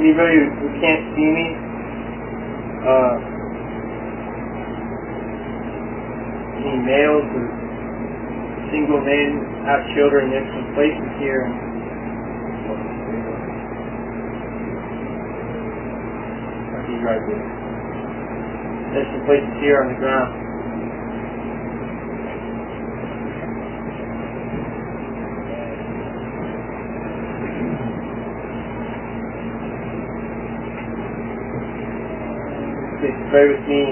Anybody who can't see me, any males or single men have children, there's some places here. He's right there. There's some places here on the ground. Please pray with me.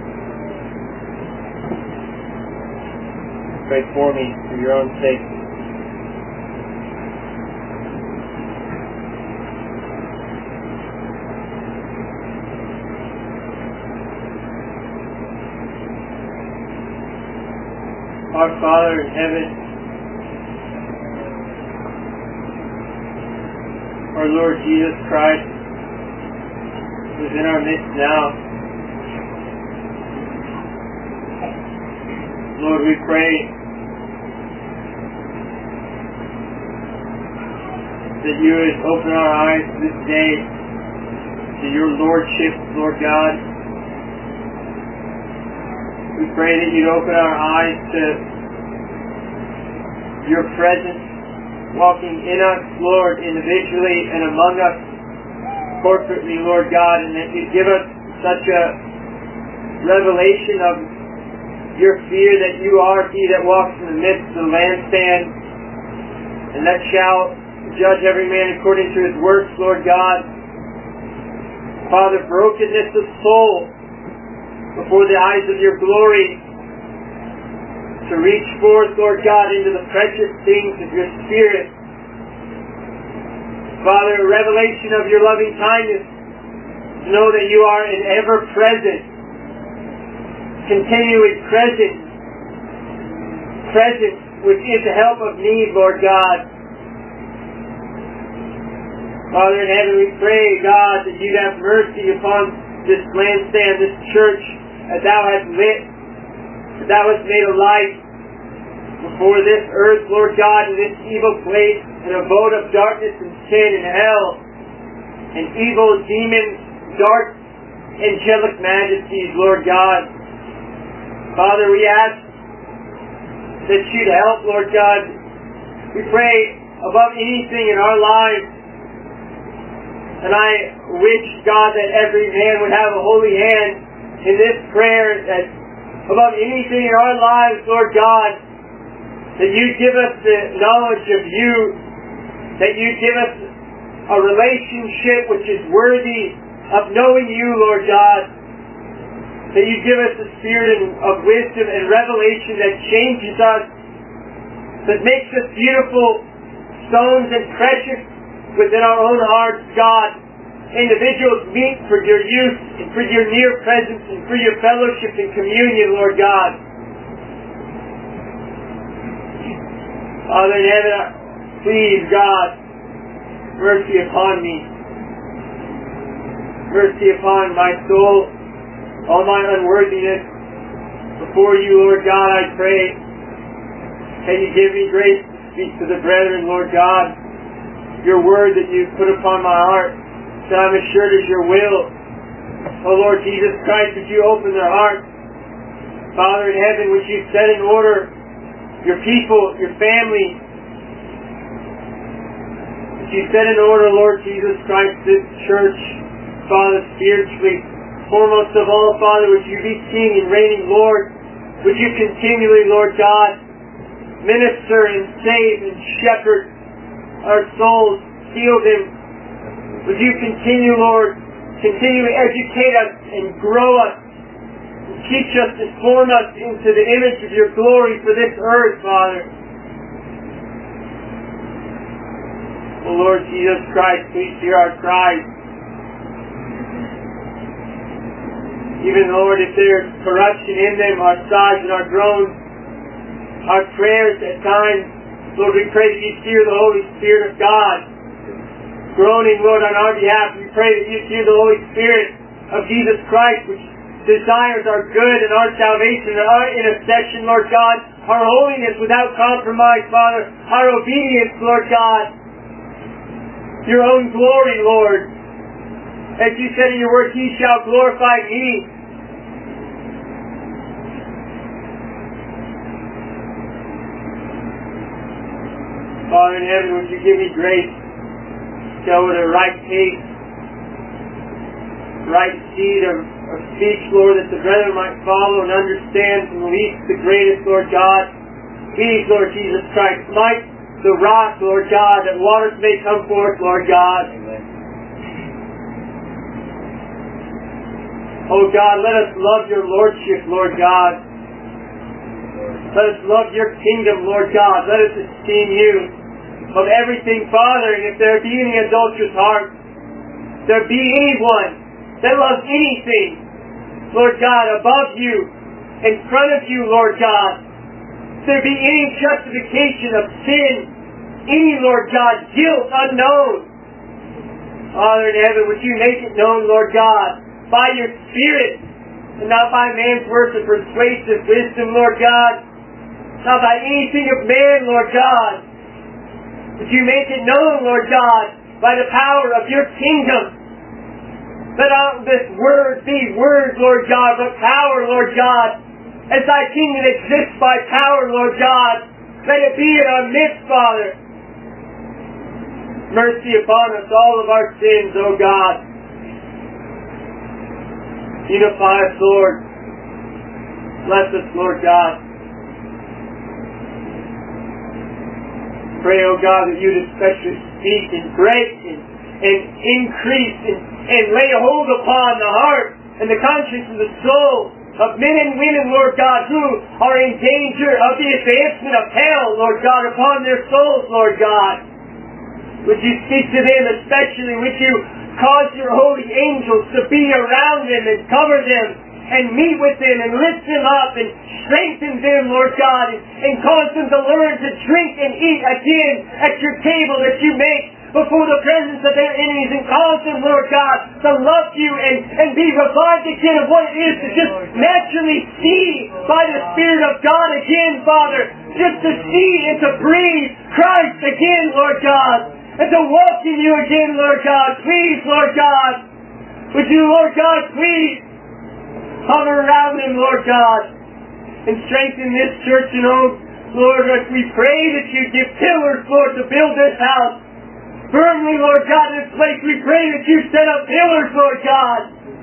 Pray for me for your own sake. Our Father in heaven, our Lord Jesus Christ, who is in our midst now. Lord, we pray that you would open our eyes this day to your Lordship, Lord God. We pray that you'd open our eyes to your presence walking in us, Lord, individually and among us corporately, Lord God, and that you'd give us such a revelation of your fear that you are he that walks in the midst of the lampstand, and that shall judge every man according to his works, Lord God. Father, brokenness of soul before the eyes of your glory, to reach forth, Lord God, into the precious things of your Spirit. Father, a revelation of your loving kindness, to know that you are an ever-present, continually present within the help of need, Lord God. Father in heaven, we pray, God, that you'd have mercy upon this lampstand, this church, as thou hast lit, that thou hast made a light before this earth, Lord God, in this evil place, an abode of darkness and sin and hell, and evil demons, dark angelic majesties, Lord God. Father, we ask that you'd help, Lord God. We pray above anything in our lives, and I wish, God, that every man would have a holy hand in this prayer, that above anything in our lives, Lord God, that you'd give us the knowledge of you, that you'd give us a relationship which is worthy of knowing you, Lord God, that you give us the spirit of wisdom and revelation that changes us, that makes us beautiful stones and precious within our own hearts, God. Individuals meet for your use and for your near presence and for your fellowship and communion, Lord God. Father in heaven, please, God, mercy upon me. Mercy upon my soul. All my unworthiness before you, Lord God, I pray. Can you give me grace to speak to the brethren, Lord God? Your word that you've put upon my heart, that I'm assured is your will. Oh Lord Jesus Christ, would you open their hearts? Father in heaven, would you set in order your people, your family? Would you set in order, Lord Jesus Christ, this church, Father, spiritually? Foremost of all, Father, would you be King and reigning Lord? Would you continually, Lord God, minister and save and shepherd our souls, heal them? Would you continue, Lord, continually educate us and grow us, and teach us and form us into the image of your glory for this earth, Father? Oh Lord Jesus Christ, please hear our cries. Even, Lord, if there's corruption in them, our sighs and our groans, our prayers at times, Lord, we pray that you hear the Holy Spirit of God groaning, Lord, on our behalf. We pray that you hear the Holy Spirit of Jesus Christ, which desires our good and our salvation and our intercession, Lord God, our holiness without compromise, Father, our obedience, Lord God, your own glory, Lord. As you said in your word, He shall glorify me. Father in heaven, would you give me grace to go with a right pace, right seed of speech, Lord, that the brethren might follow and understand from least to greatest, Lord God. Please, Lord Jesus Christ, smite the rock, Lord God, that waters may come forth, Lord God. Amen. Oh God, let us love your Lordship, Lord God. Let us love your kingdom, Lord God. Let us esteem you of everything, Father. And if there be any adulterous heart, if there be anyone that loves anything, Lord God, above you, in front of you, Lord God, if there be any justification of sin, any, Lord God, guilt unknown, Father in heaven, would you make it known, Lord God, by your Spirit, and not by man's words of persuasive wisdom, Lord God, not by anything of man, Lord God. Would you make it known, Lord God, by the power of your kingdom? Let out this word be words, Lord God, but power, Lord God. As thy kingdom exists by power, Lord God, let it be in our midst, Father. Mercy upon us, all of our sins, O God. Unify us, Lord. Bless us, Lord God. Pray, O God, that you'd especially speak and break and increase and lay hold upon the heart and the conscience and the soul of men and women, Lord God, who are in danger of the advancement of hell, Lord God, upon their souls, Lord God. Would you speak to them especially? Would you cause your holy angels to be around them and cover them and meet with them and lift them up and strengthen them, Lord God, and cause them to learn to drink and eat again at your table that you make before the presence of their enemies, and cause them, Lord God, to love you and be revived again of what it is to just naturally see by the Spirit of God again, Father, just to see and to breathe Christ again, Lord God, and to walk in you again, Lord God. Please, Lord God, would you, Lord God, please hover around them, Lord God, and strengthen this church. And oh, Lord, we pray that you give pillars, Lord, to build this house firmly, Lord God, in this place. We pray that you set up pillars, Lord God.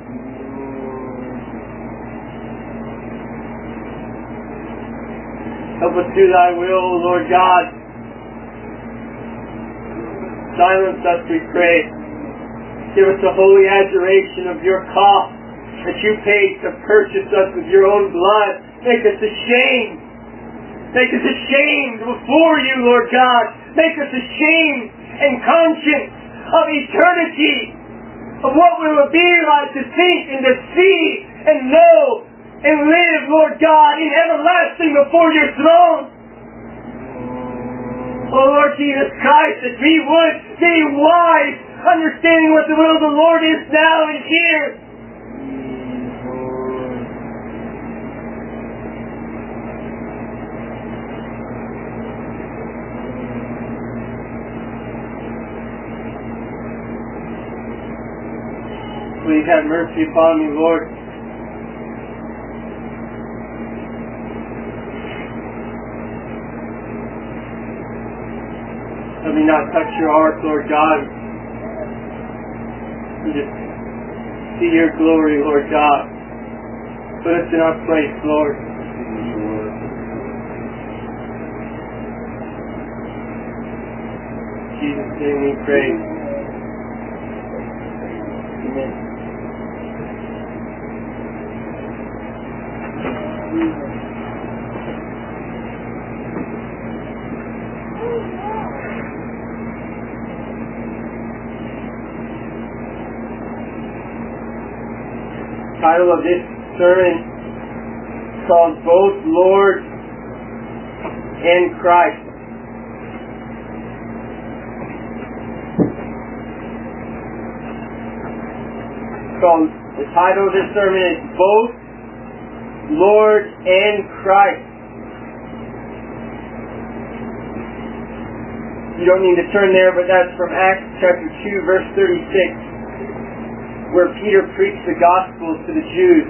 Help us do thy will, Lord God. Silence us, we pray. Give us a holy adjuration of your cost that you paid to purchase us with your own blood. Make us ashamed. Make us ashamed before you, Lord God. Make us ashamed and conscious of eternity, of what we will be like to think and to see and know and live, Lord God, in everlasting before your throne. Oh, Lord Jesus Christ, that we would be wise, understanding what the will of the Lord is now and here. Please have mercy upon me, Lord. Let me not touch your heart, Lord God. And just see your glory, Lord God. Put us in our place, Lord. In Jesus' name we pray. Amen. Title of this sermon is called Both Lord and Christ. The title of this sermon is Both Lord and Christ. You don't need to turn there, but that's from Acts chapter 2, verse 36. where Peter preached the gospel to the Jews.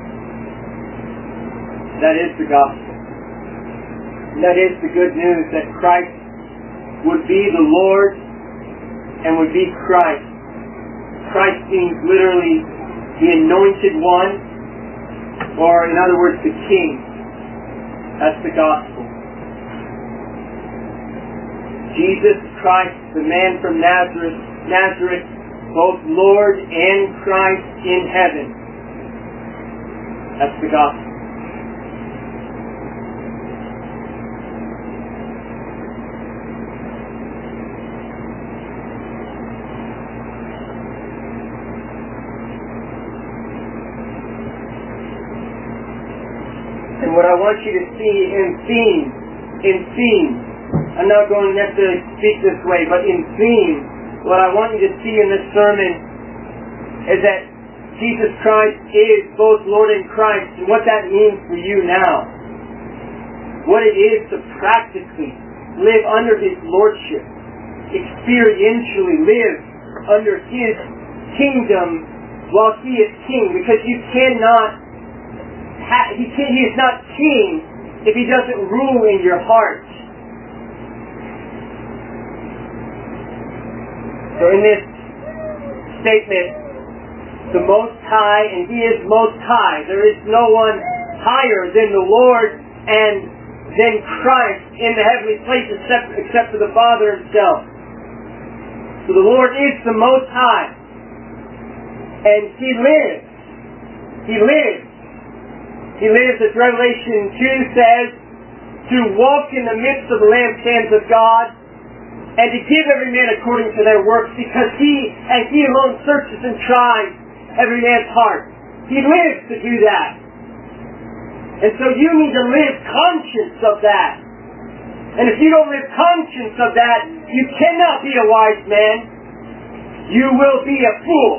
That is the gospel. And that is the good news that Christ would be the Lord and would be Christ. Christ means literally the anointed one, or in other words, the King. That's the gospel. Jesus Christ, the man from Nazareth, both Lord and Christ in heaven. That's the gospel. And what I want you to see in theme, I'm not going to necessarily speak this way, but in theme, what I want you to see in this sermon is that Jesus Christ is both Lord and Christ, and what that means for you now. What it is to practically live under His Lordship, experientially live under His kingdom while He is King, because you cannot He is not King if He doesn't rule in your heart. So in this statement, the Most High, and He is Most High. There is no one higher than the Lord and than Christ in the heavenly places except for the Father Himself. So the Lord is the Most High. And He lives. He lives. He lives, as Revelation 2 says, to walk in the midst of the lampstands of God and to give every man according to their works, because He, and He alone, searches and tries every man's heart. He lives to do that. And so you need to live conscious of that. And if you don't live conscious of that, you cannot be a wise man. You will be a fool.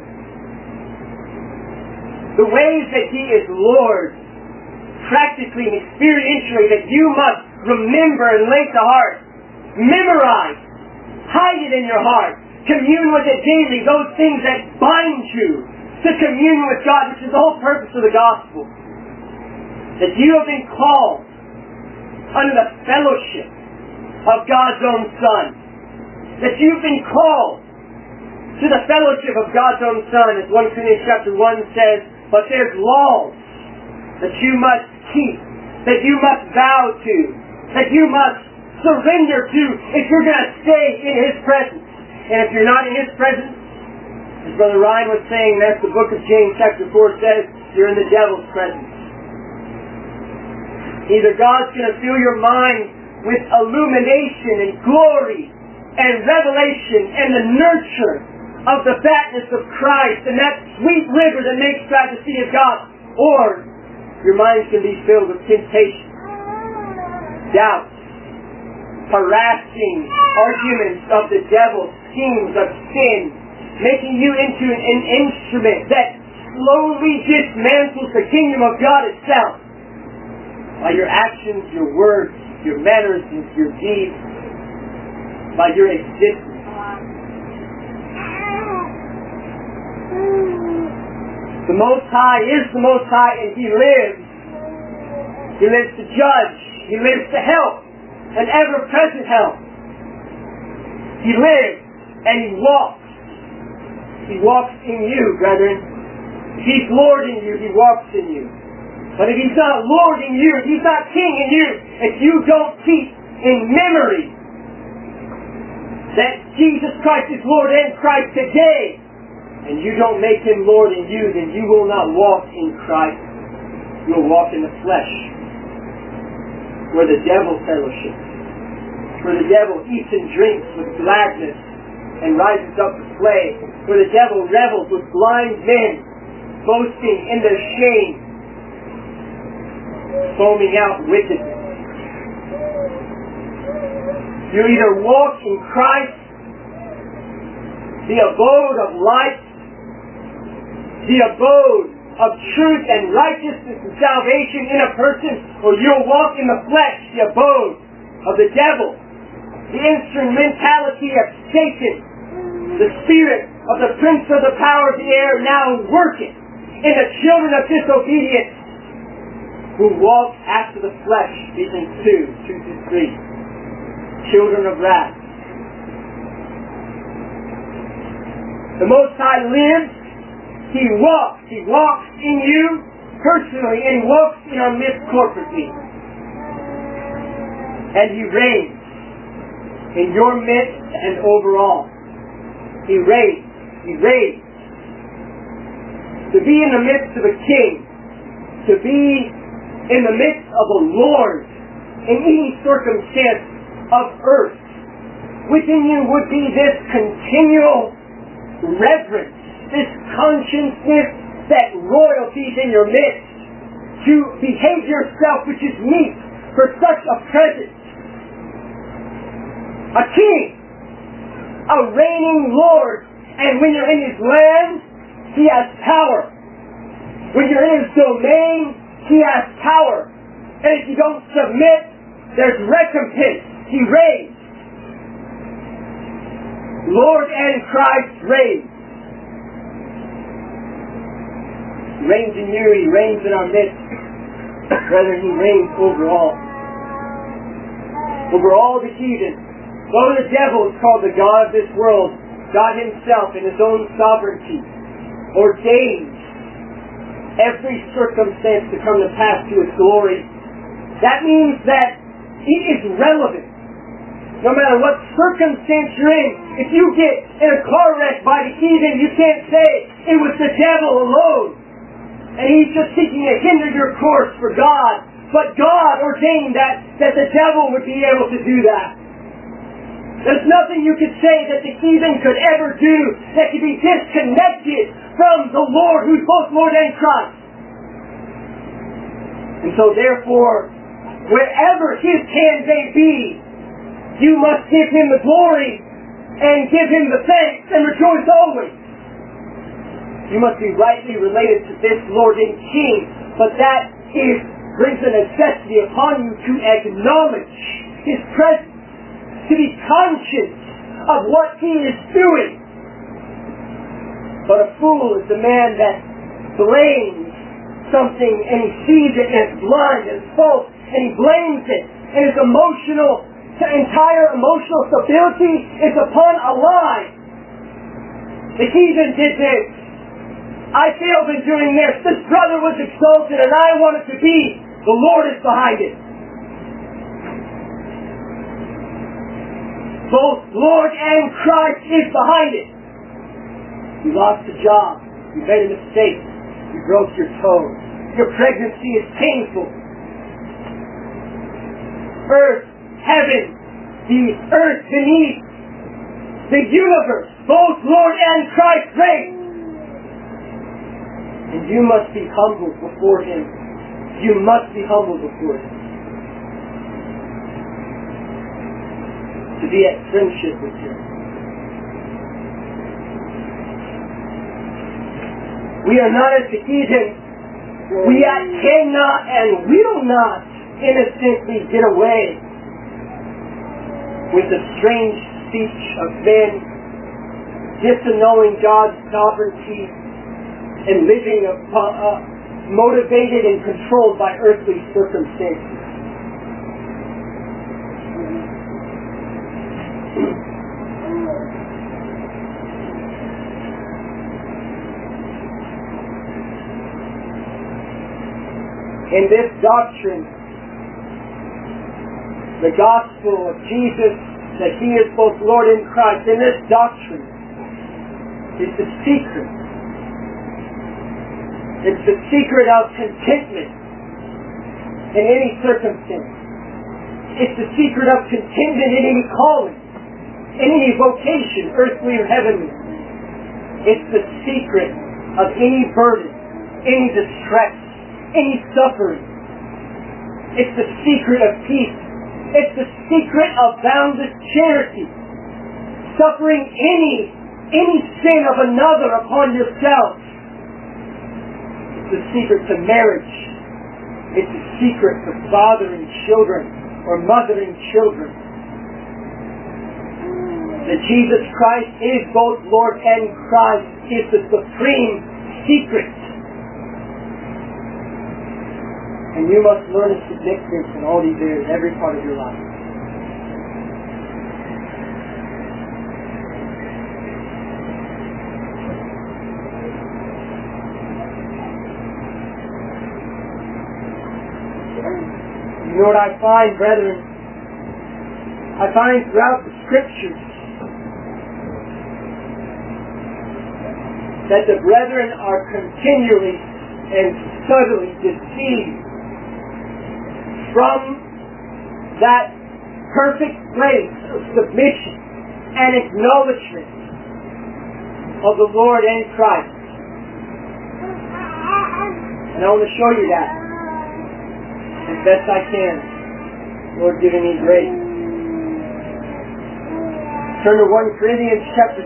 The ways that He is Lord, practically and experientially, that you must remember and lay to heart. Memorize. Hide it in your heart. Commune with it daily. Those things that bind you to commune with God, which is the whole purpose of the gospel. That you have been called under the fellowship of God's own Son. That you've been called to the fellowship of God's own Son, as 1 Corinthians chapter 1 says, but there's laws that you must keep, that you must vow to, that you must surrender to if you're going to stay in His presence. And if you're not in His presence, as Brother Ryan was saying, that's the book of James chapter 4 says, you're in the devil's presence. Either God's going to fill your mind with illumination and glory and revelation and the nurture of the fatness of Christ and that sweet river that makes glad the city of God, or your mind can be filled with temptation, doubt, harassing arguments of the devil, schemes of sin, making you into an instrument that slowly dismantles the kingdom of God itself by your actions, your words, your manners, your deeds, by your existence. The Most High is the Most High, and He lives. He lives to judge. He lives to help, an ever-present help. He lives and He walks. He walks in you, brethren. If He's Lord in you, He walks in you. But if He's not Lord in you, if He's not King in you, if you don't keep in memory that Jesus Christ is Lord and Christ today, and you don't make Him Lord in you, then you will not walk in Christ. You'll walk in the flesh, where the devil fellowships, where the devil eats and drinks with gladness and rises up to play, where the devil revels with blind men, boasting in their shame, foaming out wickedness. You either walk in Christ, the abode of light, the abode of truth and righteousness and salvation in a person, or you'll walk in the flesh, the abode of the devil, the instrumentality of Satan, the spirit of the prince of the power of the air now working in the children of disobedience who walk after the flesh, Ephesians 2:2-3, children of wrath. The Most High lives, He walks in you personally, and He walks in our midst corporately. And He reigns in your midst and overall. He reigns. To be in the midst of a king, to be in the midst of a Lord in any circumstance of earth, within you would be this continual reverence, this consciousness that royalty is in your midst, to behave yourself which is meet for such a presence. A king, a reigning Lord, and when you're in His land, He has power. When you're in His domain, He has power. And if you don't submit, there's recompense. He reigns. Lord and Christ reigns. He reigns in you, He reigns in our midst. Brethren, He reigns over all. Over all the heathen. Though the devil is called the god of this world, God Himself in His own sovereignty ordains every circumstance to come to pass to His glory. That means that He is relevant. No matter what circumstance you're in, if you get in a car wreck by the heathen, you can't say it was the devil alone and he's just seeking to hinder your course for God. But God ordained that the devil would be able to do that. There's nothing you could say that the heathen could ever do that could be disconnected from the Lord who's both Lord and Christ. And so therefore, wherever His hand may be, you must give Him the glory and give Him the thanks and rejoice always. You must be rightly related to this Lord and King, but that brings a necessity upon you to acknowledge His presence, to be conscious of what He is doing. But a fool is the man that blames something and he sees it and it's blind and it's false and he blames it, and his entire emotional stability is upon a lie. The heathen did this. I failed in doing this. This brother was exalted and I wanted to be. The Lord is behind it. Both Lord and Christ is behind it. You lost a job. You made a mistake. You broke your toe. Your pregnancy is painful. Earth, heaven, the earth beneath, the universe, both Lord and Christ reign. And you must be humble before Him. You must be humble before Him. To be at friendship with Him. We are not as the heathen. We cannot and will not innocently get away with the strange speech of men, disassowing God's sovereignty and living motivated and controlled by earthly circumstances. In this doctrine, the gospel of Jesus, that He is both Lord and Christ, in this doctrine is the secret. It's the secret of contentment in any circumstance. It's the secret of contentment in any calling, in any vocation, earthly or heavenly. It's the secret of any burden, any distress, any suffering. It's the secret of peace. It's the secret of boundless charity. Suffering any sin of another upon yourself. It's the secret to marriage. It's the secret to fathering children or mothering children. That Jesus Christ is both Lord and Christ is the supreme secret. And you must learn to submit this in all these areas, every part of your life. You know what I find, brethren? I find throughout the Scriptures that the brethren are continually and subtly deceived from that perfect place of submission and acknowledgement of the Lord and Christ. And I want to show you that as best I can. Lord, giving me grace. Turn to 1 Corinthians chapter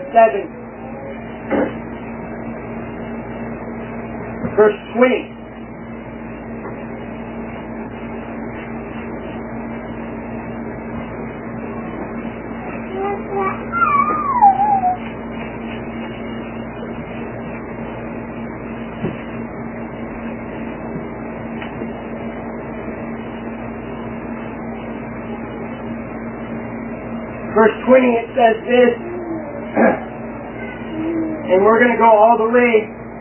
7, verse 20. Verse 20, it says this, and we're going to go all the way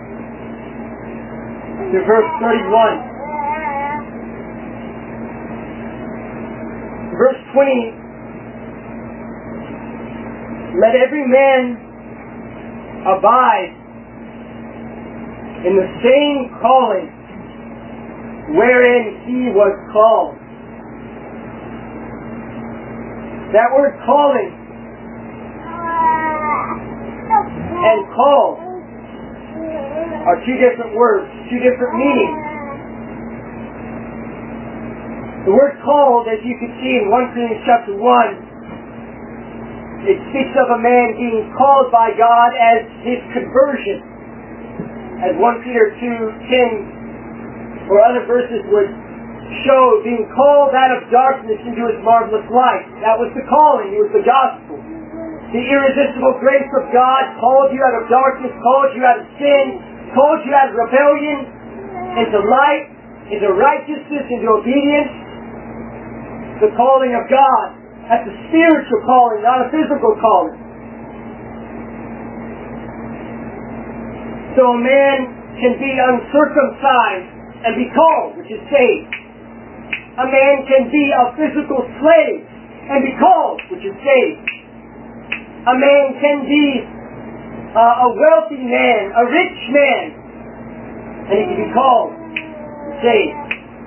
to verse 31. Verse 20, let every man abide in the same calling wherein he was called. That word calling and called are two different words, two different meanings. The word called, as you can see in 1 Corinthians chapter 1, it speaks of a man being called by God as his conversion. As 1 Peter 2:10 or other verses would show, being called out of darkness into his marvelous light. That was the calling. It was the gospel. The irresistible grace of God called you out of darkness, called you out of sin, called you out of rebellion into light, into righteousness, into obedience. The calling of God. That's a spiritual calling, not a physical calling. So a man can be uncircumcised and be called, which is saved. A man can be a physical slave and be called, which is saved. A man can be a wealthy man, a rich man, and he can be called, saved.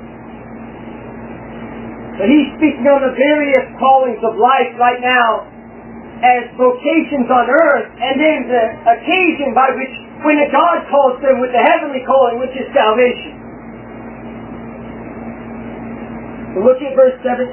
But he's speaking on the various callings of life right now as vocations on earth, and then the occasion by which, when God calls them with the heavenly calling, which is salvation. Look at verse 17.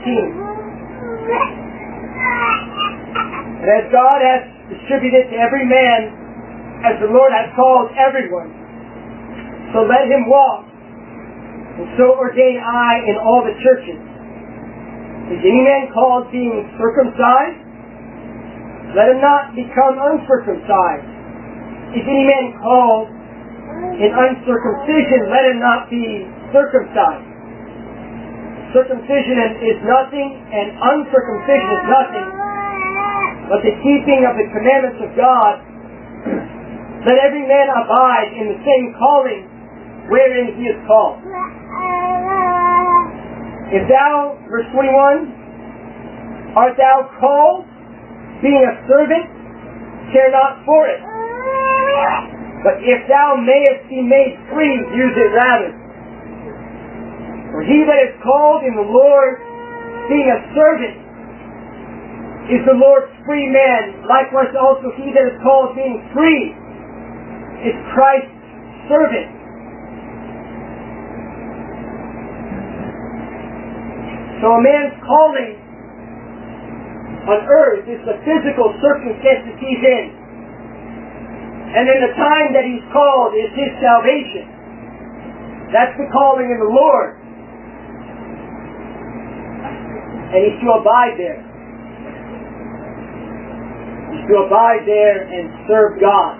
And as God has distributed to every man, as the Lord has called everyone, so let him walk, and so ordain I in all the churches. Is any man called being circumcised? Let him not become uncircumcised. Is any man called in uncircumcision? Let him not be circumcised. Circumcision is nothing, and uncircumcision is nothing, but the keeping of the commandments of God. Let every man abide in the same calling wherein he is called. If thou, verse 21, art thou called, being a servant, care not for it. But if thou mayest be made free, use it rather. For he that is called in the Lord, being a servant, is the Lord's free man. Likewise also he that is called being free is Christ's servant. So a man's calling on earth is the physical circumstances he's in. And then the time that he's called is his salvation. That's the calling in the Lord. And he's to abide there. You to abide there and serve God.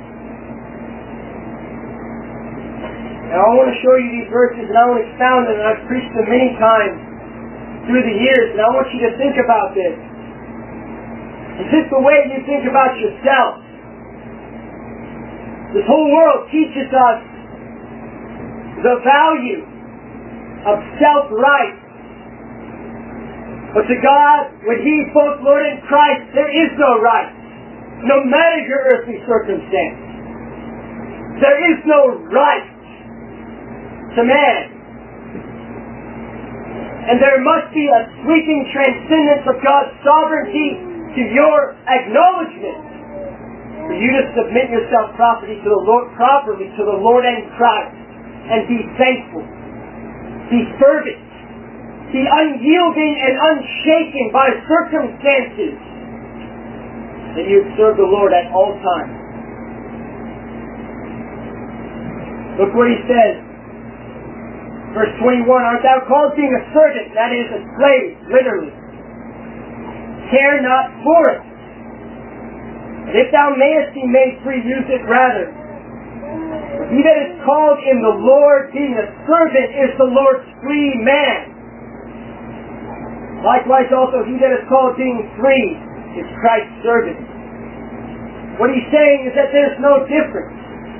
Now I want to show you these verses, and I want to expound them, and I've preached them many times through the years, and I want you to think about this. Is this the way you think about yourself? This whole world teaches us the value of self-right. But to God, when He's both Lord and Christ, there is no right. No matter your earthly circumstance. There is no right to man. And there must be a sweeping transcendence of God's sovereignty to your acknowledgement, for you to submit yourself properly to the Lord and Christ, and be thankful, be fervent, be unyielding and unshaken by circumstances, that you serve the Lord at all times. Look what he says. Verse 21, art thou called being a servant, that is, a slave, literally. Care not for it. And if thou mayest be made free, use it rather. For he that is called in the Lord being a servant is the Lord's free man. Likewise also he that is called being free is Christ's servant. What he's saying is that there's no difference.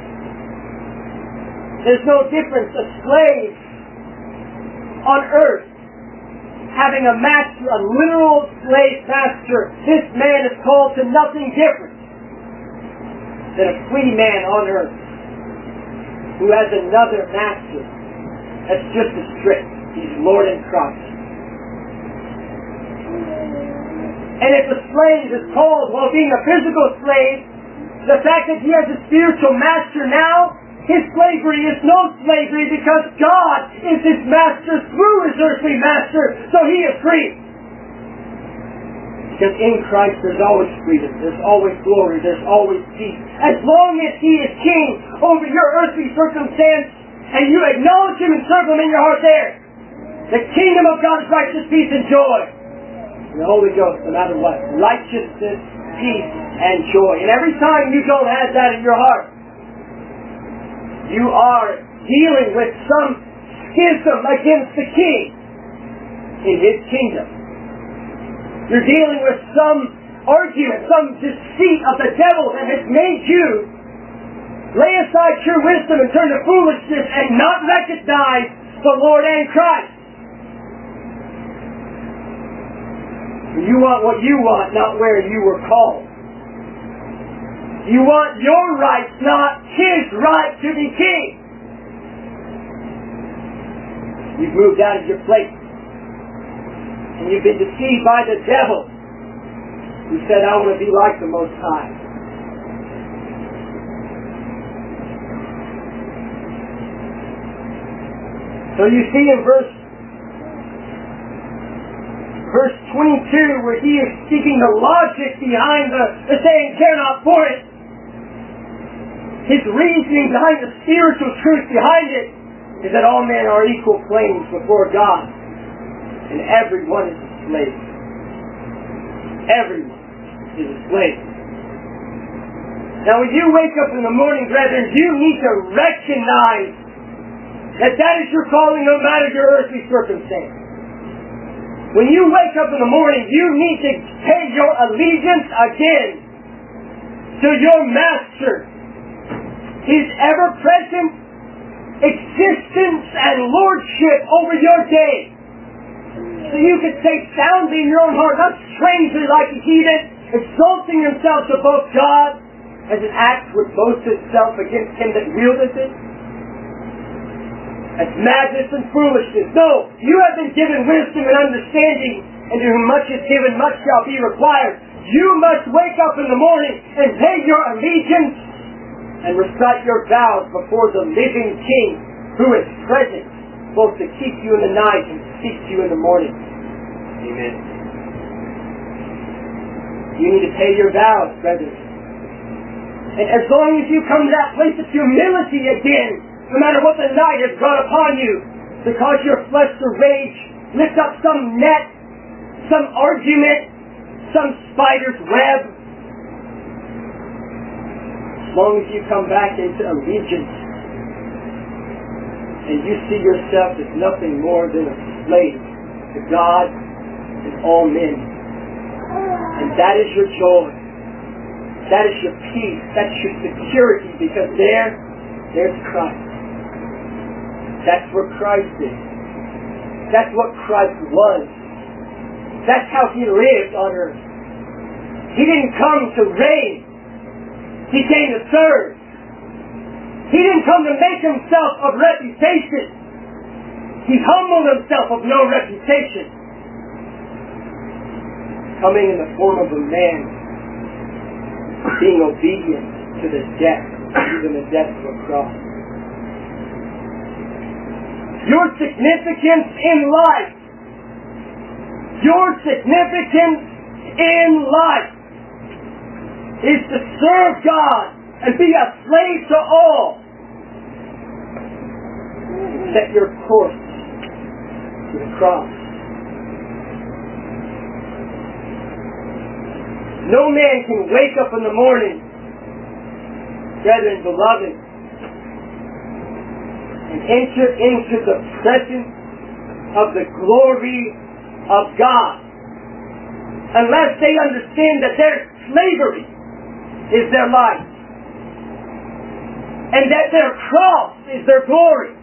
There's no difference. A slave on earth having a master, a literal slave master, this man is called to nothing different than a free man on earth who has another master that's just as strict. He's Lord and Christ. And if a slave is called, while being a physical slave, the fact that he has a spiritual master now, his slavery is no slavery because God is his master through his earthly master, so he is free. Because in Christ there's always freedom, there's always glory, there's always peace. As long as he is king over your earthly circumstance, and you acknowledge him and serve him in your heart there, the kingdom of God is righteousness, peace, and joy. And the Holy Ghost, no matter what, righteousness, peace, and joy. And every time you don't have that in your heart, you are dealing with some schism against the king in his kingdom. You're dealing with some argument, some deceit of the devil that has made you lay aside true wisdom and turn to foolishness and not recognize the Lord and Christ. You want what you want, not where you were called. You want your rights, not his right to be king. You've moved out of your place. And you've been deceived by the devil, who said, I want to be like the Most High. So you see in verse 22, where he is speaking the logic behind the saying, care not for it. His reasoning behind the spiritual truth behind it is that all men are equal claims before God, and everyone is a slave. Everyone is a slave. Now when you wake up in the morning, brethren, you need to recognize that is your calling no matter your earthly circumstance. When you wake up in the morning, you need to pay your allegiance again to your Master. His ever-present existence and lordship over your day. So you can say soundly in your own heart, not strangely like a heathen, exalting himself above God as an act which boasts itself against him that wieldeth it. That's madness and foolishness. No, you have been given wisdom and understanding, and to whom much is given, much shall be required. You must wake up in the morning and pay your allegiance and recite your vows before the living King, who is present, both to keep you in the night and speak to you in the morning. Amen. You need to pay your vows, brethren. And as long as you come to that place of humility again, no matter what the night has brought upon you, to cause your flesh to rage, lift up some net, some argument, some spider's web, long as you come back into allegiance and you see yourself as nothing more than a slave to God and all men. And that is your joy. That is your peace. That's your security, because there's Christ. That's where Christ is. That's what Christ was. That's how He lived on earth. He didn't come to reign. He came to serve. He didn't come to make Himself of reputation. He humbled Himself of no reputation, coming in the form of a man, being obedient to the death, even the death of a cross. Your significance in life, is to serve God and be a slave to all. Set your course to the cross. No man can wake up in the morning, brethren, beloved, and enter into the presence of the glory of God unless they understand that their slavery is their life and that their cross is their glory.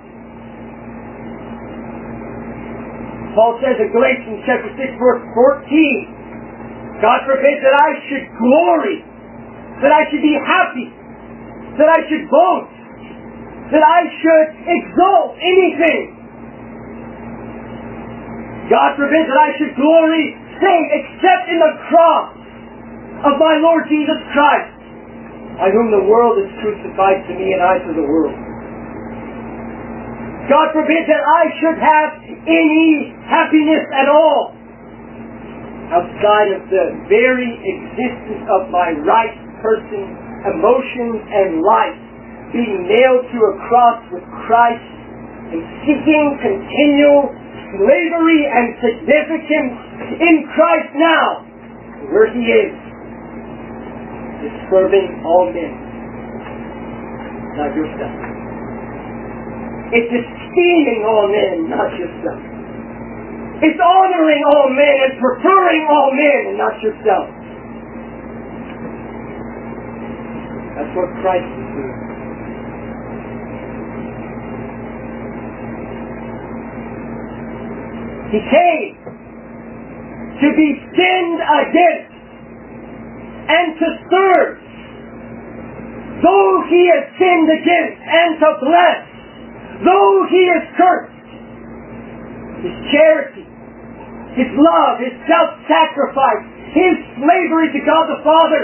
Paul says in Galatians chapter 6 verse 14, God forbid that I should glory, that I should be happy, that I should boast, that I should exalt anything. God forbid that I should glory, sing, except in the cross of my Lord Jesus Christ, by whom the world is crucified to me and I to the world. God forbid that I should have any happiness at all outside of the very existence of my right person, emotions, and life being nailed to a cross with Christ and seeking continual slavery and significance in Christ now, where He is serving all men, not yourself. It's esteeming all men, not yourself. It's honoring all men and preferring all men and not yourself. That's what Christ is doing. He came to be sinned against and to serve those He has sinned against and to bless those He has cursed. His charity, His love, His self-sacrifice, His slavery to God the Father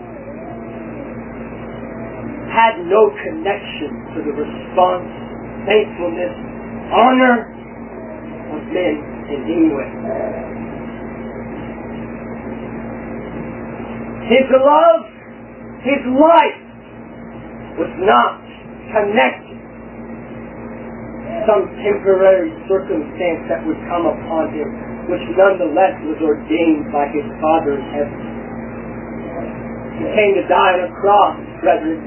had no connection to the response, thankfulness, honor of men in any way. His love, His life was not connected to some temporary circumstance that would come upon Him, which nonetheless was ordained by His Father in heaven. He came to die on a cross, brethren,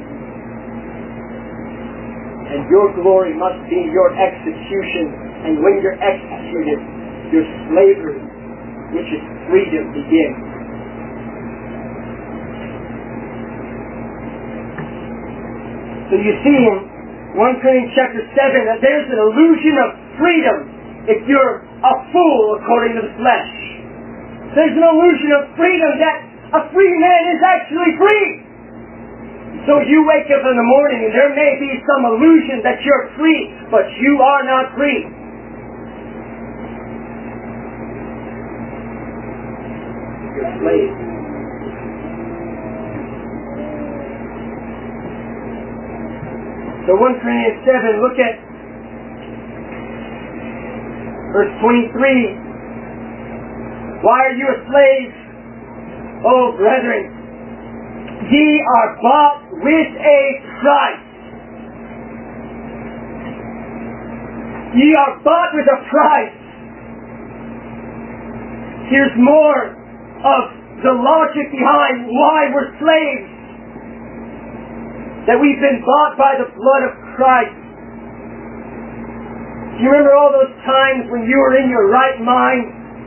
and your glory must be your execution, and when you're executed, your slavery, which is freedom, begins. So you see in 1 Corinthians chapter 7 that there's an illusion of freedom if you're a fool according to the flesh. There's an illusion of freedom that a free man is actually free. So you wake up in the morning and there may be some illusion that you're free, but you are not free. You're a slave. So 1 Corinthians 7, look at verse 23. Why are you a slave? Oh, brethren, ye are bought with a price. Ye are bought with a price. Here's more of the logic behind why we're slaves. that we've been bought by the blood of Christ. Do you remember all those times when you were in your right mind?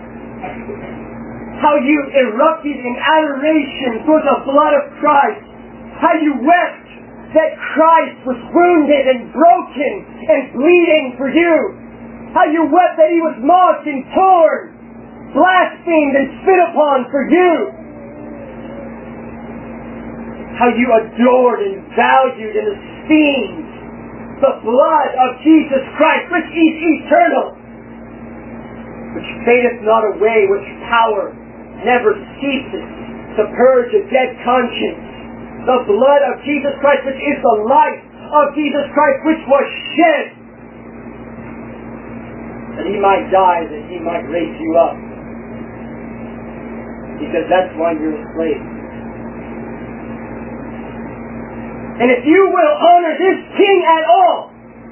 How you erupted in adoration for the blood of Christ. How you wept that Christ was wounded and broken and bleeding for you. How you wept that He was mocked and torn, blasphemed and spit upon for you. How you adored and valued and esteemed the blood of Jesus Christ, which is eternal, which fadeth not away, which power never ceases to purge a dead conscience. The blood of Jesus Christ, which is the life of Jesus Christ, which was shed, that He might die, that He might raise you up. Because that's why you're a slave. And if you will honor this King at all,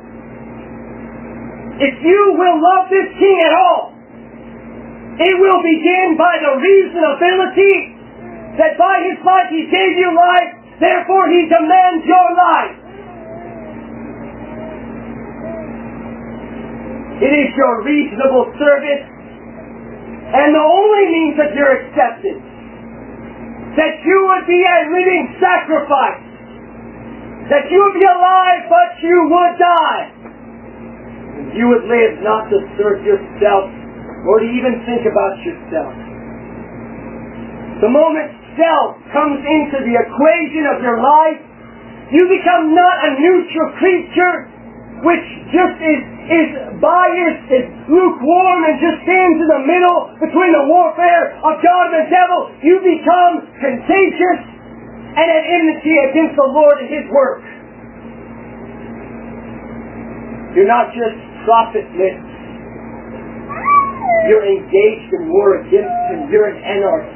if you will love this King at all, it will begin by the reasonability that by His life He gave you life, therefore He demands your life. It is your reasonable service and the only means of your acceptance, that you would be a living sacrifice, that you would be alive but you would die. You would live not to serve yourself or to even think about yourself. The moment self comes into the equation of your life, you become not a neutral creature which just is biased, is lukewarm, and just stands in the middle between the warfare of God and the devil. You become contagious and at enmity against the Lord and His work. You're not just profitless. You're engaged in war against Him. You're an anarchist.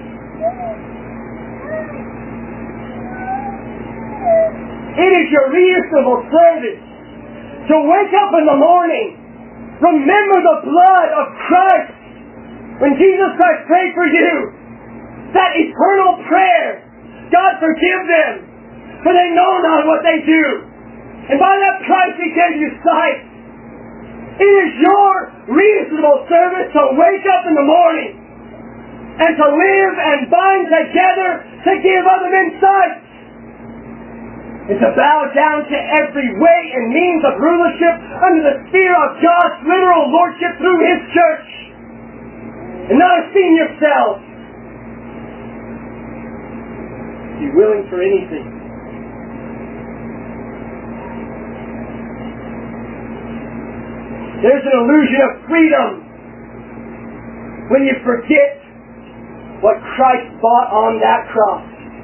It is your reasonable service to wake up in the morning, remember the blood of Christ. When Jesus Christ prayed for you, that eternal prayer, God forgive them, for they know not what they do. And by that price He gave you sight. It is your reasonable service to wake up in the morning and to live and bind together to give other men sight, and to bow down to every way and means of rulership under the sphere of God's literal lordship through His church, and not esteem yourself. Be willing for anything. There's an illusion of freedom when you forget what Christ bought on that cross.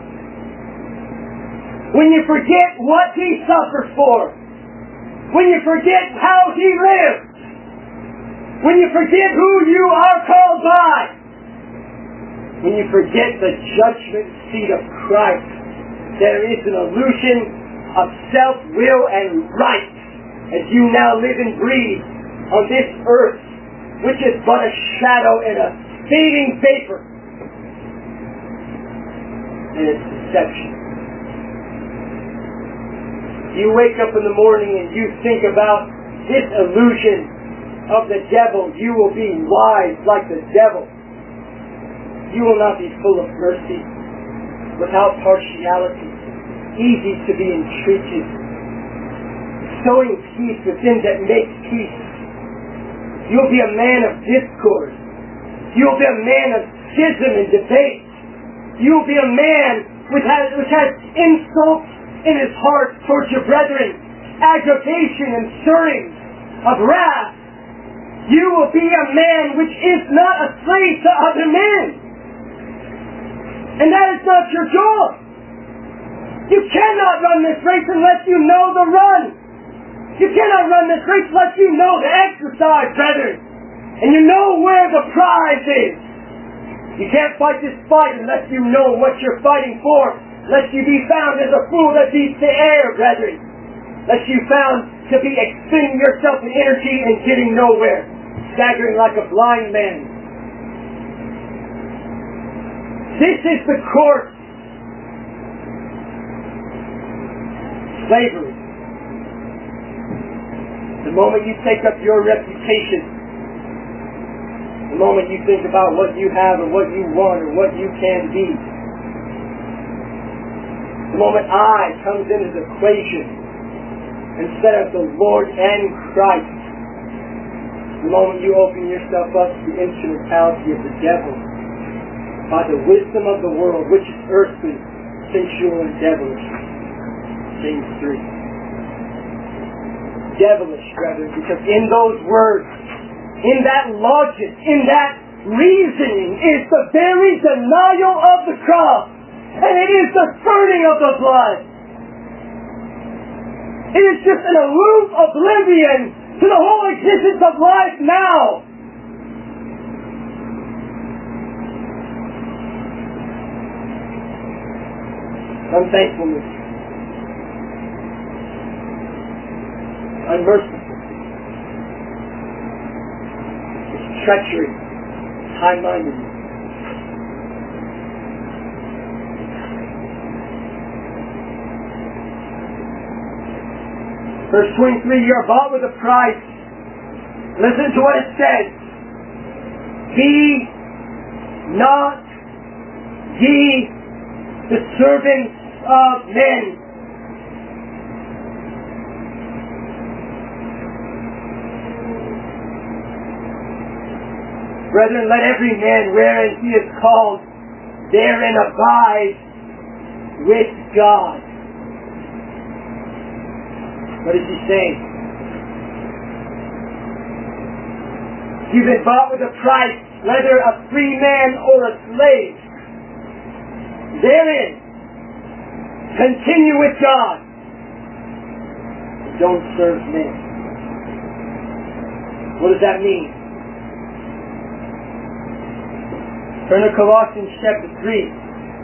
When you forget what He suffered for. When you forget how He lived. When you forget who you are called by. When you forget the judgment seat of Christ, there is an illusion of self-will and right as you now live and breathe on this earth, which is but a shadow and a fading vapor. And it's deception. You wake up in the morning and you think about this illusion of the devil. You will be wise like the devil. You will not be full of mercy, without partiality, easy to be entreated, sowing peace within that makes peace. You'll be a man of discord. You'll be a man of schism and debate. You'll be a man which has insults in his heart towards your brethren, aggravation and stirring of wrath. You will be a man which is not a slave to other men. And that is not your joy. You cannot run this race unless you know the run. You cannot run this race unless you know the exercise, brethren. And you know where the prize is. You can't fight this fight unless you know what you're fighting for. Lest you be found as a fool that beats the air, brethren. Lest you found to be expending yourself in energy and getting nowhere. Staggering like a blind man. This is the course. slavery. The moment you take up your reputation, the moment you think about what you have or what you want or what you can be, the moment I comes into the equation instead of the Lord and Christ, the moment you open yourself up to the instrumentality of the devil by the wisdom of the world, which is earthly, sensual, and devilish. James 3. Devilish, brethren, because in those words, in that logic, in that reasoning, is the very denial of the cross, and it is the spurting of the blood. It is just an aloof oblivion to the whole existence of life now. Unthankfulness, unmerciful, it's treachery, high-mindedness. Verse 23, you are bought with a price. Listen to what it says. Be not ye the servants of men. Brethren, let every man wherein he is called therein abide with God. What is he saying? You've been bought with a price, whether a free man or a slave. Therein, continue with God. Don't serve men. What does that mean? Turn to Colossians chapter 3.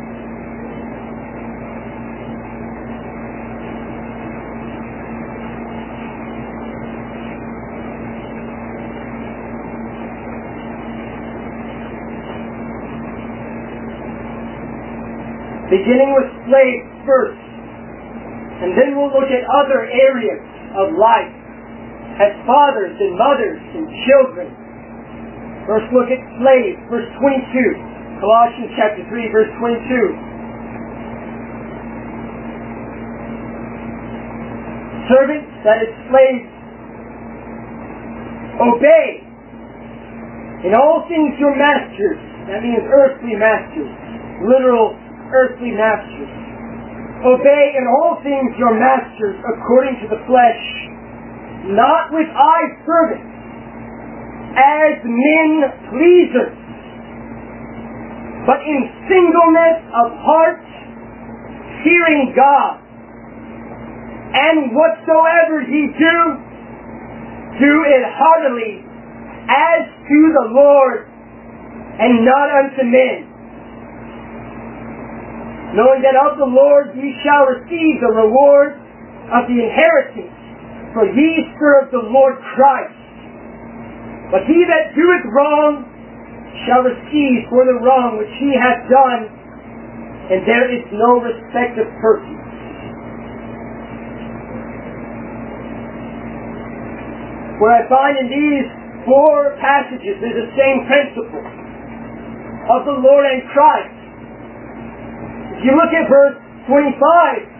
Beginning with slaves first, and then we'll look at other areas of life as fathers and mothers and children. First look at slaves, verse 22. Colossians chapter 3, verse 22. Servants, that is slaves, obey in all things your masters. That means earthly masters, literal earthly masters. Obey in all things your masters according to the flesh, not with eye service, as men pleasers, but in singleness of heart, fearing God. And whatsoever ye do, do it heartily, as to the Lord, and not unto men, knowing that of the Lord ye shall receive the reward of the inheritance, for ye serve the Lord Christ. But he that doeth wrong shall receive for the wrong which he hath done, and there is no respect of persons. What I find in these four passages is the same principle of the Lord and Christ. If you look at verse 25,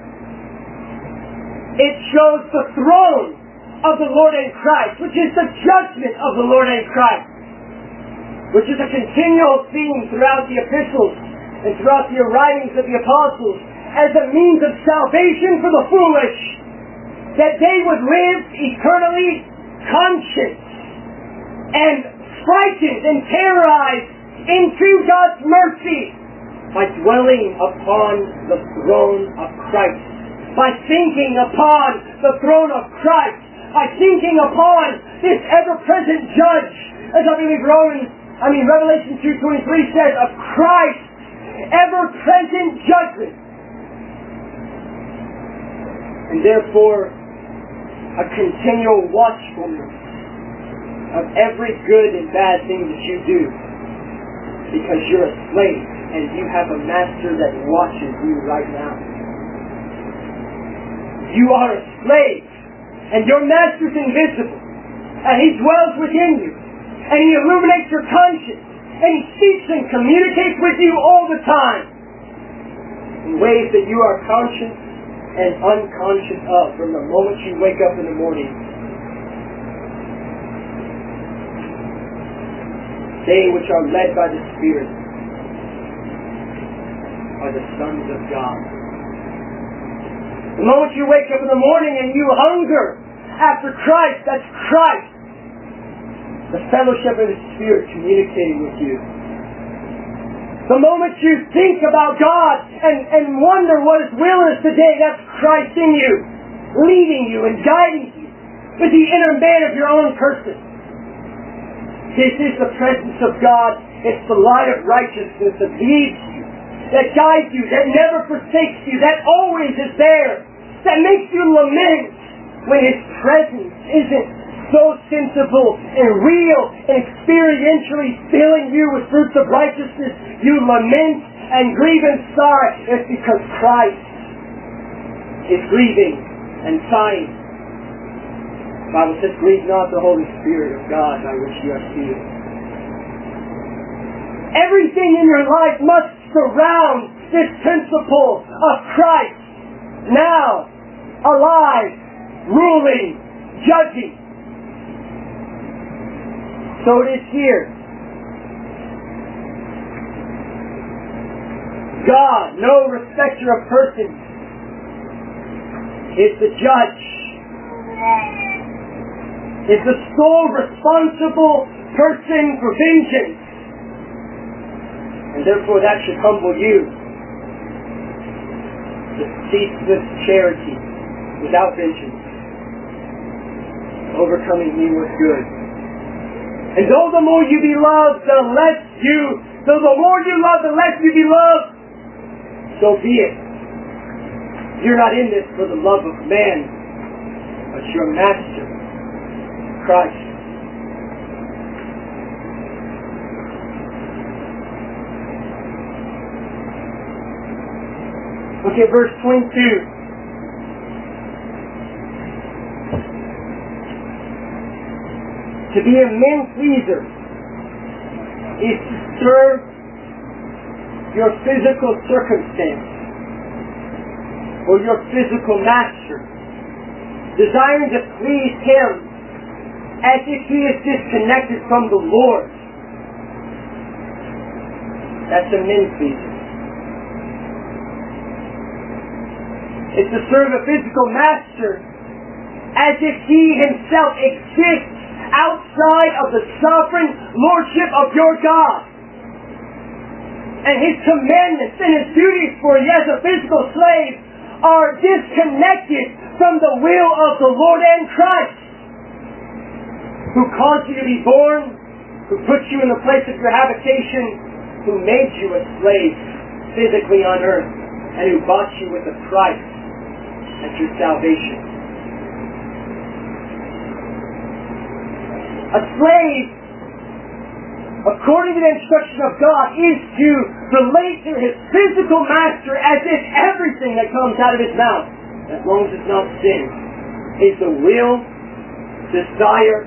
it shows the throne of the Lord and Christ, which is the judgment of the Lord and Christ, which is a continual theme throughout the epistles and throughout the writings of the apostles, as a means of salvation for the foolish, that they would live eternally conscious and frightened and terrorized into God's mercy by dwelling upon the throne of Christ, by thinking upon the throne of Christ, by thinking upon this ever-present judge, as I believe Revelation 2:23 says, of Christ's ever-present judgment. And therefore, a continual watchfulness of every good and bad thing that you do, because you're a slave and you have a master that watches you right now. You are a slave, and your master's invisible, and he dwells within you, and he illuminates your conscience, and he speaks and communicates with you all the time in ways that you are conscious and unconscious of from the moment you wake up in the morning. They which are led by the Spirit are the sons of God. The moment you wake up in the morning and you hunger after Christ, that's Christ. The fellowship of the Spirit communicating with you. The moment you think about God and wonder what His will is today, that's Christ in you, leading you and guiding you with the inner man of your own person. This is the presence of God. It's the light of righteousness that leads you, that guides you, that never forsakes you, that always is there, that makes you lament when His presence isn't so sensible and real and experientially filling you with fruits of righteousness. You lament and grieve and sigh. It's because Christ is grieving and sighing. The Bible says, grieve not the Holy Spirit of God by which you are sealed. Everything in your life must surround this principle of Christ, now, alive, ruling, judging. So it is here. God, no respecter of persons, is the judge, is the sole responsible person for vengeance. And therefore that should humble you. The ceaseless charity without vengeance, overcoming evil with good. And though the more you be loved, the more you love, the less you be loved, so be it. You're not in this for the love of man, but your master, Christ. Look at verse 22. To be a man-pleaser is to serve your physical circumstance or your physical master, desiring to please him as if he is disconnected from the Lord. That's a man-pleaser. It's to serve a physical master as if he himself exists outside of the sovereign lordship of your God. And his commandments and his duties for you as a physical slave are disconnected from the will of the Lord and Christ, who caused you to be born, who put you in the place of your habitation, who made you a slave physically on earth, and who bought you with a price at your salvation. A slave, according to the instruction of God, is to relate to his physical master as if everything that comes out of his mouth, as long as it's not sin, is the will, desire,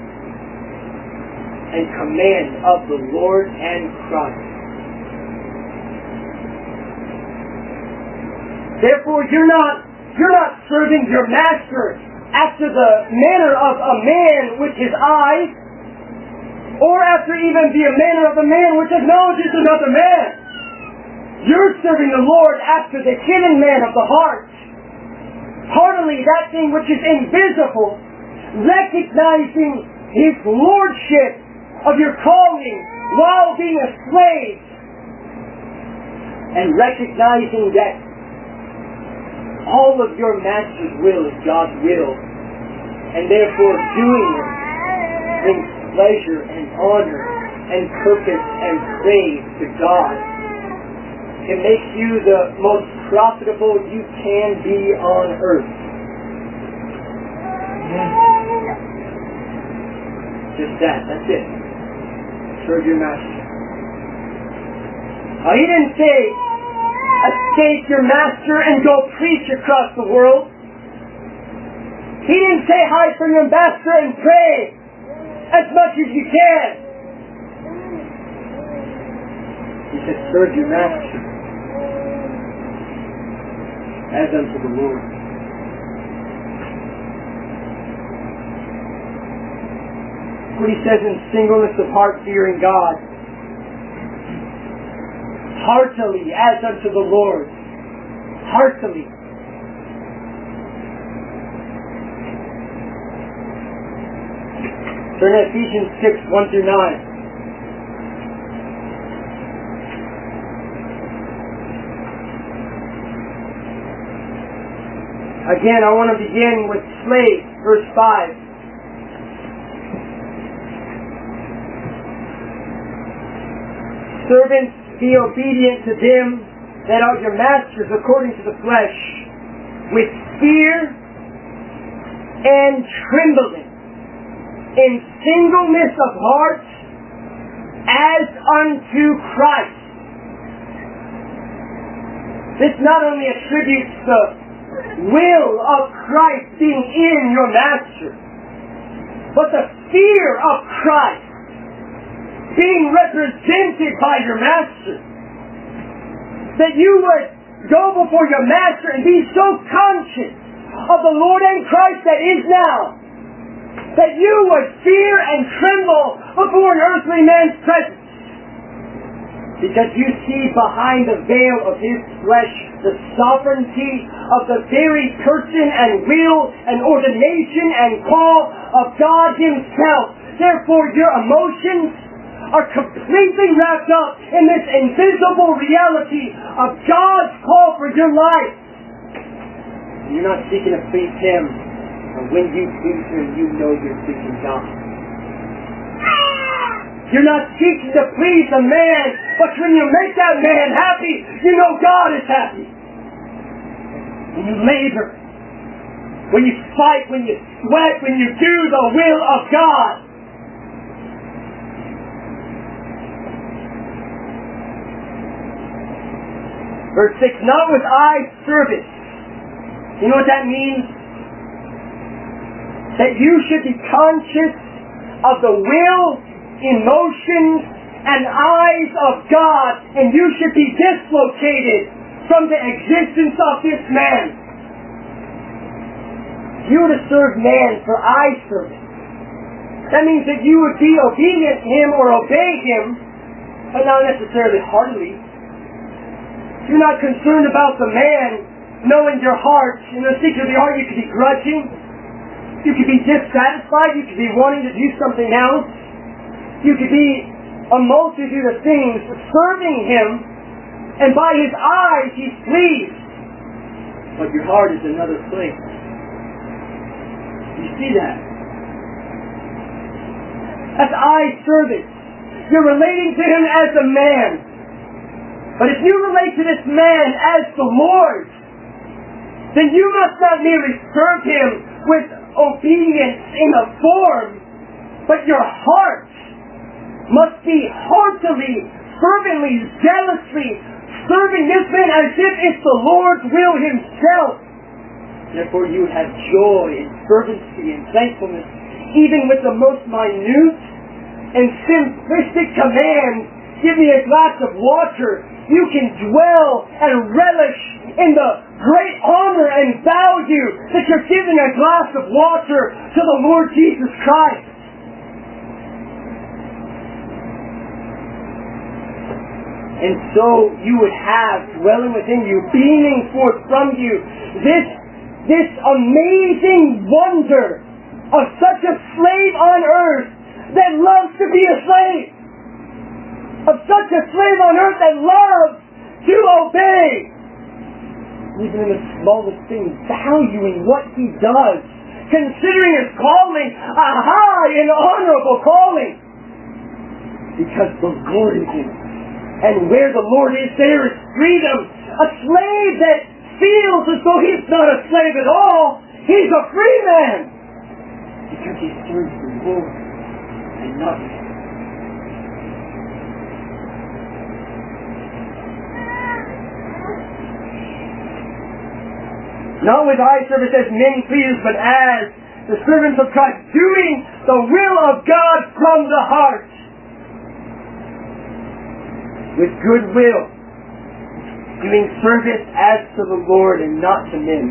and command of the Lord and Christ. Therefore, you're not serving your master after the manner of a man with his eyes, or after even the manner of a man which acknowledges another man. You're serving the Lord after the hidden man of the heart. Heartily, that thing which is invisible, recognizing his lordship of your calling while being a slave, and recognizing that all of your master's will is God's will, and therefore doing it brings pleasure and honor and purpose and praise to God. It makes you the most profitable you can be on earth. Just that's it. Serve your master. Now, he didn't say, escape your master and go preach across the world. He didn't say hide from your master and pray as much as you can. He said serve your master as unto the Lord. What he says in singleness of heart, fearing God. Heartily as unto the Lord. Heartily. Turn to Ephesians 6, 1 through 9. Again, I want to begin with slaves, verse 5. Servants, be obedient to them that are your masters according to the flesh, with fear and trembling, in singleness of heart, as unto Christ. This not only attributes the will of Christ being in your master, but the fear of Christ being represented by your master. That you would go before your master and be so conscious of the Lord and Christ that is now, that you would fear and tremble before an earthly man's presence. Because you see behind the veil of his flesh the sovereignty of the very person and will and ordination and call of God himself. Therefore your emotions are completely wrapped up in this invisible reality of God's call for your life. You're not seeking to please him, and when you please him, you know you're pleasing God. You're not seeking to please a man, but when you make that man happy, you know God is happy. When you labor, when you fight, when you sweat, when you do the will of God. Verse 6, not with eye service. You know what that means? That you should be conscious of the will, emotions, and eyes of God, and you should be dislocated from the existence of this man. You were to serve man for eye service. That means that you would be obedient to him or obey him, but not necessarily heartily. You're not concerned about the man knowing your heart. In the secret of your heart, you could be grudging. You could be dissatisfied. You could be wanting to do something else. You could be a multitude of things serving him, and by his eyes he's pleased. But your heart is another place. You see that? That's eye service. You're relating to him as a man. But if you relate to this man as the Lord, then you must not merely serve him with obedience in a form, but your heart must be heartily, fervently, zealously serving this man as if it's the Lord's will himself. Therefore you have joy and fervency and thankfulness, even with the most minute and simplistic commands. Give me a glass of water. You can dwell and relish in the great honor and value that you're giving a glass of water to the Lord Jesus Christ. And so you would have dwelling within you, beaming forth from you, this amazing wonder of such a slave on earth that loves to be a slave. Of such a slave on earth that loves to obey. Even in the smallest things, valuing what he does, considering his calling a high and honorable calling. Because the Lord is in it. And where the Lord is, there is freedom. A slave that feels as though he's not a slave at all, he's a free man. Because he serves the Lord and not man. Not with eye service as men pleasers, but as the servants of Christ, doing the will of God from the heart. With good will, doing service as to the Lord and not to men.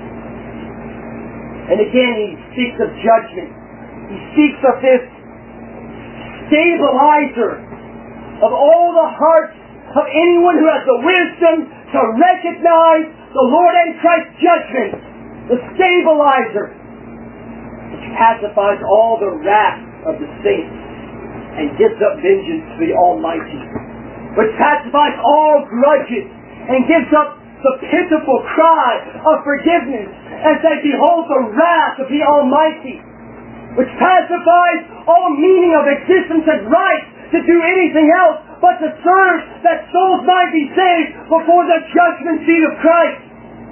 And again, he speaks of judgment. He speaks of this stabilizer of all the hearts of anyone who has the wisdom to recognize the Lord and Christ's judgment. The stabilizer, which pacifies all the wrath of the saints and gives up vengeance to the Almighty. Which pacifies all grudges and gives up the pitiful cry of forgiveness as they behold the wrath of the Almighty. Which pacifies all meaning of existence and right to do anything else but to serve that souls might be saved before the judgment seat of Christ.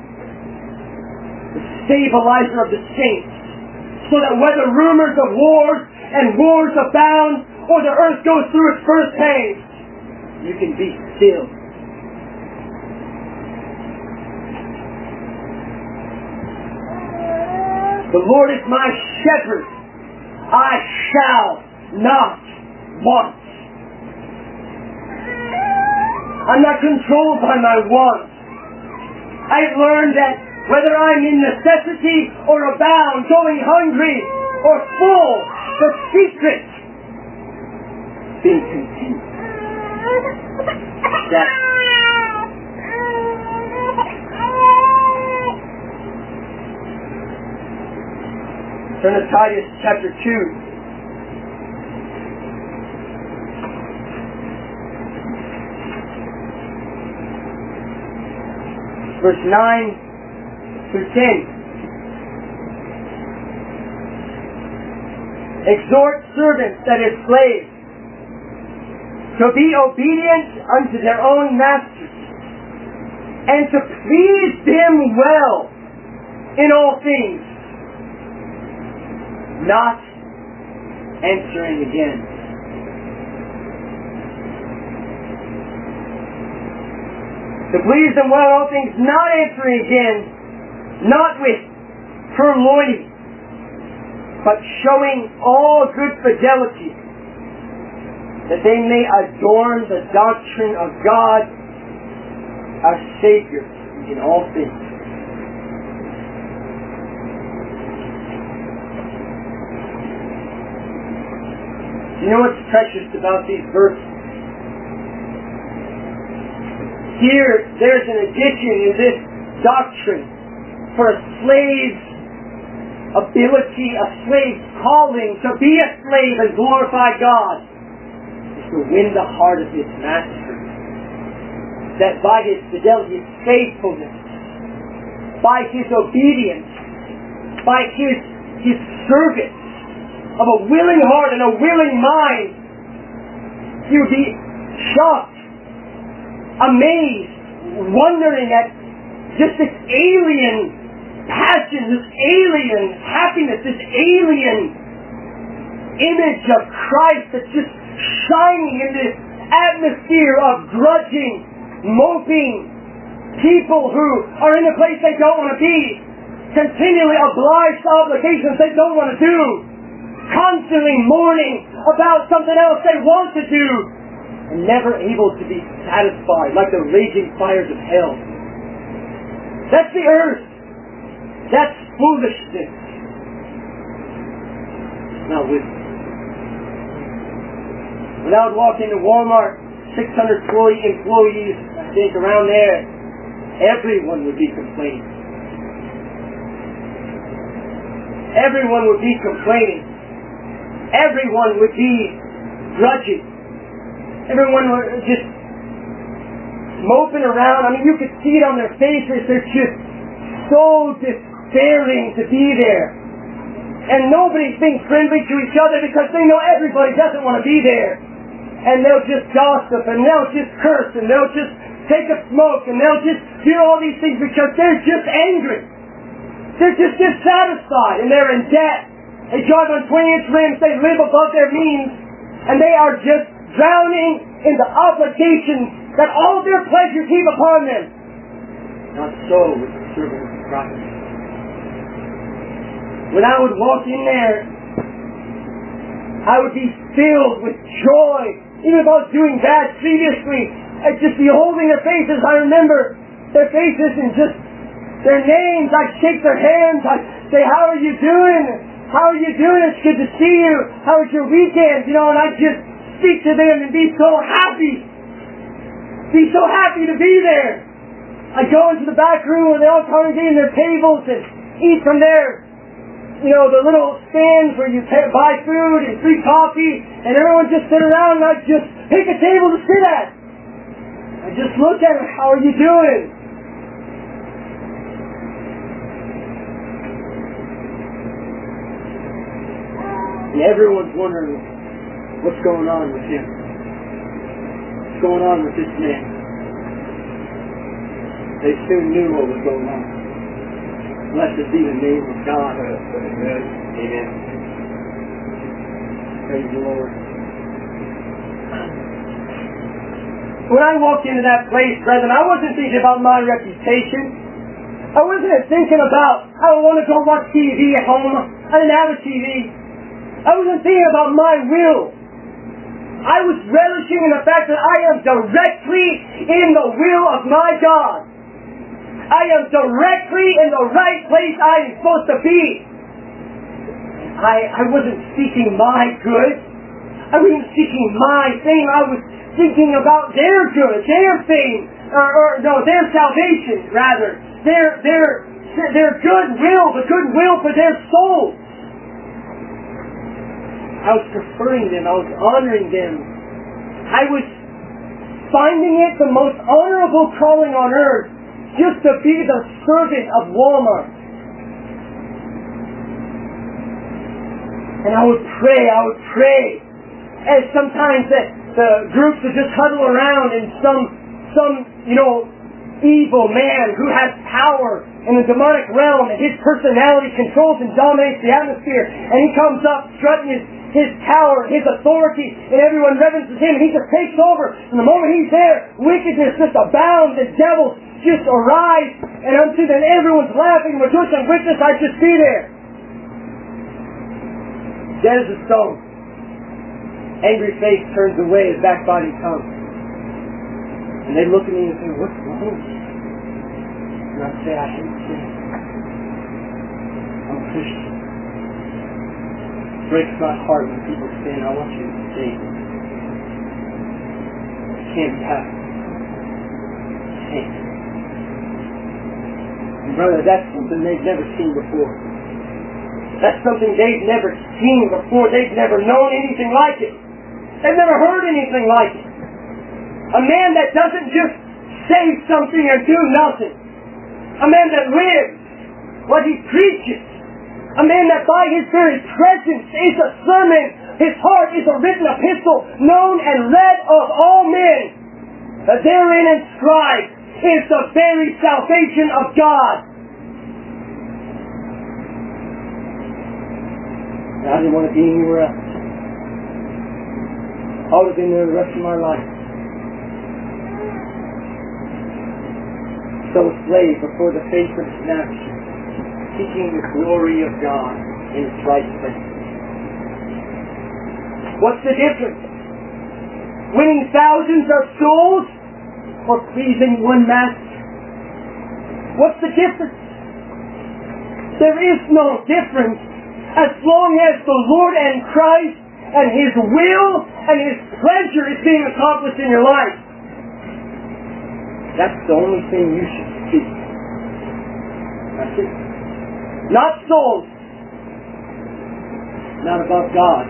The stabilizer of the saints, so that whether rumors of wars and wars abound, or the earth goes through its first pains, you can be still. The Lord is my shepherd. I shall not want. I'm not controlled by my wants. I've learned that whether I'm in necessity or abound, going hungry or full, the secret being content. That turn to Titus chapter 2. Verse 9 through 10. Exhort servants, that is slaves, to be obedient unto their own masters, and to please them well in all things, not answering again. To please them well in all things, not answering again, not with purloining, but showing all good fidelity, that they may adorn the doctrine of God, our Savior, in all things. You know what's precious about these verses? Here, there's an addition in this doctrine for a slave's ability, a slave's calling to be a slave and glorify God, is to win the heart of his master. That by his fidelity, his faithfulness, by his obedience, by his service of a willing heart and a willing mind, he would be shocked, amazed, wondering at just this alien passion, this alien happiness, this alien image of Christ that's just shining in this atmosphere of grudging, moping people who are in a place they don't want to be, continually obliged to obligations they don't want to do, constantly mourning about something else they want to do, and never able to be satisfied, like the raging fires of hell. That's the earth. That's foolishness. Not wisdom. When I would walk into Walmart, 600 employees, I think around there, everyone would be complaining. Everyone would be complaining. Everyone would be grudging. Everyone was just moping around. I mean, you could see it on their faces. They're just so despairing to be there. And nobody's being friendly to each other because they know everybody doesn't want to be there. And they'll just gossip, and they'll just curse, and they'll just take a smoke, and they'll just do all these things because they're just angry. They're just dissatisfied, and they're in debt. They drive on 20-inch rims, they live above their means, and they are just drowning in the obligations that all their pleasures heap upon them. Not so with the servant of Christ. When I would walk in there, I would be filled with joy. Even if I was doing bad previously, I'd just be holding their faces. I remember their faces and just their names. I'd shake their hands. I'd say, how are you doing? How are you doing? It's good to see you. How was your weekend? And I'd just speak to them and be so happy. Be so happy to be there. I'd go into the back room where they all congregate in their tables and eat from there. The little stands where you buy food and free coffee, and everyone just sit around, and I'd just pick a table to sit at. I just look at them, how are you doing? And everyone's wondering, what's going on with him? What's going on with this man? They soon knew what was going on. Blessed be the name of God. Amen. Praise the Lord. When I walked into that place, brethren, I wasn't thinking about my reputation. I wasn't thinking about, I want to go watch TV at home. I didn't have a TV. I wasn't thinking about my will. I was relishing in the fact that I am directly in the will of my God. I am directly in the right place I am supposed to be. I wasn't seeking my good. I wasn't seeking my fame. I was thinking about their good, their fame, their salvation, rather. Their goodwill, the goodwill for their souls. I was preferring them. I was honoring them. I was finding it the most honorable calling on earth just to be the servant of Walmart. And I would pray. As sometimes the groups would just huddle around and some evil man who has power in the demonic realm, and his personality controls and dominates the atmosphere, and he comes up strutting his power, his authority, and everyone reverences him, and he just takes over. And the moment he's there, wickedness just abounds, and devils just arise, and unto then everyone's laughing, rejoicing, wickedness, I'd just be there. Dead as a stone. Angry face turns away, his backbiting tongue. And they look at me and say, what's wrong with you? And I say, I hate sin. I'm a Christian. It breaks my heart when people sin. I want you to save me. It can't be happening. It can't. And brother, that's something they've never seen before. That's something they've never seen before. They've never known anything like it. They've never heard anything like it. A man that doesn't just say something and do nothing. A man that lives what he preaches. A man that by his very presence is a sermon. His heart is a written epistle, known and read of all men. Therein inscribed is the very salvation of God. I didn't want to be anywhere else. I would have been there the rest of my life. So a slave before the face of his master, seeking the glory of God in its right place. What's the difference? Winning thousands of souls or pleasing one master? What's the difference? There is no difference as long as the Lord and Christ and His will and His pleasure is being accomplished in your life. That's the only thing you should seek. That's it. Not souls. Not above God.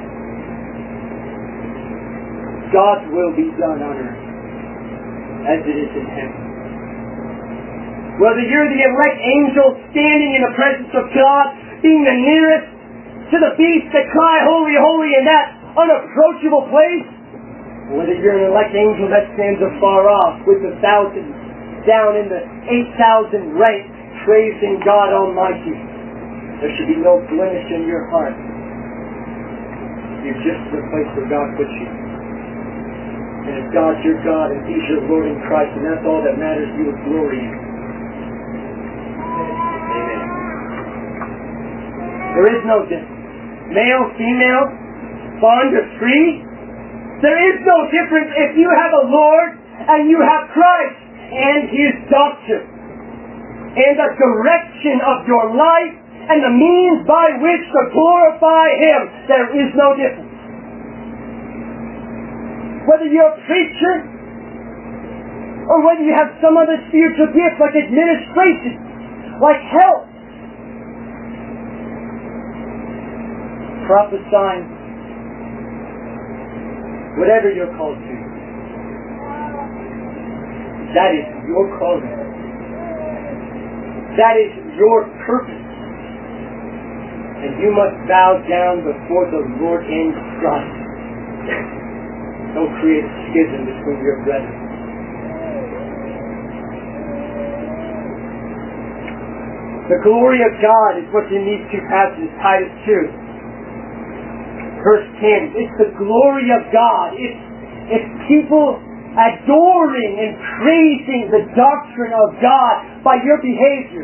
God's will be done on earth as it is in heaven. Whether you're the elect angel standing in the presence of God, being the nearest to the beasts that cry, holy, holy, in that unapproachable place, or whether you're an elect angel that stands afar off with the thousands down in the 8,000 ranks praising God Almighty, there should be no blemish in your heart. You're just the place where God puts you. And if God's your God and He's your Lord in Christ, and that's all that matters, you would glory in. There is no difference. Male, female, bond or free. There is no difference if you have a Lord and you have Christ and His doctrine and the direction of your life and the means by which to glorify Him. There is no difference. Whether you're a preacher or whether you have some other spiritual gift like administration, like health, prophesying, whatever you're called to, that is your calling. That is your purpose. And you must bow down before the Lord in Christ. Don't create a schism between your brethren. The glory of God is what's in these two passages, Titus 2. Verse 10, it's the glory of God. It's people adoring and praising the doctrine of God by your behavior.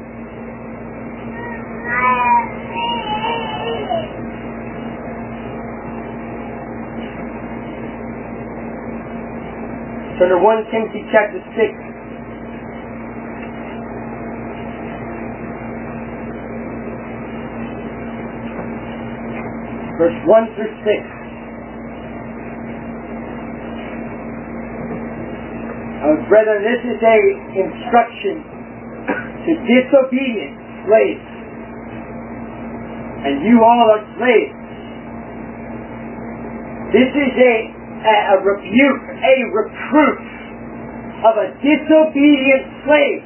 Turn to 1 Timothy chapter 6. Verse 1 through 6. Brethren, this is a instruction to disobedient slaves. And you all are slaves. This is a rebuke, a reproof of a disobedient slave.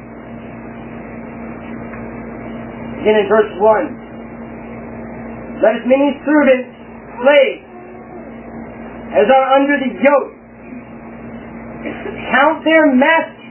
Again in verse 1. Let as many servants, slaves, as are under the yoke, count their masters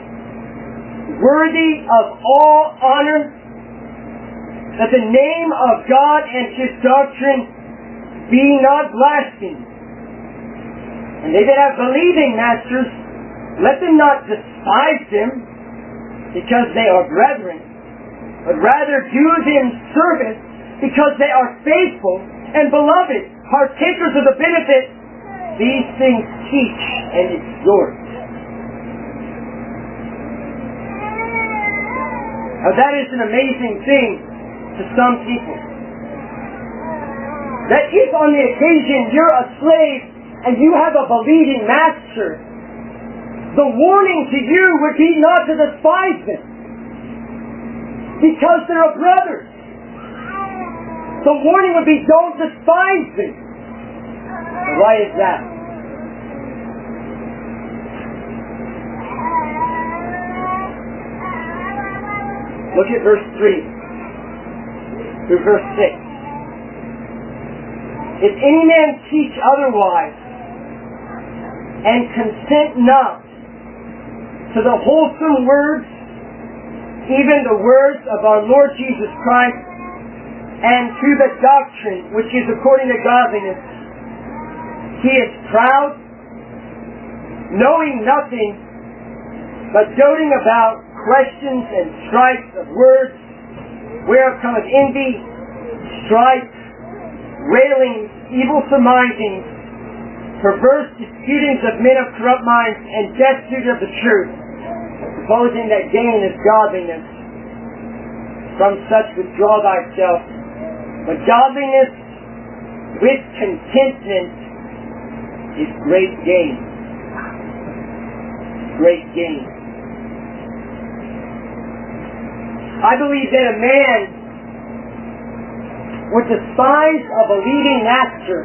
worthy of all honor, that the name of God and His doctrine be not blasphemed. And they that have believing masters, let them not despise them, because they are brethren, but rather do them service, because they are faithful and beloved, partakers of the benefit. These things teach and exhort. Now that is an amazing thing to some people. That if on the occasion you're a slave and you have a believing master, the warning to you would be not to despise them, because they're a brother. The warning would be, don't despise them. Why is that? Look at verse 3 through verse 6. If any man teach otherwise, and consent not to the wholesome words, even the words of our Lord Jesus Christ, and to the doctrine which is according to godliness, he is proud, knowing nothing, but doting about questions and strifes of words, whereof cometh envy, strife, railings, evil surmisings, perverse disputings of men of corrupt minds, and destitute of the truth, supposing that gain is godliness. From such withdraw thyself. But godliness with contentment is great gain. Great gain. I believe that a man would despise a believing master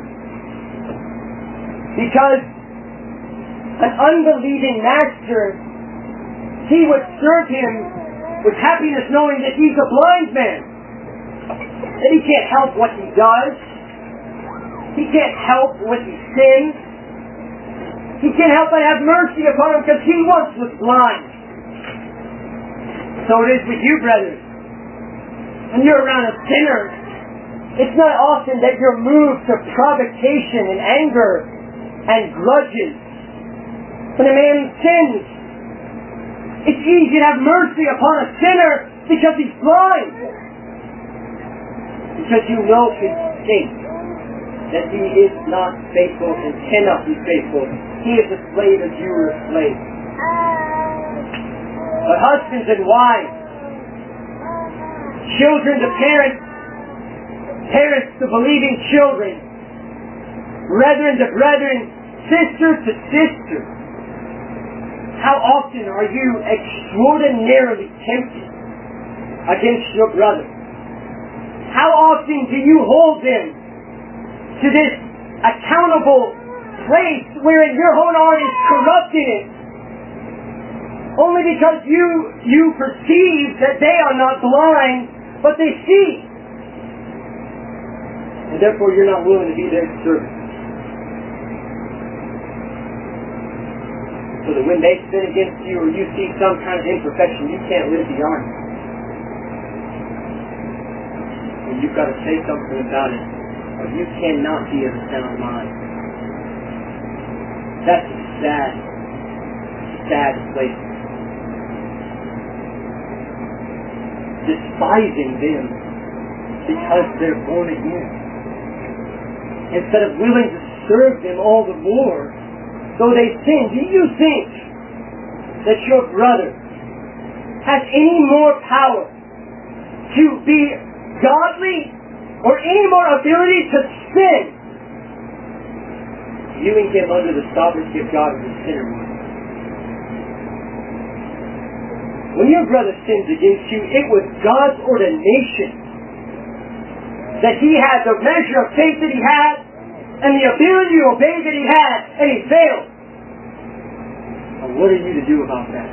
because an unbelieving master, he would serve him with happiness knowing that he's a blind man. That he can't help what he does. He can't help what he sins. He can't help but have mercy upon him because he once was blind. So it is with you, brethren. When you're around a sinner, it's not often that you're moved to provocation and anger and grudges. When a man sins, it's easy to have mercy upon a sinner because he's blind. Because you know his state, that he is not faithful and cannot be faithful. He is a slave as you are a slave. But husbands and wives, children to parents, parents to believing children, brethren to brethren, sister to sister, how often are you extraordinarily tempted against your brother? How often do you hold them to this accountable place wherein your own heart is corrupted in? Only because you perceive that they are not blind, but they see. And therefore you're not willing to be their servant. So that when they sin against you or you see some kind of imperfection, you can't live beyond it. And you've got to say something about it, or you cannot be of a sound mind. That's a sad place. Despising them because they're born again. Instead of willing to serve them all the more, though they sin. Do you think that your brother has any more power to be godly or any more ability to sin? You and him under the sovereignty of God as a sinner. When your brother sins against you, it was God's ordination that he had the measure of faith that he had and the ability to obey that he had, and he failed. And what are you to do about that?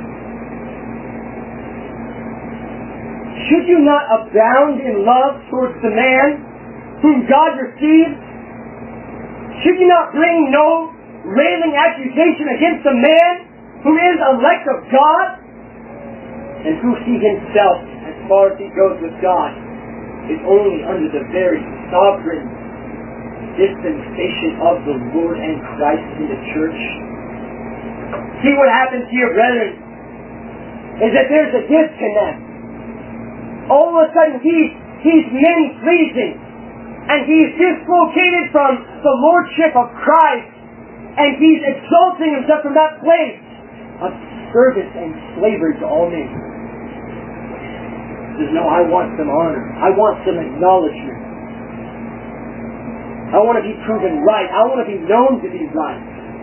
Should you not abound in love towards the man whom God receives? Should you not bring no railing accusation against the man who is elect of God, and who he himself, as far as he goes with God, is only under the very sovereign dispensation of the Lord and Christ in the church? See what happens to your brethren is that there's a disconnect. All of a sudden he's men-pleasing, and he's dislocated from the lordship of Christ, and he's exalting himself from that place of service and slavery to all men. He says, no, I want some honor. I want some acknowledgement. I want to be proven right. I want to be known to be right.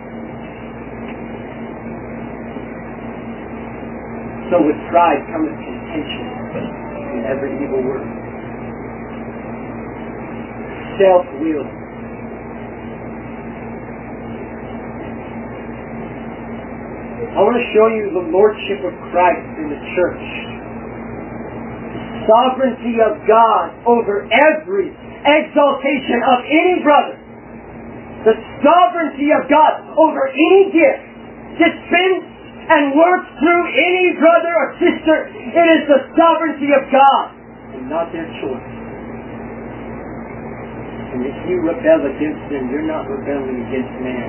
So with pride comes contention in every evil word. Self-will. I want to show you the lordship of Christ in the church. The sovereignty of God over every exaltation of any brother. The sovereignty of God over any gift. Dispense and work through any brother or sister. It is the sovereignty of God and not their choice. And if you rebel against them, you're not rebelling against man.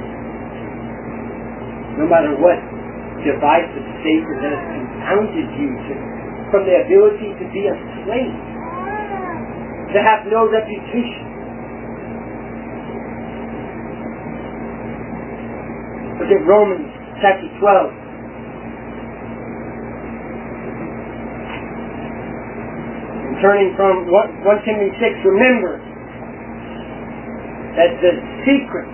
No matter what device of Satan that has confounded you from the ability to be a slave, to have no reputation. Look at Romans chapter 12. And turning from 1 Timothy 6, remember that the secret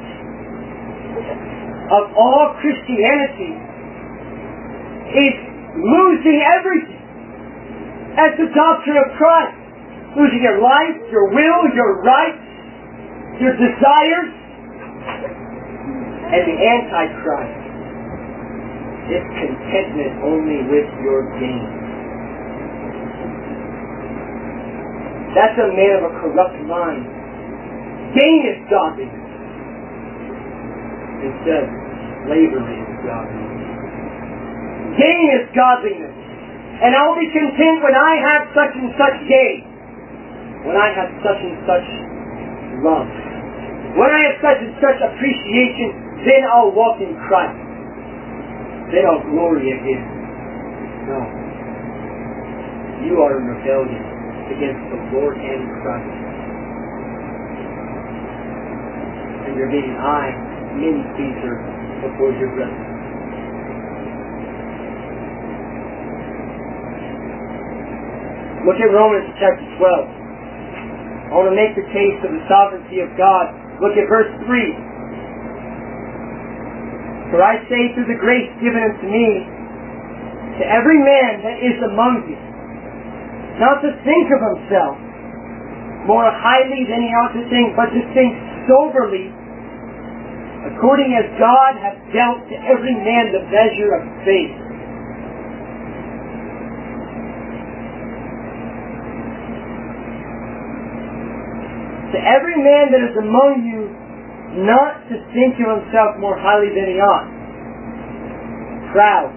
of all Christianity is losing everything as the doctrine of Christ. Losing your life, your will, your rights, your desires. And the Antichrist is contentment only with your gain. That's a man of a corrupt mind. Gain is godliness. Instead, slavery is godliness. Gain is godliness. And I'll be content when I have such and such gain. When I have such and such love. When I have such and such appreciation, then I'll walk in Christ. Then I'll glory again. No. You are in rebellion. against the Lord and Christ. And you're being men pleaser before your brethren. Look at Romans chapter 12. I want to make the case of the sovereignty of God. Look at verse 3. For I say through the grace given unto me, to every man that is among you, not to think of himself more highly than he ought to think, but to think soberly, according as God hath dealt to every man the measure of faith. To every man that is among you, not to think of himself more highly than he ought. Proud,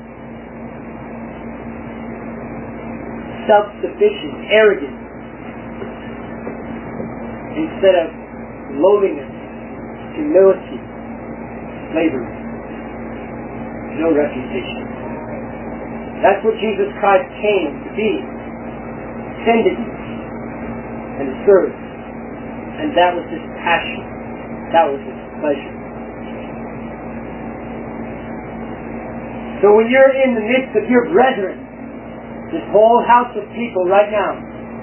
self-sufficient, arrogant, instead of lowliness, humility, slavery, no reputation. That's what Jesus Christ came to be, tended and to serve. And that was his passion. That was his pleasure. So when you're in the midst of your brethren, this whole house of people right now,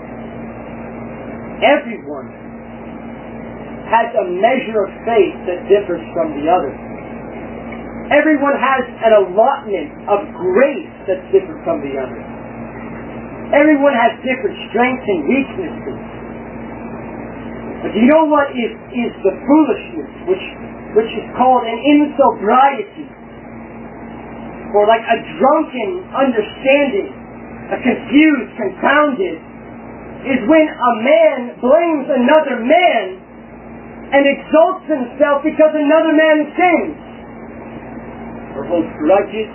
everyone has a measure of faith that differs from the other. Everyone has an allotment of grace that's different from the other. Everyone has different strengths and weaknesses. But do you know what is the foolishness, which is called an insobriety, or like a drunken understanding, a confused, confounded, is when a man blames another man and exalts himself because another man sins, or holds grudges,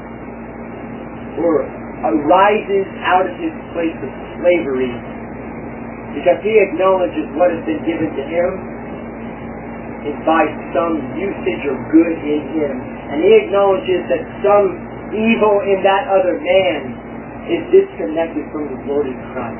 or arises out of his place of slavery because he acknowledges what has been given to him is by some usage or good in him. And he acknowledges that some evil in that other man is disconnected from the Lord in Christ.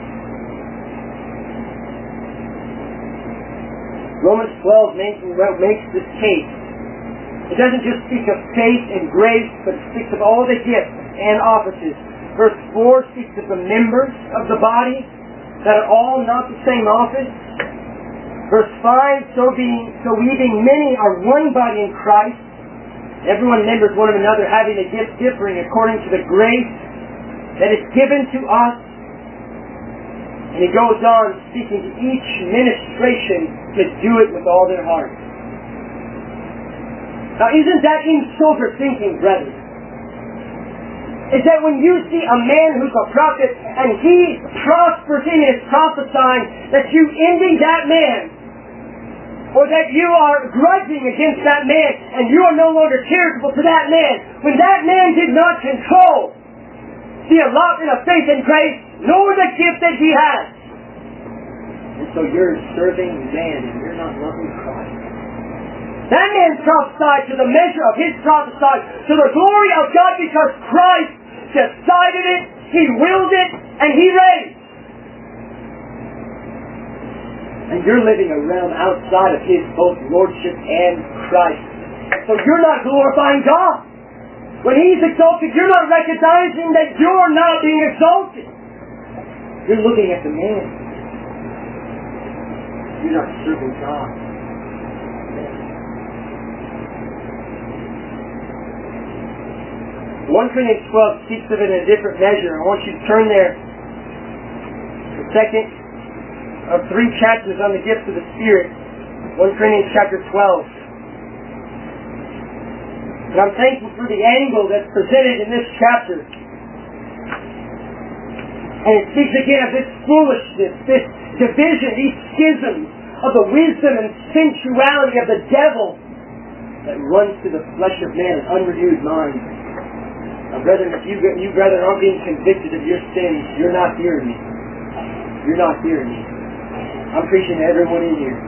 Romans 12 makes this case. It doesn't just speak of faith and grace, but it speaks of all the gifts and offices. Verse 4 speaks of the members of the body that are all not the same office. Verse 5, so we being many are one body in Christ, everyone members one of another, having a gift differing according to the grace that is given to us. And he goes on speaking to each ministration to do it with all their heart. Now isn't that in sober thinking, brethren? Is that when you see a man who's a prophet and he prospers in his prophesying, that you envy that man, or that you are grudging against that man and you are no longer charitable to that man, when that man did not control the allotment of faith and grace, nor the gift that he has. And so you're serving man and you're not loving Christ. That man prophesied to the measure of his prophesy, to the glory of God, because Christ decided it, he willed it, and he raised. And you're living a realm outside of his both lordship and Christ. So you're not glorifying God. When he's exalted, you're not recognizing that you're not being exalted. You're looking at the man. You're not serving God. 1 Corinthians 12 speaks of it in a different measure. I want you to turn there. The second of 3 chapters on the gifts of the Spirit. 1 Corinthians chapter 12. And I'm thankful for the angle that's presented in this chapter. And it speaks again of this foolishness, this division, these schisms of the wisdom and sensuality of the devil that runs through the flesh of man, an unrenewed mind. Now, brethren, if you brethren aren't being convicted of your sins, you're not hearing me. You're not hearing me. I'm preaching to everyone in here.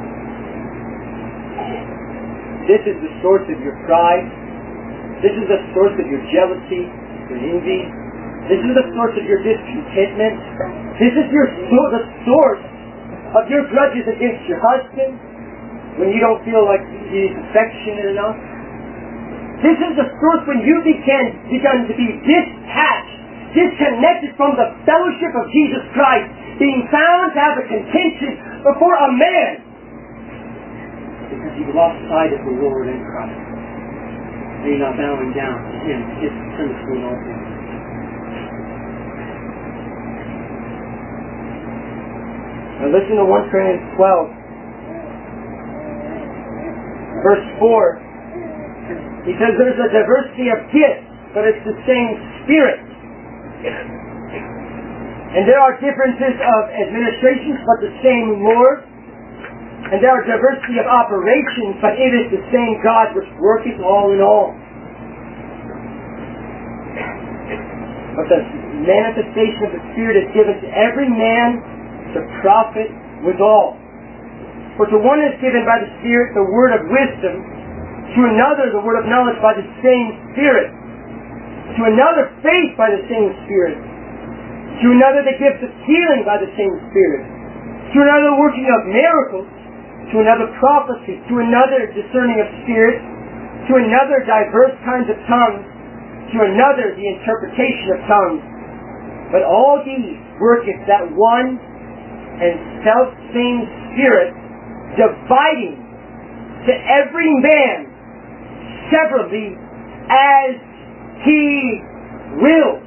This is the source of your pride. This is the source of your jealousy, your envy, This is the source of your discontentment. This is the source of your grudges against your husband when you don't feel like he's affectionate enough. This is the source when you begun to be detached, disconnected from the fellowship of Jesus Christ, being found to have a contention before a man because you've lost sight of the Lord in Christ. And you're not bowing down to Him, His supremacy in all things. Now listen to 1 Corinthians 12, verse 4. He says there's a diversity of gifts, but it's the same Spirit. And there are differences of administrations, but the same Lord. And there are diversity of operations, but it is the same God which worketh all in all. But the manifestation of the Spirit is given to every man to profit withal. For to one is given by the Spirit the word of wisdom, to another the word of knowledge by the same Spirit, to another faith by the same Spirit, to another the gift of healing by the same Spirit, to another working of miracles, to another prophecy, to another discerning of spirits, to another diverse kinds of tongues, to another the interpretation of tongues. But all these worketh that one and self-same Spirit, dividing to every man severally as He wills.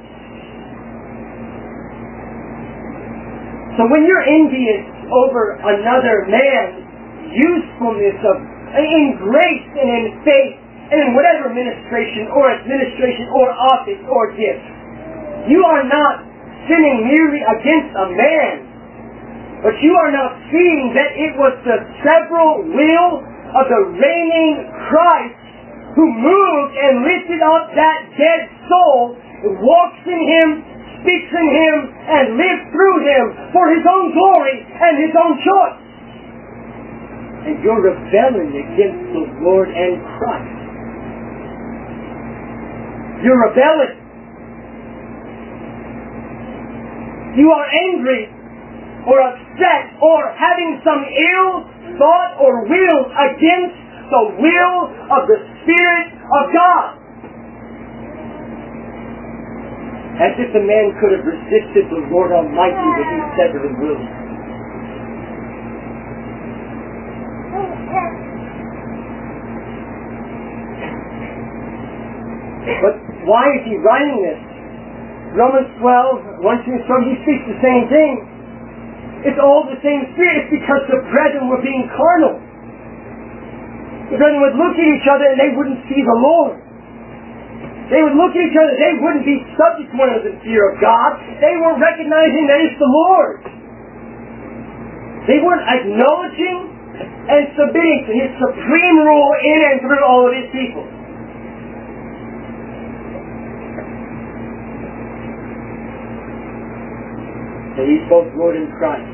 So when you're envious over another man's usefulness in grace and in faith and in whatever ministration or administration or office or gift, you are not sinning merely against a man, but you are not seeing that it was the several will of the reigning Christ who moved and lifted up that dead soul, walks in Him, speaks in Him, and lives through Him for His own glory and His own choice. And you're rebelling against the Lord and Christ. You're rebelling. You are angry or upset or having some ill thought or will against the will of the Spirit of God. As if the man could have resisted the Lord Almighty when He severed His will. But why is he writing this? Romans 12, 1-12, he speaks the same thing. It's all the same Spirit. It's because the brethren were being carnal. The brethren would look at each other and they wouldn't see the Lord. They would look at each other, they wouldn't be subject to one another in fear of God. They weren't recognizing that it's the Lord. They weren't acknowledging and submitting to His supreme rule in and through all of His people. So He's both Lord and Christ.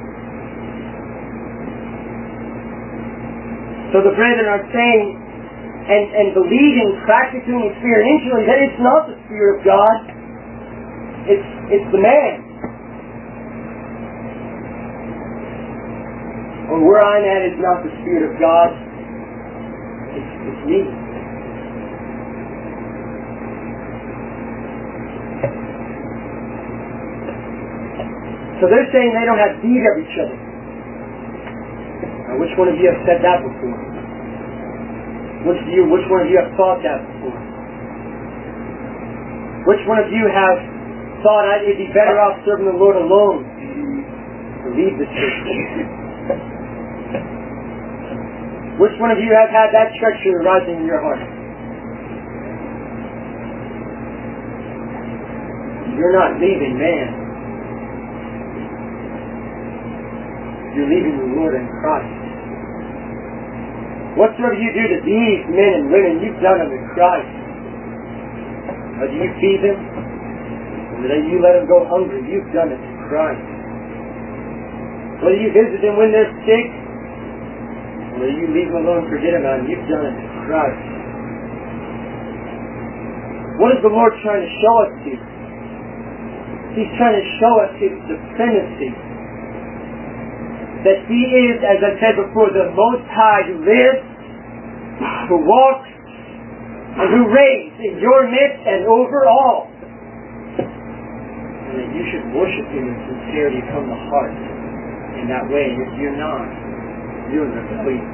So the brethren are saying and believing, practicing, experientially that it's not the Spirit of God. It's the man. Or where I'm at is not the Spirit of God. It's me. So they're saying they don't have need of each other. Now, which one of you have said that before? Which one of you have thought that before? Which one of you have thought it'd be better off serving the Lord alone or leave the church? Which one of you have had that treachery rising in your heart? You're not leaving man. You're leaving the Lord in Christ. Whatsoever you do to these men and women, you've done them in Christ. Whether you feed them, or whether you let them go hungry, you've done it in Christ. Whether you visit them when they're sick, or whether you leave them alone and forget about them, you've done it in Christ. What is the Lord trying to show us here? He's trying to show us His supremacy. That He is, as I said before, the Most High who lives, who walks, and who reigns in your midst and over all. And that you should worship Him in sincerity from the heart in that way. And if you're not, you're in rebellion.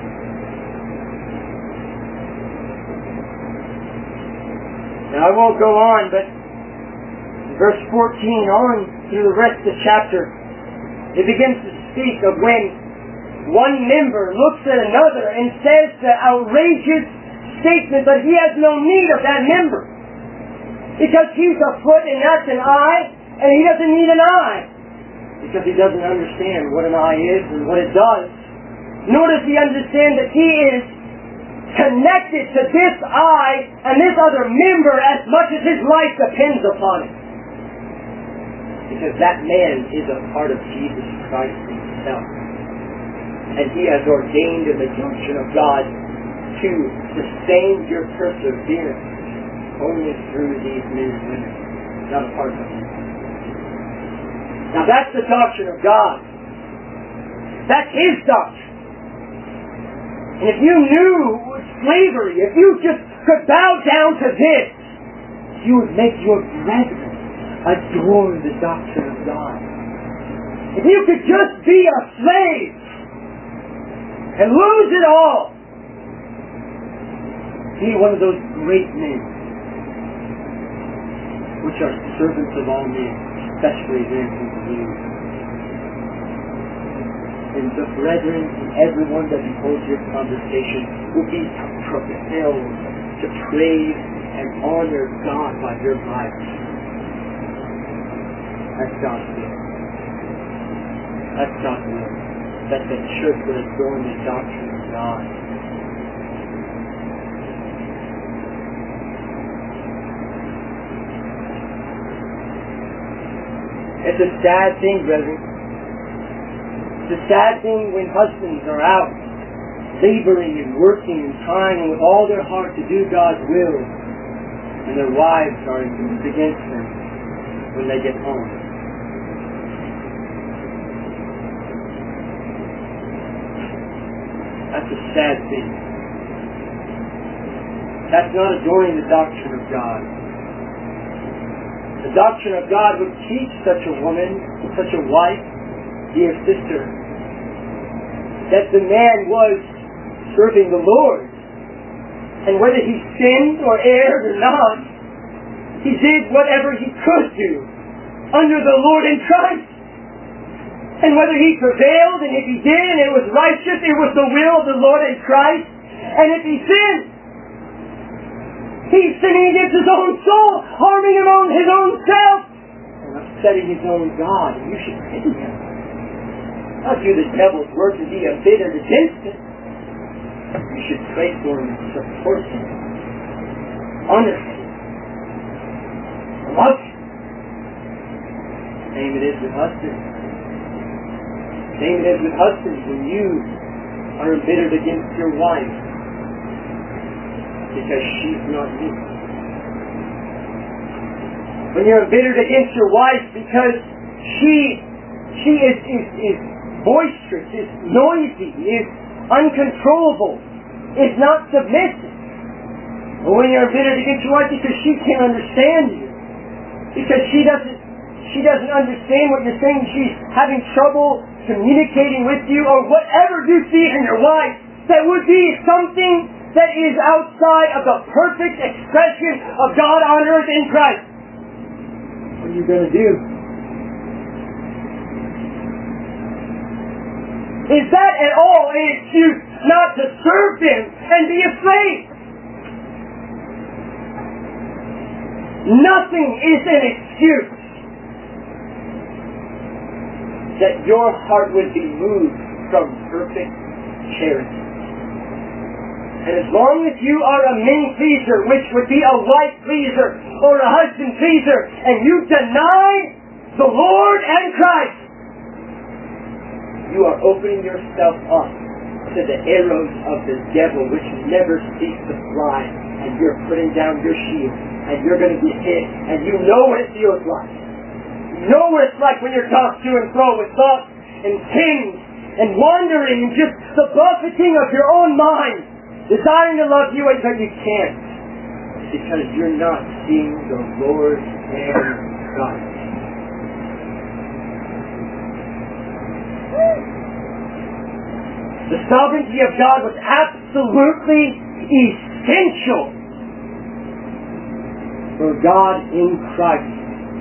Now I won't go on, but verse 14 on through the rest of the chapter, it begins to speak of when one member looks at another and says the outrageous statement that he has no need of that member because he's a foot and that's an eye, and he doesn't need an eye because he doesn't understand what an eye is and what it does, nor does he understand that he is connected to this eye and this other member as much as his life depends upon it. Because that man is a part of Jesus Christ Himself. And He has ordained in the junction of God to sustain your perseverance only through these men and women, not apart from Him. Now that's the doctrine of God. That's His doctrine. And if you knew slavery, if you just could bow down to this, you would make your brethren adore the doctrine of God. If you could just be a slave and lose it all, be one of those great men which are servants of all men, especially them who believe. And the brethren and everyone that beholds your conversation will be propelled to praise and honor God by your life. That's God's will. That's God's will. That the church would adorn the doctrine of God. It's a sad thing, brethren. It's a sad thing when husbands are out laboring and working and trying with all their heart to do God's will, and their wives are against them when they get home. That's a sad thing. That's not adoring the doctrine of God. The doctrine of God would teach such a woman, such a wife, dear sister, that the man was serving the Lord. And whether he sinned or erred or not, he did whatever he could do under the Lord in Christ. And whether he prevailed, and if he did, and it was righteous, it was the will of the Lord in Christ. And if he sinned, he's sinning against his own soul, harming his own self, and upsetting his own God. And you should pity him. Not do the devil's work and be embittered against him. You should pray for him and support him, honor him, love him. Same it is with husbands. Same it is with husbands when you are embittered against your wife because she's not you. When you're embittered against your wife because she is boisterous, is noisy, is uncontrollable, is not submissive. Or when you're embittered against your wife because she can't understand you, because she doesn't understand what you're saying, she's having trouble communicating with you, or whatever you see in your wife that would be something that is outside of the perfect expression of God on earth in Christ. What are you going to do? Is that at all an excuse not to serve Him and be a slave? Nothing is an excuse that your heart would be moved from perfect charity. And as long as you are a men pleaser, which would be a wife pleaser or a husband pleaser, and you deny the Lord and Christ, you are opening yourself up to the arrows of the devil, which never cease to fly, and you're putting down your shield, and you're going to be hit, and you know what it feels like. know what it's like when you're tossed to and fro with thoughts and sins and wandering and just the buffeting of your own mind, desiring to love you but you can't. Because you're not seeing the Lord and Christ. The sovereignty of God was absolutely essential for God in Christ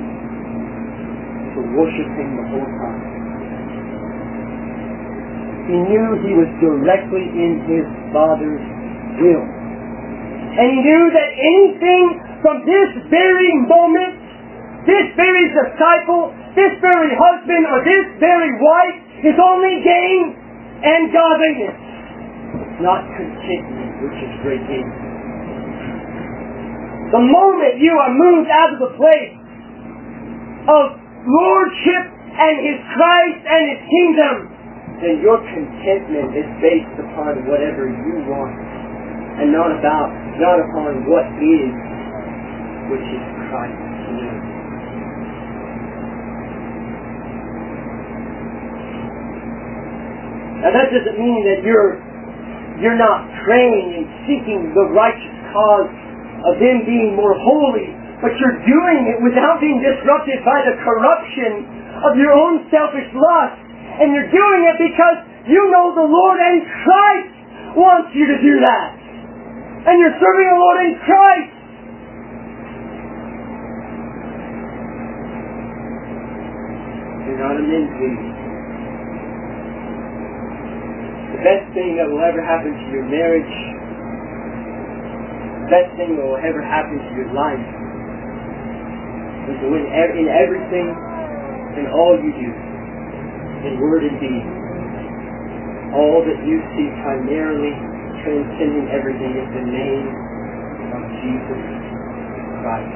to worship Him the whole time. He knew He was directly in His Father's will. And He knew that anything from this very moment, this very disciple, this very husband, or this very wife is only gain and godliness, not contentment, which is great gain. The moment you are moved out of the place of lordship and His Christ and His kingdom, then your contentment is based upon whatever you want and not upon what is, which is Christ. Now that doesn't mean that you're not praying and seeking the righteous cause of them being more holy, but you're doing it without being disrupted by the corruption of your own selfish lust. And you're doing it because you know the Lord and Christ wants you to do that. And you're serving the Lord in Christ. You're not a men pleaser. The best thing that will ever happen to your marriage, the best thing that will ever happen to your life, is to win in everything and all you do, in word and deed, all that you see primarily transcending everything is the name of Jesus Christ.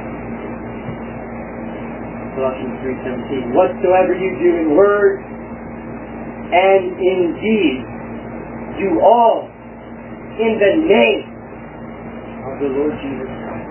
Colossians 3:17. Whatsoever you do in word and in deed, do all in the name of the Lord Jesus Christ.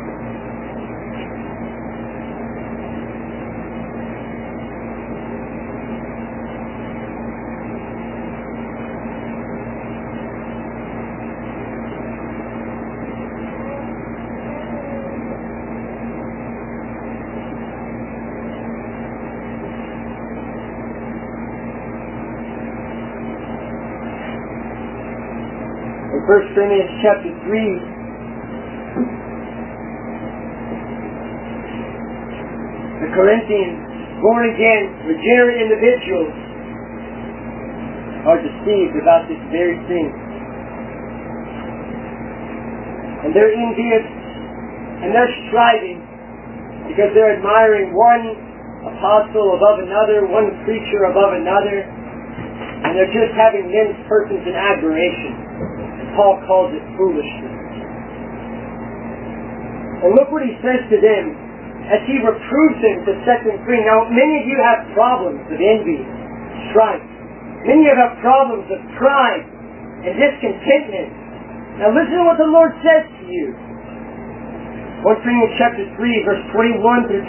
In 1 Corinthians chapter 3, the Corinthians, born again, regenerate individuals, are deceived about this very thing. And they're envious and they're striving because they're admiring one apostle above another, one preacher above another, and they're just having men's persons in admiration. Paul calls it foolishness. And look what he says to them as he reproves them to set them free. Now, many of you have problems of envy, strife. Many of you have problems of pride and discontentment. Now listen to what the Lord says to you. 1 Corinthians chapter 3, verse 21 through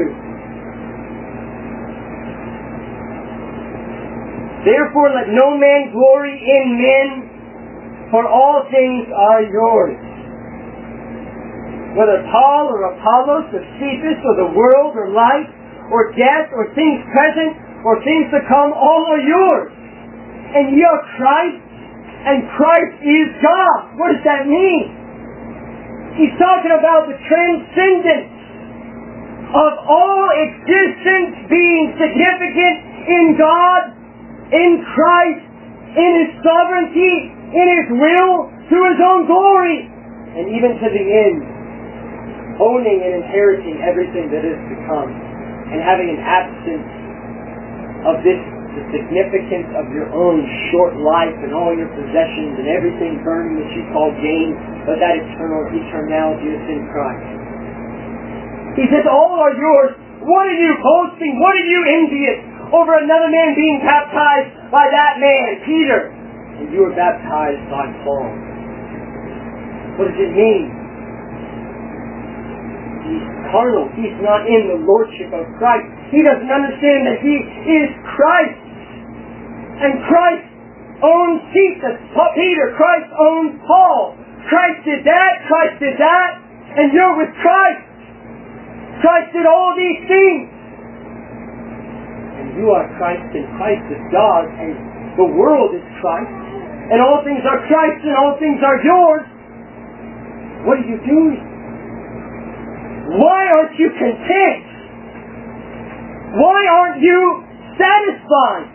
22. Therefore let no man glory in men, for all things are yours. Whether Paul or Apollos or Cephas or the world or life or death or things present or things to come, all are yours. And ye are Christ, and Christ is God. What does that mean? He's talking about the transcendence of all existence being significant in God, in Christ, in His sovereignty, in His will, through His own glory, and even to the end, owning and inheriting everything that is to come, and having an absence of this, the significance of your own short life and all your possessions and everything burning that you call gain, but that eternality is in Christ. He says, all are yours. What are you boasting? What are you envious over another man being baptized by that man, Peter? And you were baptized by Paul. What does it mean? He's carnal. He's not in the lordship of Christ. He doesn't understand that he is Christ. And Christ owns Peter. Christ owns Paul. Christ did that. Christ did that. And you're with Christ. Christ did all these things. And you are Christ, and Christ is God, and the world is Christ. And all things are Christ, and all things are yours. What are you doing? Why aren't you content? Why aren't you satisfied?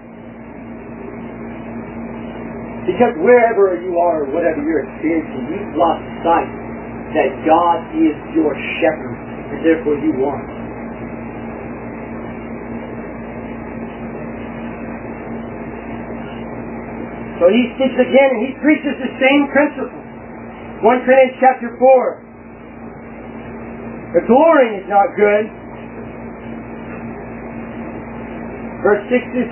Because wherever you are, whatever you're experiencing, you've lost sight that God is your shepherd, and therefore you want. So he speaks again, and he preaches the same principle. 1 Corinthians chapter 4. The glorying is not good. Verse 6 through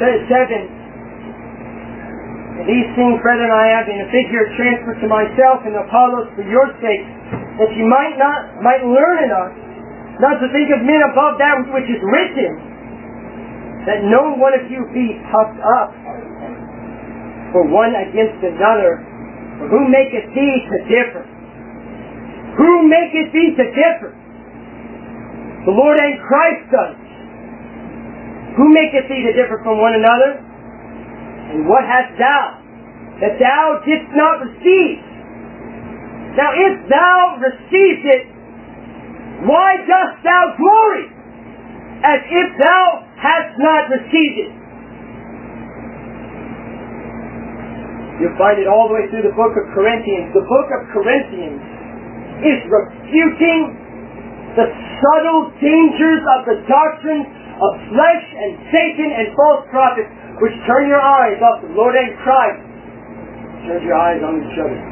7. And these things, brethren, I have in a figure transferred to myself and Apollos for your sake, that you might learn in us, not to think of men above that which is written, that no one of you be puffed up for one against another. For who maketh thee to differ? Who maketh thee to differ? The Lord and Christ does. Who maketh thee to differ from one another? And what hast thou that thou didst not receive? Now if thou received it, why dost thou glory as if thou hast not received it? You'll find it all the way through the book of Corinthians. The book of Corinthians is refuting the subtle dangers of the doctrine of flesh and Satan and false prophets, which turn your eyes off the Lord and Christ, turn your eyes on each other.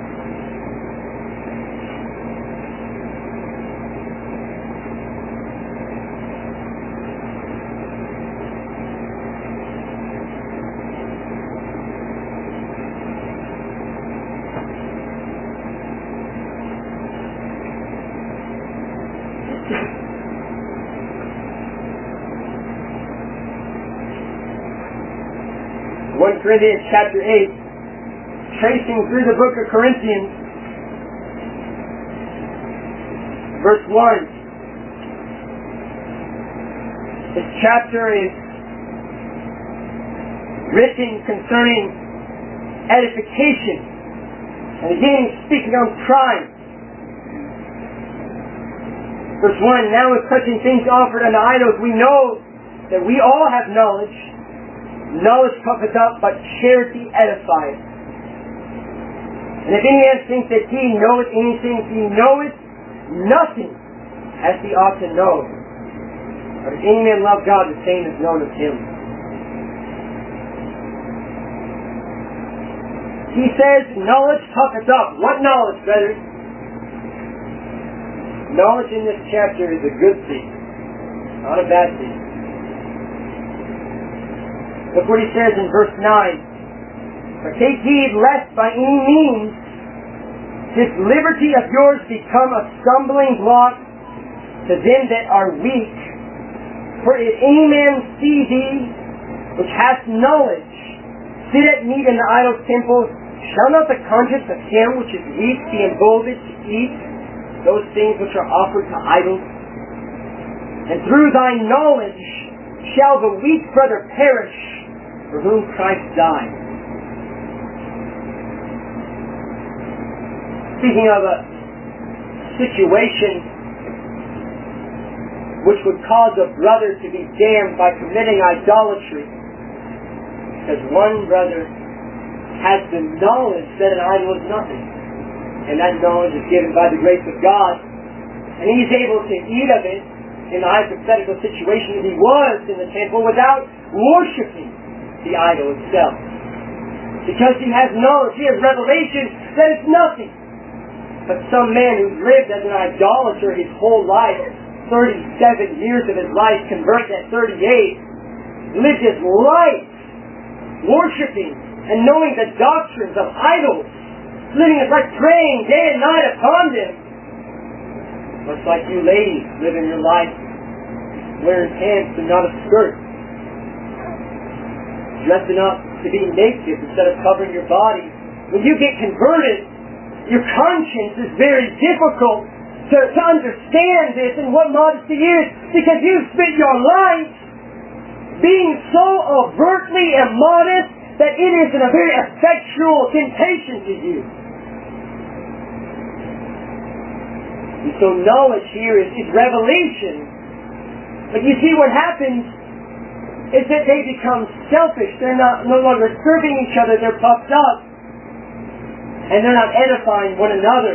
Corinthians chapter 8, tracing through the book of Corinthians, verse 1. This chapter is written concerning edification. And again, he's speaking on pride. Verse 1, now with touching things offered unto idols, we know that we all have knowledge. Knowledge puffeth up, but charity edifieth. And if any man think that he knoweth anything, he knoweth nothing as he ought to know. But if any man love God, the same is known of him. He says, knowledge puffeth up. What knowledge, brethren? Knowledge in this chapter is a good thing, not a bad thing. Look what he says in verse 9. But take heed lest by any means this liberty of yours become a stumbling block to them that are weak. For if any man see thee, which hast knowledge, sit at meat in the idol's temple, shall not the conscience of him which is weak be emboldened to eat those things which are offered to idols? And through thy knowledge shall the weak brother perish, for whom Christ died. Speaking of a situation which would cause a brother to be damned by committing idolatry, because one brother has the knowledge that an idol is nothing, and that knowledge is given by the grace of God, and he's able to eat of it in the hypothetical situation that he was in the temple without worshiping the idol itself. Because he has knowledge, he has revelation that it's nothing. But some man who's lived as an idolater his whole life, 37 years of his life, converted at 38, lived his life worshiping and knowing the doctrines of idols, living his life praying day and night upon them. Much like you ladies living your life wearing pants and not a skirt. Dressing up to be naked instead of covering your body. When you get converted, your conscience is very difficult to understand this and what modesty is, because you've spent your life being so overtly immodest that it is a very effectual temptation to you. And so knowledge here is revelation. But you see, what happens is that they become selfish. They're no longer serving each other. They're puffed up. And they're not edifying one another.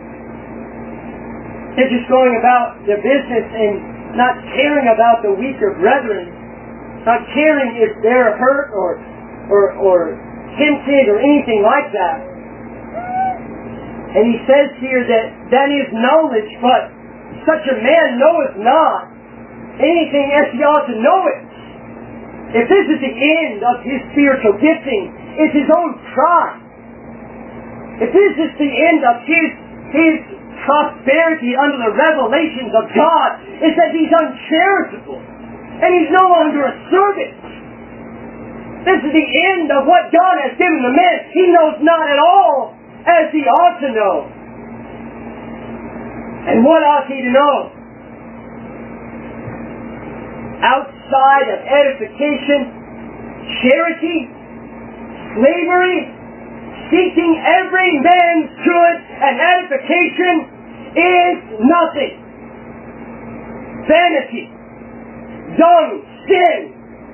They're just going about their business and not caring about the weaker brethren. Not caring if they're hurt or tempted or anything like that. And he says here that is knowledge, but such a man knoweth not anything as he ought to know it. If this is the end of his spiritual gifting, it's his own pride. If this is the end of his prosperity under the revelations of God, it's that he's uncharitable. And he's no longer a servant. This is the end of what God has given the man. He knows not at all as he ought to know. And what ought he to know? Outside of edification, charity, slavery, seeking every man's good and edification is nothing. Vanity, dung, sin.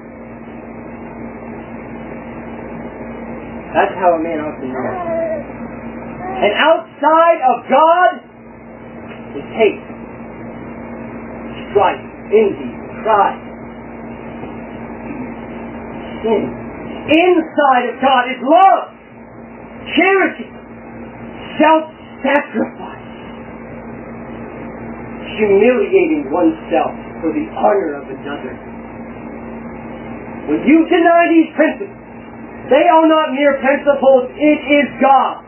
That's how a man ought to know. And outside of God is hate, strife, envy, pride, sin. Inside of God is love, charity, self-sacrifice, humiliating oneself for the honor of another. When you deny these principles, they are not mere principles, it is God.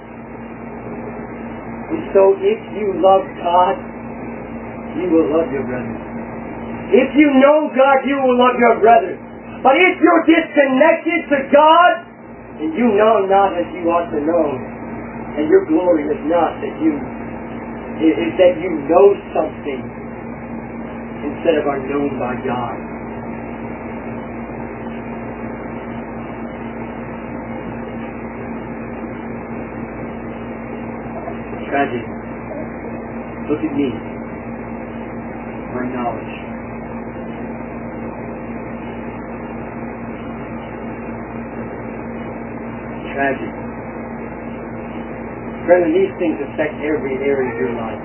And so if you love God, you will love your brethren. If you know God, you will love your brethren. But if you're disconnected to God, and you know not as you ought to know, and your glory is not that you know something instead of are known by God. Tragic. Look at me. My knowledge. Tragic. Brethren, these things affect every area of your life.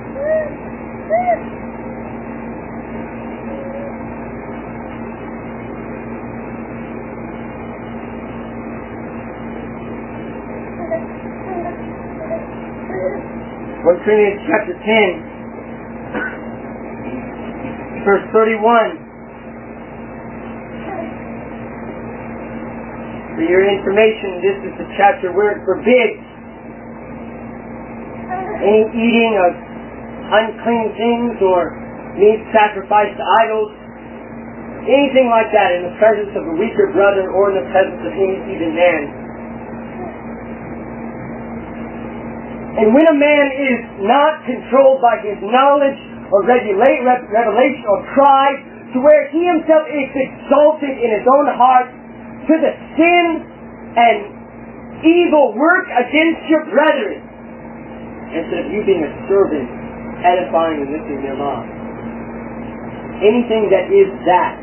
Corinthians chapter 10, verse 31. For your information, this is the chapter where it forbids any eating of unclean things or meat sacrificed to idols, anything like that in the presence of a weaker brother or in the presence of any even man. And when a man is not controlled by his knowledge or revelation or pride, to where he himself is exalted in his own heart to the sin and evil work against your brethren, instead of you being a servant, edifying and lifting them up. Anything that is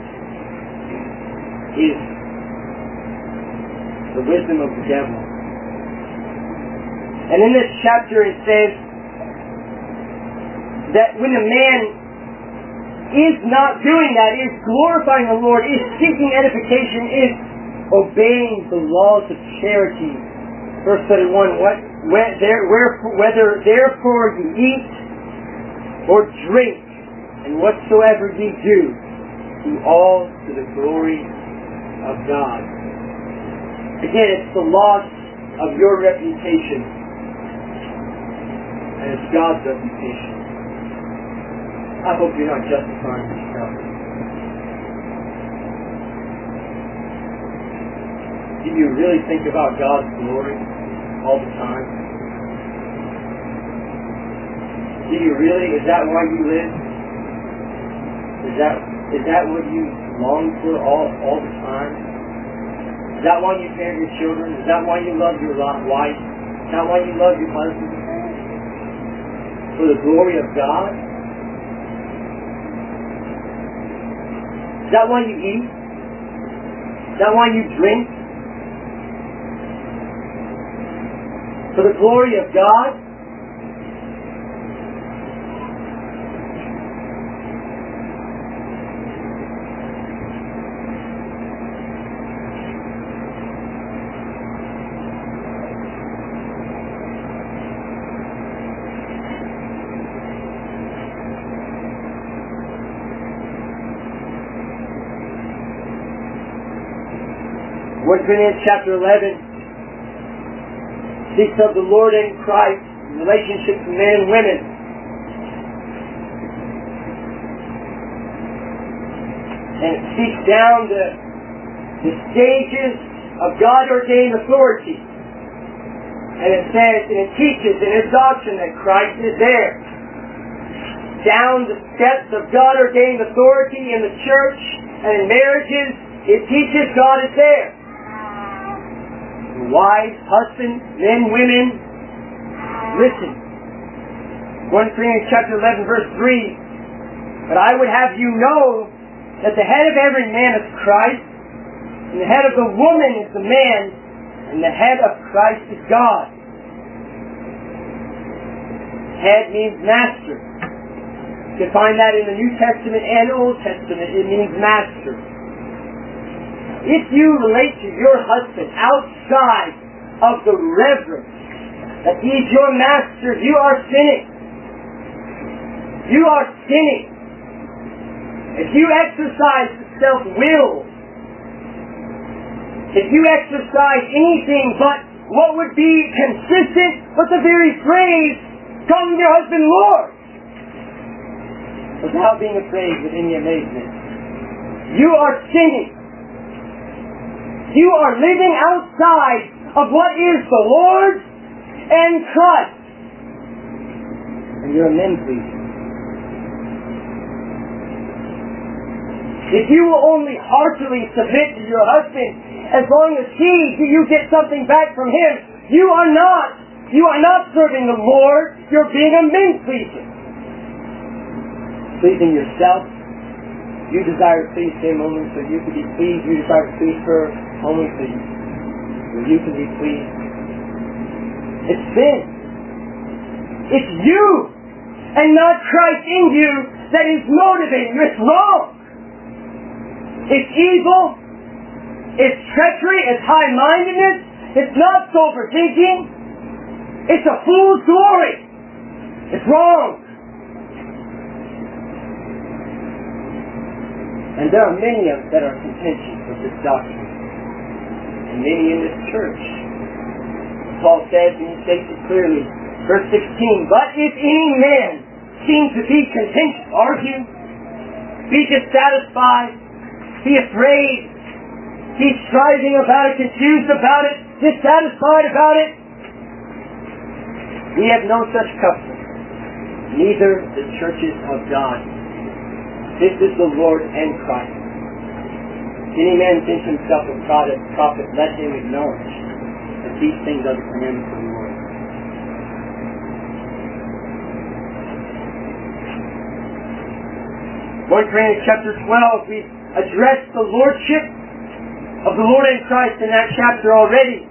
the wisdom of the devil. And in this chapter it says that when a man is not doing that, is glorifying the Lord, is seeking edification, is obeying the laws of charity. Verse 31, whether therefore ye eat or drink, and whatsoever ye do all to the glory of God. Again, it's the loss of your reputation. And it's God's reputation. I hope you're not justifying yourself. Do you really think about God's glory all the time? Do you really? Is that why you live? Is that what you long for all the time? Is that why you parent your children? Is that why you love your wife? Is that why you love your husband? For the glory of God? Is that why you eat? Is that why you drink? For the glory of God? Corinthians chapter 11 speaks of the Lord and Christ in relationship to men and women. And it speaks down the stages of God-ordained authority. And it says, and it teaches in its doctrine that Christ is there. Down the steps of God-ordained authority in the church and in marriages, it teaches God is there. Wives, husbands, men, women, listen. 1 Corinthians chapter 11 verse 3. But I would have you know that the head of every man is Christ, and the head of the woman is the man, and the head of Christ is God. Head means master. You can find that in the New Testament and Old Testament. It means master. If you relate to your husband outside of the reverence that he's your master, you are sinning. You are sinning. If you exercise self-will, if you exercise anything but what would be consistent with the very phrase, calling your husband Lord, without being afraid with any amazement, you are sinning. You are living outside of what is the Lord and Christ. And you're a men pleaser. If you will only heartily submit to your husband, as long as you get something back from him, you are not serving the Lord, you're being a men pleaser. Pleasing yourself. You desire to please him only so you can be pleased. You desire to please her only so you can be pleased. It's sin. It's you and not Christ in you that is motivating you. It's wrong. It's evil. It's treachery. It's high-mindedness. It's not sober thinking. It's a fool's glory. It's wrong. And there are many that are contentious with this doctrine. And many in this church. Paul says, and he states it clearly, verse 16, but if any man seems to be contentious, argue, be dissatisfied, be afraid, be striving about it, confused about it, dissatisfied about it, we have no such custom, neither the churches of God. This is the Lord and Christ. If any man thinks himself a prophet, let him acknowledge that these things are the commandments of the Lord. 1 Corinthians chapter 12, we addressed the lordship of the Lord and Christ in that chapter already.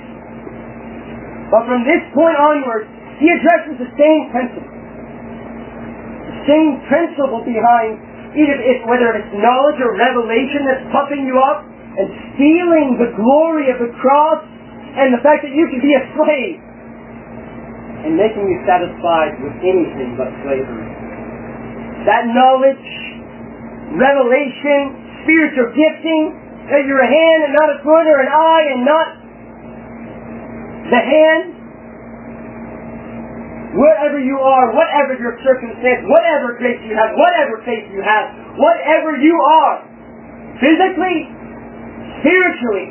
But from this point onward, he addresses the same principle. The same principle behind whether it's knowledge or revelation that's puffing you up and stealing the glory of the cross and the fact that you can be a slave and making you satisfied with anything but slavery. That knowledge, revelation, spiritual gifting, that you're a hand and not a foot, or an eye and not the hand, Wherever you are, whatever your circumstance, whatever grace you have, whatever faith you have, whatever you are, physically, spiritually,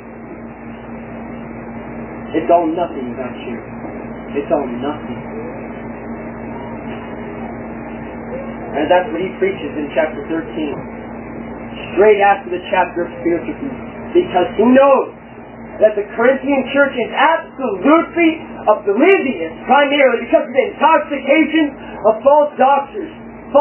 it's all nothing without you. It's all nothing. And that's what he preaches in chapter 13. Straight after the chapter of spiritual peace. Because he knows that the Corinthian church is absolutely oblivious, primarily because of the intoxication of false doctrines.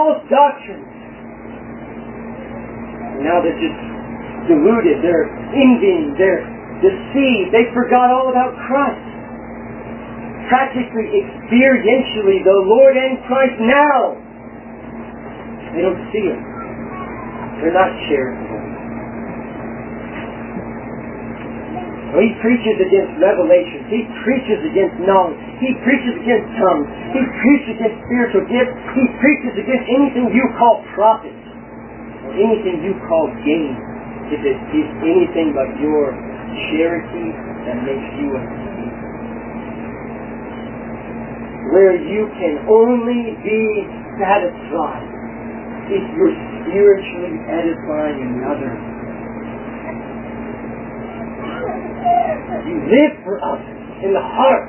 And now they're just deluded, they're envying, they're deceived, they forgot all about Christ. Practically, experientially, the Lord and Christ now. They don't see Him. They're not charitable. Well, he preaches against revelation. He preaches against knowledge. He preaches against tongues. He preaches against spiritual gifts. He preaches against anything you call profit or anything you call gain. If it is anything but your charity that makes you a thief. Where you can only be satisfied if you're spiritually edifying another. You live for others in the heart.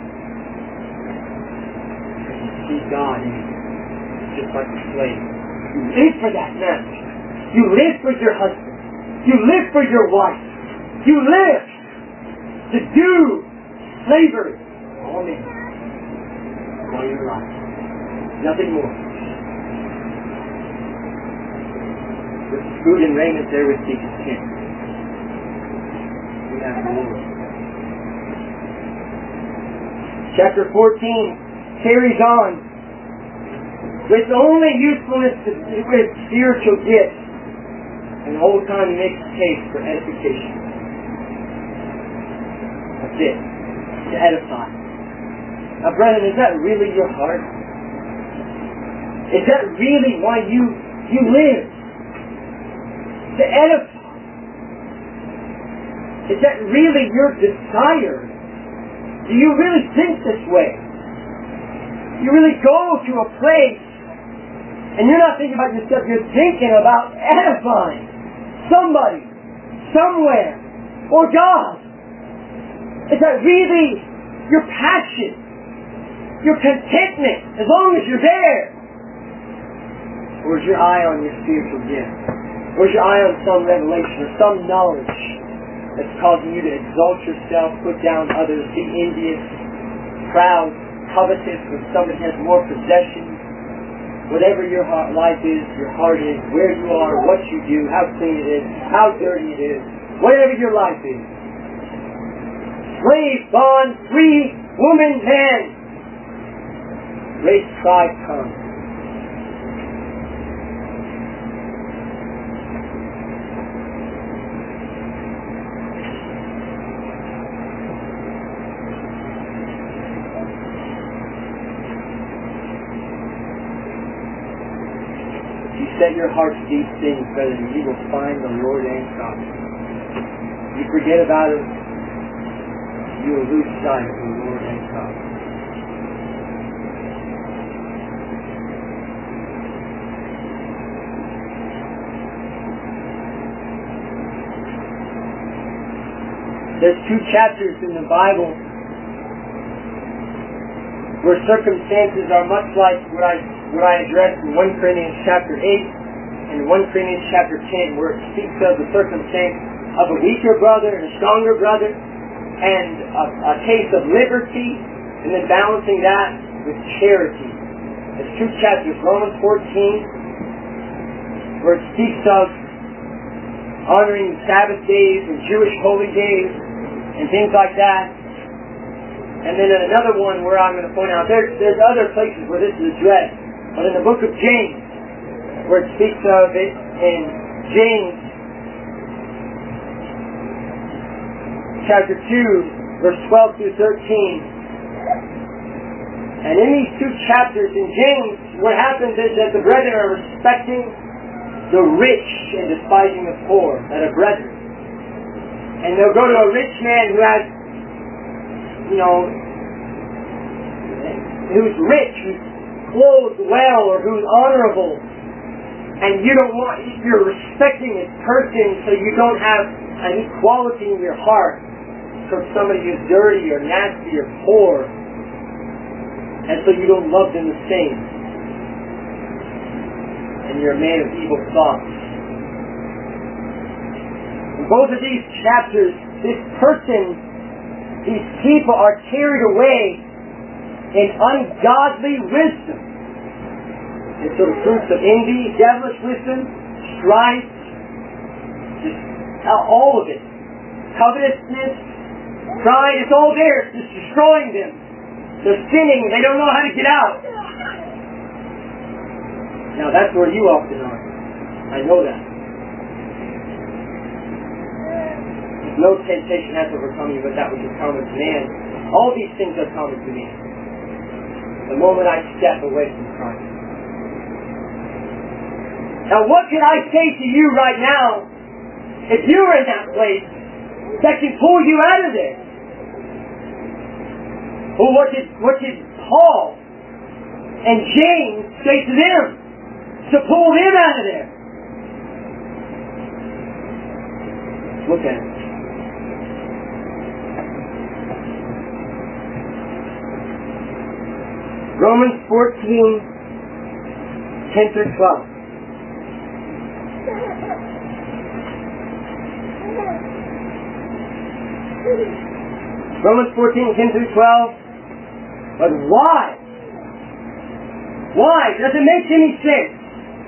You see God in you, just like a slave. You live for that master. You live for your husband. You live for your wife. You live to do slavery all men all your life. Nothing more. With food and raiment there would be content. We have the Lord. Chapter 14 carries on with only usefulness with spiritual gifts, and the whole time he makes a case for edification. That's it. To edify. Now, brethren, is that really your heart? Is that really why you live? To edify. Is that really your desire? Do you really think this way? You really go to a place and you're not thinking about yourself, you're thinking about edifying somebody, somewhere, or God. Is that really your passion, your contentment, as long as you're there? Or is your eye on your spiritual gift? Or is your eye on some revelation or some knowledge that's causing you to exalt yourself, put down others, be envious, proud, covetous when somebody has more possessions? Whatever your life is, your heart is, where you are, what you do, how clean it is, how dirty it is, whatever your life is. Slave, bond, free, woman, man. Race, tribe, tongue. Set your heart to these things, brethren, you will find the Lord and God. You forget about Him, you will lose sight of the Lord and God. There's 2 chapters in the Bible where circumstances are much like what I addressed in 1 Corinthians chapter 8 and 1 Corinthians chapter 10, where it speaks of the circumstance of a weaker brother and a stronger brother, and a case of liberty, and then balancing that with charity. There's 2 chapters, Romans 14, where it speaks of honoring Sabbath days and Jewish holy days and things like that. And then in another one where I'm going to point out, there's other places where this is addressed. But in the book of James, where it speaks of it in James chapter 2, verse 12 through 13. And in these 2 chapters in James, what happens is that the brethren are respecting the rich and despising the poor that are brethren. And they'll go to a rich man who has, who's rich, who's clothed well, or who's honorable, and you're respecting his person, so you don't have an equality in your heart towards somebody who's dirty or nasty or poor, and so you don't love them the same, and you're a man of evil thoughts. In both of these chapters, this person, these people are carried away in ungodly wisdom. And so the fruits of envy, devilish wisdom, strife, just all of it, covetousness, pride, it's all there. It's just destroying them. They're sinning. They don't know how to get out. Now that's where you often are. I know that. No temptation has overcome you, but that which is common to man. All these things are common to me. The moment I step away from Christ. Now what can I say to you right now, if you were in that place, that can pull you out of there? Well, what did Paul and James say to them to pull them out of there? Look at it. Romans 14, 10 through 12. Romans 14, 10 through 12. But why? Why? Does it make any sense?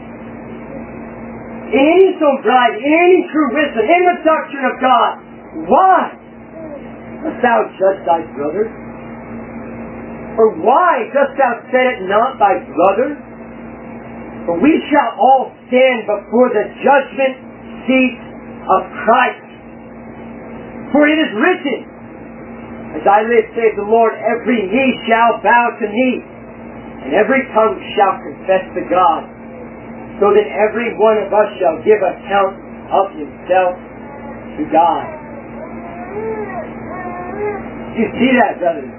In any sobriety, in any true wisdom, in the doctrine of God, why dost thou judge thy brother? Or why dost thou set it not thy brother? For we shall all stand before the judgment seat of Christ. For it is written, as I live, saith the Lord, every knee shall bow to me, and every tongue shall confess to God. So that every one of us shall give account of himself to God. You see that, brothers?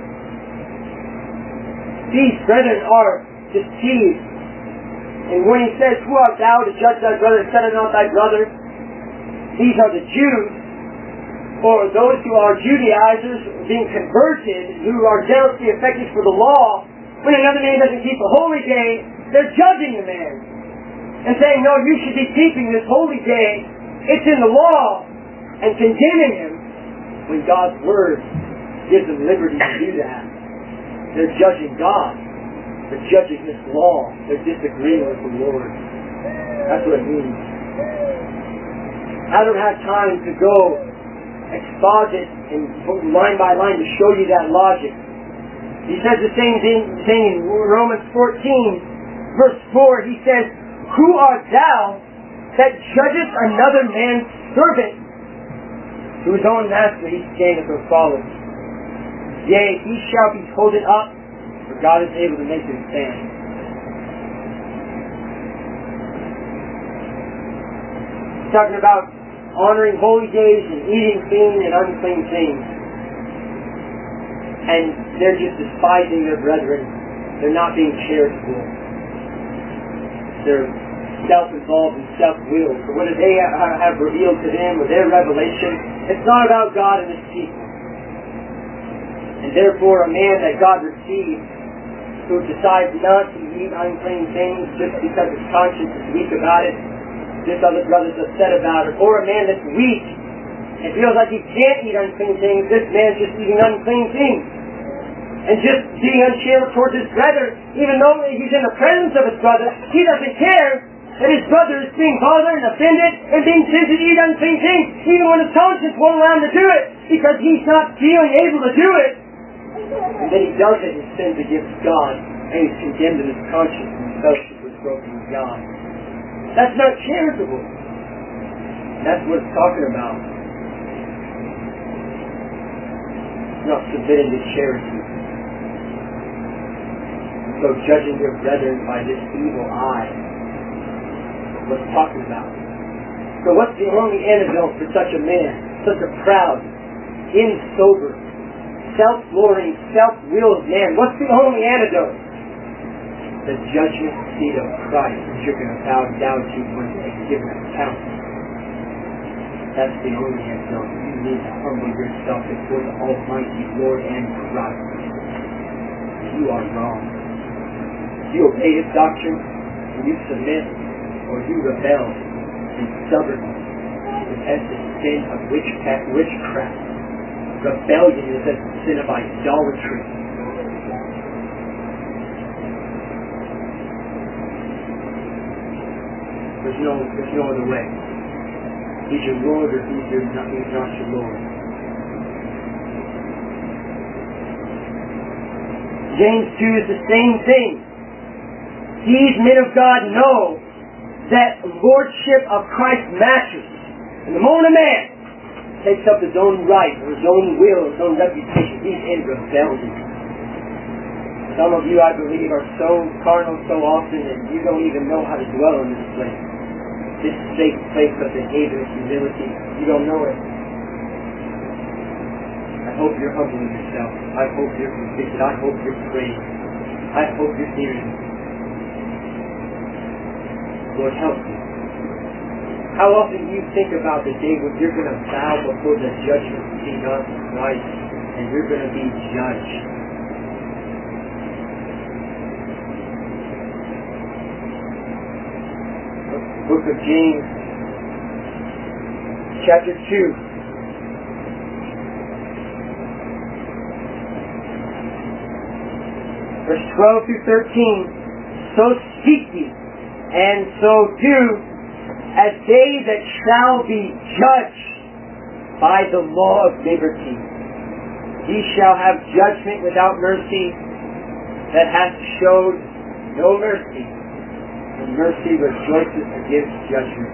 These brethren are deceived. And when he says, who art thou to judge thy brother, set it not thy brother? These are the Jews, or those who are Judaizers being converted, who are jealously affected for the law. When another man doesn't keep a holy day, they're judging the man and saying, no, you should be keeping this holy day. It's in the law, and condemning him when God's word gives them liberty to do that. They're judging God. They're judging this law. They're disagreeing with the Lord. That's what it means. I don't have time to go exposit and line by line to show you that logic. He says the same thing in Romans 14, verse 4. He says, who art thou that judgest another man's servant, to his own master he scanneth or followeth? Yea, he shall be holden up, for God is able to make him stand. He's talking about honoring holy days and eating clean and unclean things. And they're just despising their brethren. They're not being charitable. They're self-involved and self-willed. So what do they have revealed to them with their revelation? It's not about God and His people. And therefore a man that God receives who decides not to eat unclean things just because his conscience is weak about it, just other brothers upset about it, or a man that's weak and feels like he can't eat unclean things, this man's just eating unclean things. And just being uncharitable towards his brother, even though he's in the presence of his brother, he doesn't care that his brother is being bothered and offended and being tempted to eat unclean things, even when his conscience won't allow him to do it, because he's not feeling able to do it. And then he does it and sins against God, and he's condemned in his conscience and his fellowship was broken with God. That's not charitable. That's what it's talking about. It's not submitting to charity. So judging your brethren by this evil eye. What it's talking about. So what's the only antidote for such a man, such a proud, insober, self-glorying, self-willed man, what's the only antidote? The judgment seat of Christ that you're going to bow down to when they give an account. That's the only antidote. You need to humble yourself before the Almighty Lord and Christ. You are wrong. You obey His doctrine, and you submit, or you rebel in stubbornness. That's the sin of witchcraft. Rebellion is the sin of idolatry. There's no other way. He's your Lord, or he's not your Lord. James 2 is the same thing. These men of God know that lordship of Christ matters. And the moment a man takes up his own right, or his own will, his own reputation, he's in rebellion. Some of you, I believe, are so carnal so often that you don't even know how to dwell in this place. This safe place of behavior and humility. You don't know it. I hope you're humbling yourself. I hope you're convicted. I hope you're praying. I hope you're hearing. Lord, help me. How often do you think about the day when you're going to bow before the judgment seat of Christ and you're going to be judged? Book of James, chapter 2. Verse 12 through 13. So speak ye, and so do, as they that shall be judged by the law of liberty. Ye shall have judgment without mercy, that hath showed no mercy, and mercy rejoices against judgment.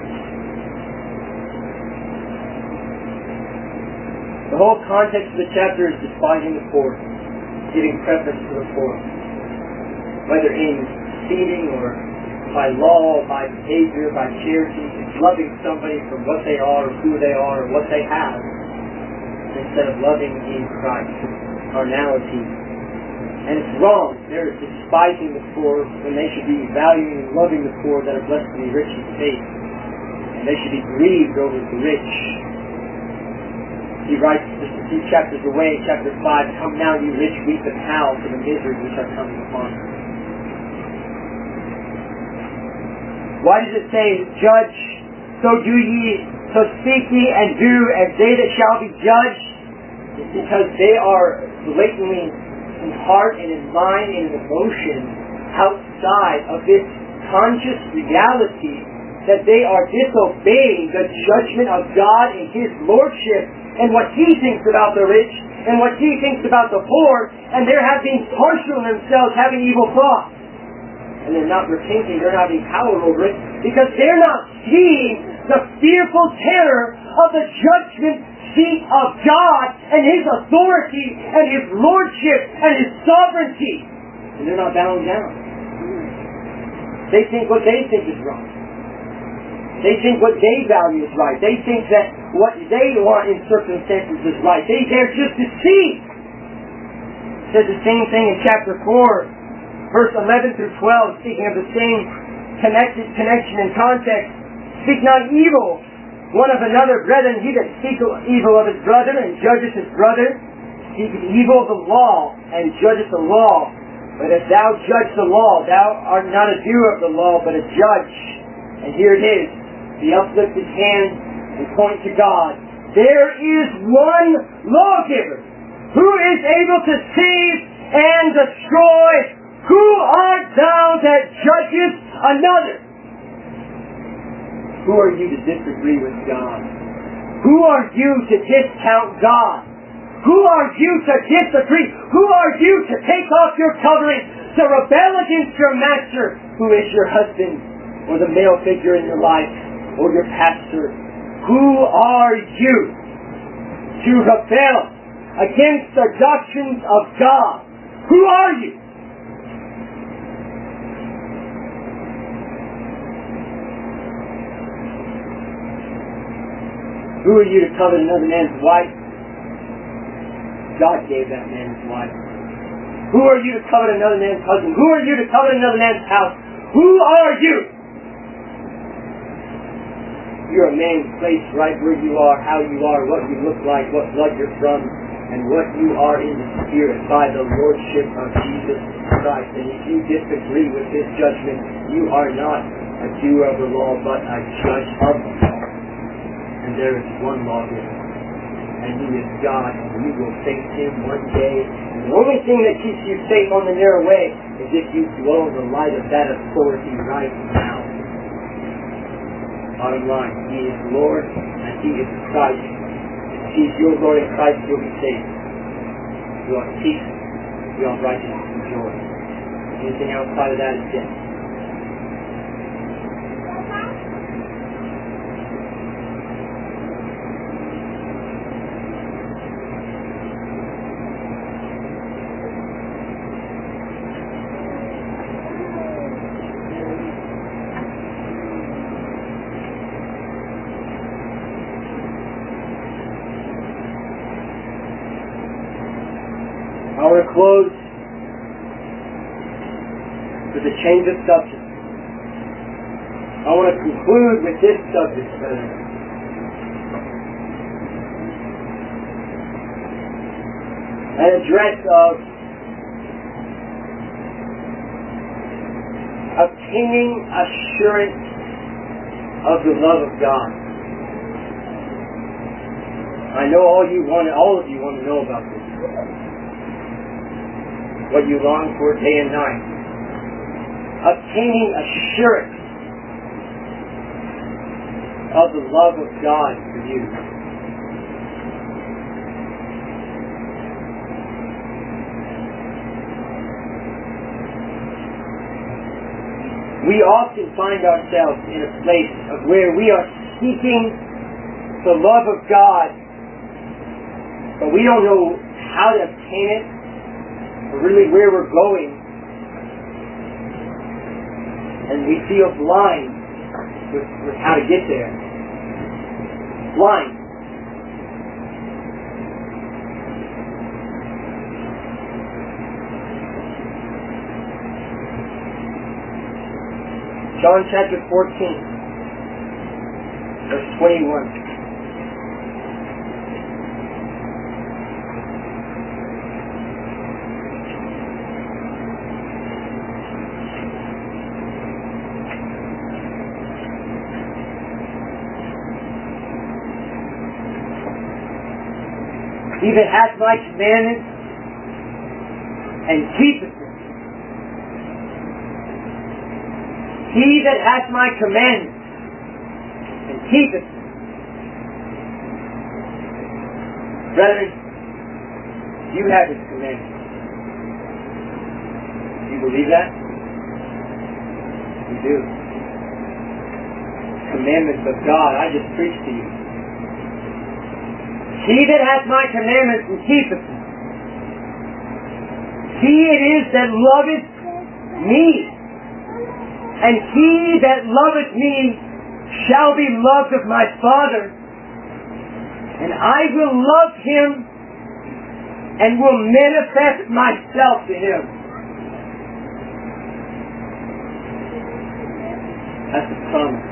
The whole context of the chapter is despising the poor, giving preference to the poor, whether in seating or by law, by behavior, by charity. It's loving somebody for what they are, or who they are, or what they have, instead of loving in Christ, carnality. And it's wrong. They're despising the poor when they should be valuing and loving the poor that are blessed to be rich in faith. And they should be grieved over the rich. He writes just a few chapters away, chapter 5, "Come now, you rich, weep and howl for the miseries which are coming upon you." Why does it say, judge, so do ye, so speak ye and do as they that shall be judged? It's because they are blatantly in heart and in mind and in emotion outside of this conscious reality that they are disobeying the judgment of God and His Lordship and what He thinks about the rich and what He thinks about the poor, and they're being partial in themselves, having evil thoughts. And they're not repenting, they're not having power over it, because they're not seeing the fearful terror of the judgment seat of God and His authority and His lordship and His sovereignty. And they're not bowing down. They think what they think is wrong. They think what they value is right. They think that what they want in circumstances is right. They're just deceived. It says the same thing in chapter 4. Verse 11 through 12, speaking of the same connection and context. Speak not evil one of another, brethren. He that speaks evil of his brother and judges his brother, speaketh evil of the law and judgeth the law. But if thou judge the law, thou art not a doer of the law, but a judge. And here it is, the uplifted hand and point to God. There is one lawgiver who is able to save and destroy. Who art thou that judgest another? Who are you to disagree with God? Who are you to discount God? Who are you to disagree? Who are you to take off your covering, to rebel against your master, who is your husband, or the male figure in your life, or your pastor? Who are you to rebel against the doctrines of God? Who are you? Who are you to covet another man's wife? To God gave that man his wife. Who are you to covet another man's husband? Who are you to covet another man's house? Who are you? You're a man placed right where you are, how you are, what you look like, what blood you're from, and what you are in the Spirit by the Lordship of Jesus Christ. And if you disagree with this judgment, you are not a doer of the law, but a judge of the law. And there is one lawgiver, and He is God, and you will face Him one day. And the only thing that keeps you safe on the narrow way is if you dwell in the light of that authority right now. Bottom line, He is Lord, and He is Christ. If He is your Lord in Christ, you'll be saved. You have peace, you have righteousness and joy. Anything outside of that is death. I want to close with a change of subject. I want to conclude with this subject, an address of obtaining assurance of the love of God. I know all of you want to know about this. What you long for day and night. Obtaining assurance of the love of God for you. We often find ourselves in a place of where we are seeking the love of God, but we don't know how to obtain it, or really where we're going, and we feel blind with how to get there. Blind. John chapter 14, verse 21. He that hath my commandments and keepeth them. He that hath my commandments and keepeth them. Brethren, you have His commandments. Do you believe that? You do. Commandments of God, I just preached to you. He that hath my commandments and keepeth them, he it is that loveth me. And he that loveth me shall be loved of my Father. And I will love him and will manifest myself to him. That's the promise.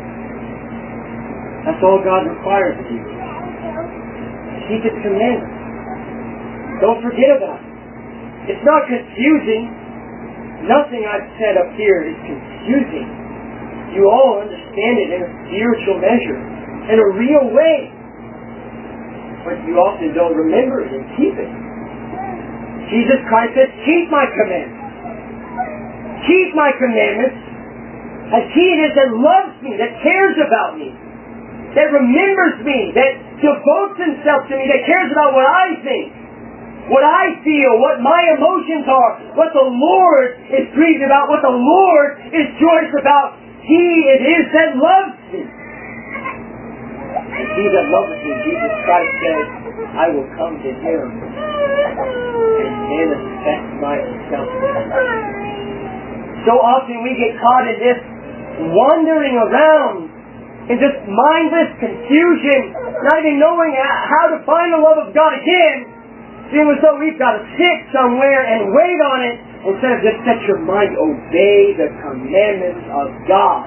That's all God requires of you. Keep His commandments. Don't forget about it. It's not confusing. Nothing I've said up here is confusing. You all understand it in a spiritual measure, in a real way. But you often don't remember it and keep it. Jesus Christ says, keep my commandments. Keep my commandments. And He it is that loves me, that cares about me, that remembers me, that devotes Himself to me, that cares about what I think, what I feel, what my emotions are, what the Lord is grieved about, what the Lord is joyous about. He it is that loves me. And he that loveth me, Jesus Christ says, I will come to Him and manifest myself to Him. So often we get caught in this wandering around in just mindless confusion, not even knowing how to find the love of God again, Seems as though we've got to sit somewhere and wait on it instead of just set your mind, obey the commandments of God.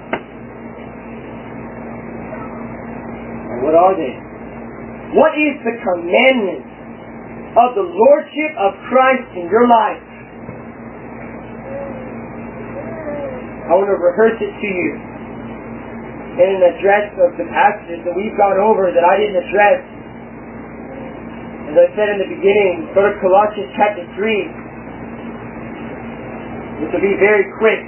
And what are they? What is the commandment of the Lordship of Christ in your life? I want to rehearse it to you in an address of the passages that we've gone over that I didn't address. As I said in the beginning, go to Colossians chapter 3. This will be very quick.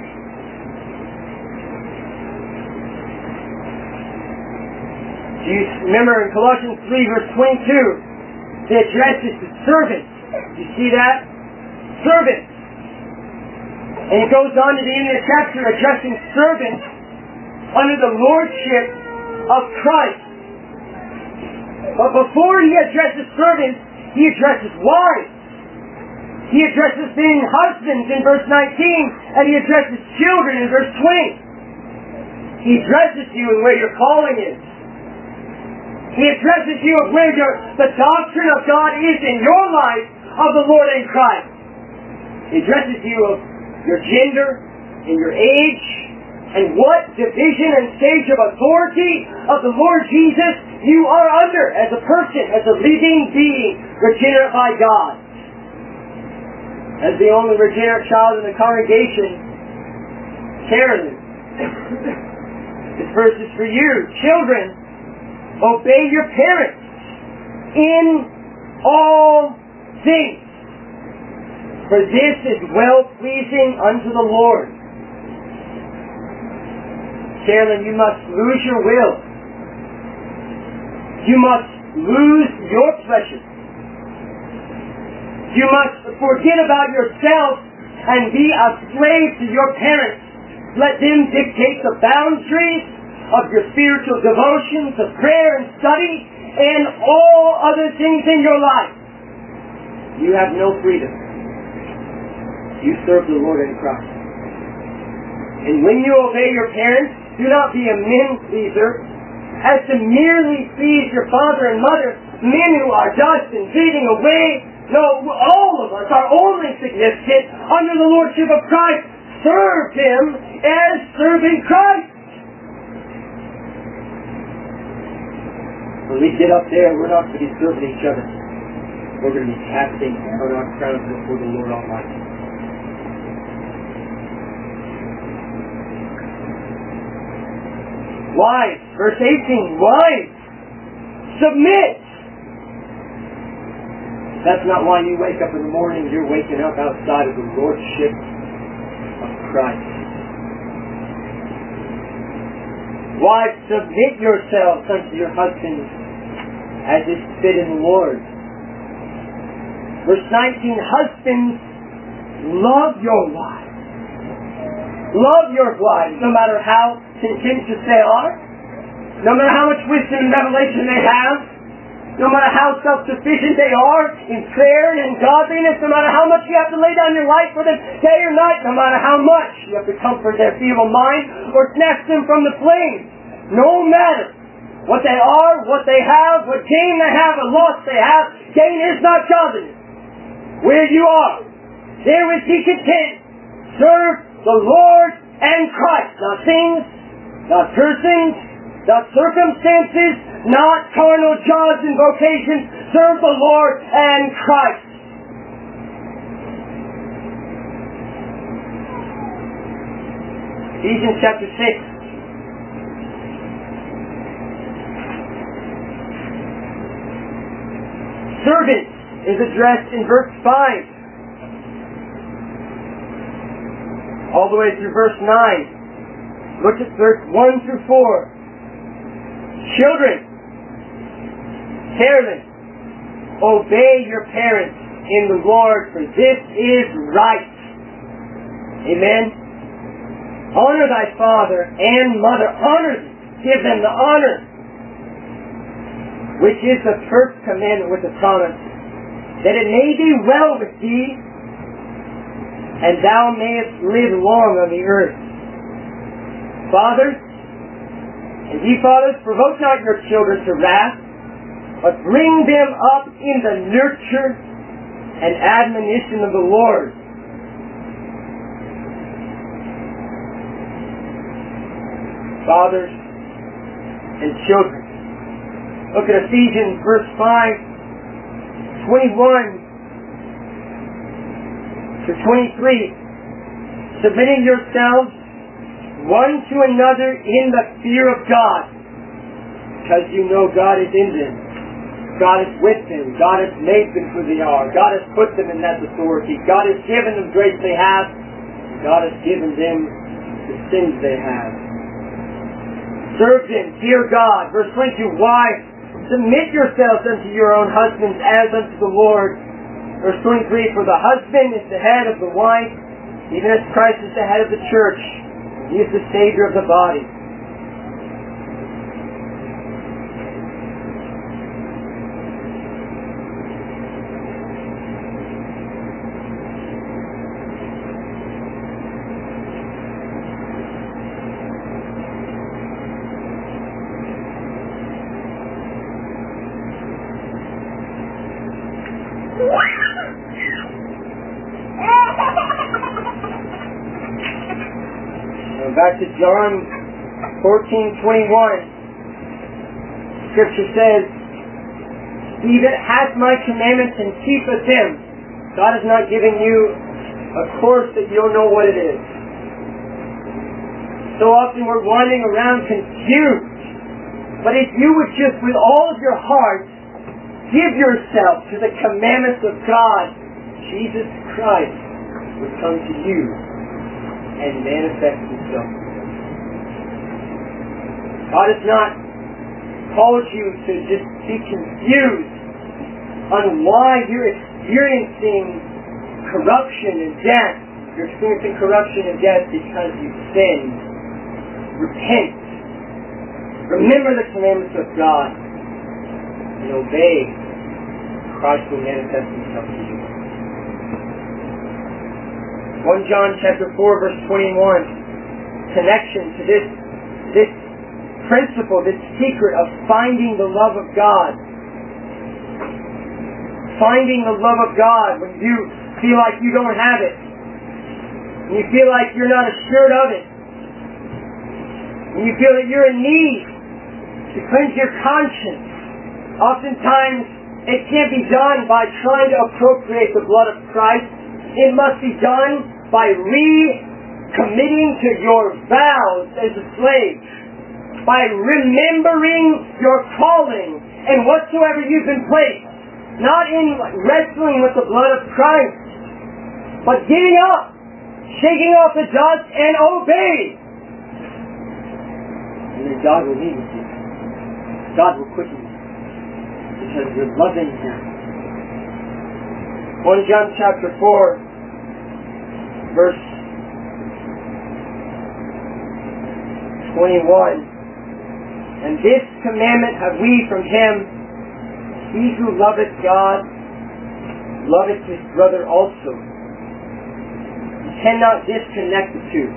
Do you remember in Colossians 3 verse 22, the address is to servants. You see that? Servants. And it goes on to the end of the chapter addressing servants under the lordship of Christ. But before he addresses servants, he addresses wives. He addresses being husbands in verse 19, and he addresses children in verse 20. He addresses you and where your calling is. He addresses you of where the doctrine of God is in your life of the Lord in Christ. He addresses you of your gender and your age and what division and stage of authority of the Lord Jesus you are under as a person, as a living being, regenerate by God. As the only regenerate child in the congregation, Carolyn, this verse is for you. Children, obey your parents in all things, for this is well-pleasing unto the Lord. Carolyn, you must lose your will. You must lose your pleasure. You must forget about yourself and be a slave to your parents. Let them dictate the boundaries of your spiritual devotions, of prayer and study, and all other things in your life. You have no freedom. You serve the Lord in Christ. And when you obey your parents, do not be a men-pleaser, as to merely please your father and mother, men who are dust and fading away. No, all of us are only significant under the Lordship of Christ. Serve Him as serving Christ. When we get up there, we're not going to be serving each other. We're going to be casting on our crowns before the Lord Almighty. Wives, verse 18, wives, submit. That's not why you wake up in the morning. You're waking up outside of the Lordship of Christ. Wives, submit yourselves unto your husbands as is fit in the Lord. Verse 19, husbands, love your wives. Love your wives, no matter how contentious they are, no matter how much wisdom and revelation they have, no matter how self-sufficient they are in prayer and in godliness, no matter how much you have to lay down your life for them day or night, no matter how much you have to comfort their feeble mind or snatch them from the flames, no matter what they are, what they have, what gain they have, or loss they have, gain is not godliness. Where you are, there is He content. Serve the Lord and Christ, not things, not persons, not circumstances, not carnal jobs and vocations. Serve the Lord and Christ. Ephesians chapter 6. Servant is addressed in verse 5. All the way through verse 9. Look at verse 1 through 4. Children, Carolyn, obey your parents in the Lord, for this is right. Amen. Honor thy father and mother. Honor them. Give them the honor, which is the first commandment with the promise, that it may be well with thee, and thou mayest live long on the earth. Fathers, and ye fathers, provoke not your children to wrath, but bring them up in the nurture and admonition of the Lord. Fathers and children. Look at Ephesians verse 5, 21 to 23. Submitting yourselves one to another in the fear of God, because you know God is in them. God is with them. God has made them who they are. God has put them in that authority. God has given them grace they have. God has given them the sins they have. Serve them, fear God. Verse 22, wives, submit yourselves unto your own husbands as unto the Lord. Verse 23, for the husband is the head of the wife, even as Christ is the head of the church. He is the Savior of the body. Back to John 14:21. Scripture says, he that hath my commandments and keepeth them. God is not giving you a course that you don't know what it is. So often we're wandering around confused. But if you would just with all of your heart give yourself to the commandments of God, Jesus Christ would come to you and manifest himself. God has not called you to just be confused on why you're experiencing corruption and death. You're experiencing corruption and death because you've sinned. Repent. Remember the commandments of God and obey. Christ will manifest himself to you. 1 John chapter 4 verse 21. Connection to this principle, this secret of finding the love of God. Finding the love of God when you feel like you don't have it. When you feel like you're not assured of it. When you feel that you're in need to cleanse your conscience. Oftentimes it can't be done by trying to appropriate the blood of Christ. It must be done by recommitting to your vows as a slave. By remembering your calling and whatsoever you've been placed. Not in wrestling with the blood of Christ, but getting up, shaking off the dust, and obey. And then God will be with you. God will quicken you. Because you're loving Him. 1 John chapter 4, verse 21. And this commandment have we from Him, he who loveth God, loveth his brother also. You cannot disconnect the two.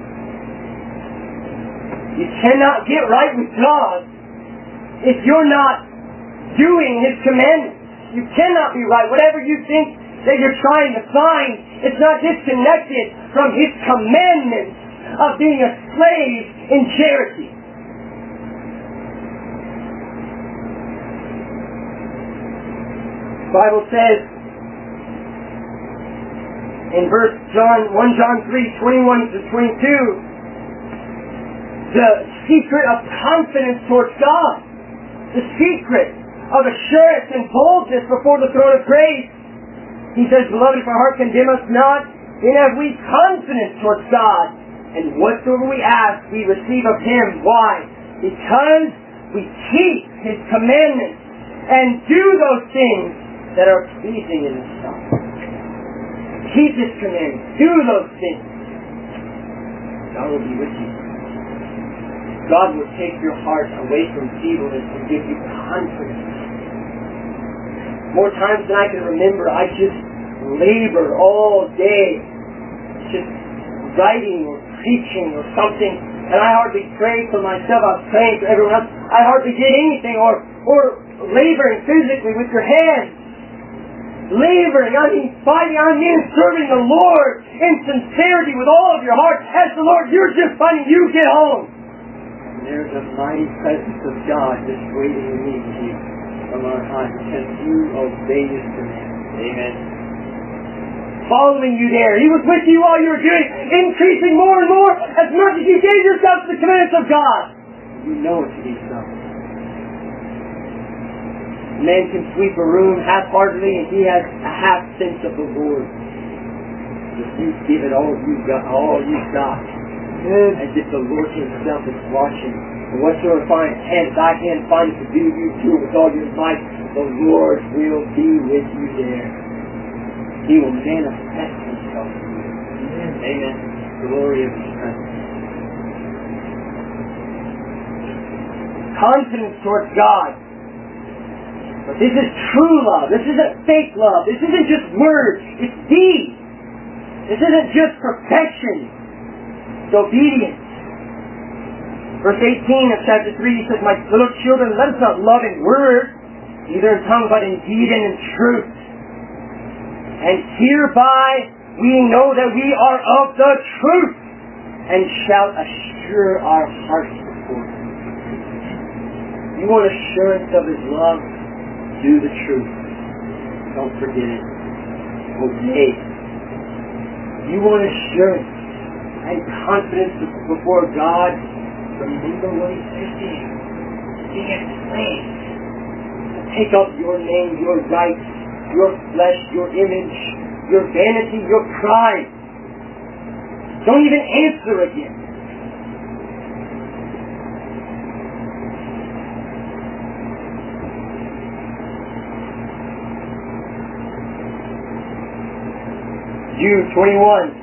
You cannot get right with God if you're not doing His commandments. You cannot be right. Whatever you think that you're trying to find, it's not disconnected from His commandments of being a slave in charity. The Bible says in 1 John 3, 21 to 22, the secret of confidence towards God, the secret of assurance and boldness before the throne of grace. He says, beloved, if our heart condemn us not, then have we confidence towards God. And whatsoever we ask, we receive of Him. Why? Because we keep His commandments and do those things that are pleasing in His sight. Keep His commandments. Do those things. God will be with you. God will take your heart away from feebleness and give you confidence. More times than I can remember, I just labored all day, just writing or preaching or something, and I hardly prayed for myself. I was praying for everyone else. I hardly did anything, or laboring physically with your hands. laboring, fighting, serving the Lord in sincerity with all of your heart. As the Lord, you're just finding you get home. And there's a mighty presence of God just waiting to meet you from on high because you obey His command. Amen. Following you there. He was with you while you were doing, increasing more and more as much as you gave yourself to the commandments of God. You know it to be so. Man can sweep a room half-heartedly and he has a half sense of the Lord. If you give it all you've got, as if the Lord Himself is watching. And whatsoever thy hand finds to do, you do with all your might. The Lord will be with you there. He will manifest Himself to you. Amen. Glory of His presence. Confidence towards God. But this is true love. This isn't fake love. This isn't just words. It's deed. This isn't just perfection. It's obedience. Verse 18 of chapter 3 says, My little children, let us not love in word, neither in tongue, but in deed and in truth. And hereby we know that we are of the truth, and shall assure our hearts before Him. You want assurance of His love? Do the truth. Don't forget it. Obey. You want assurance and confidence before God? Remember what He said to you. Be enslaved. Take up your name, your rights, your flesh, your image, your vanity, your pride. Don't even answer again. Jude 21.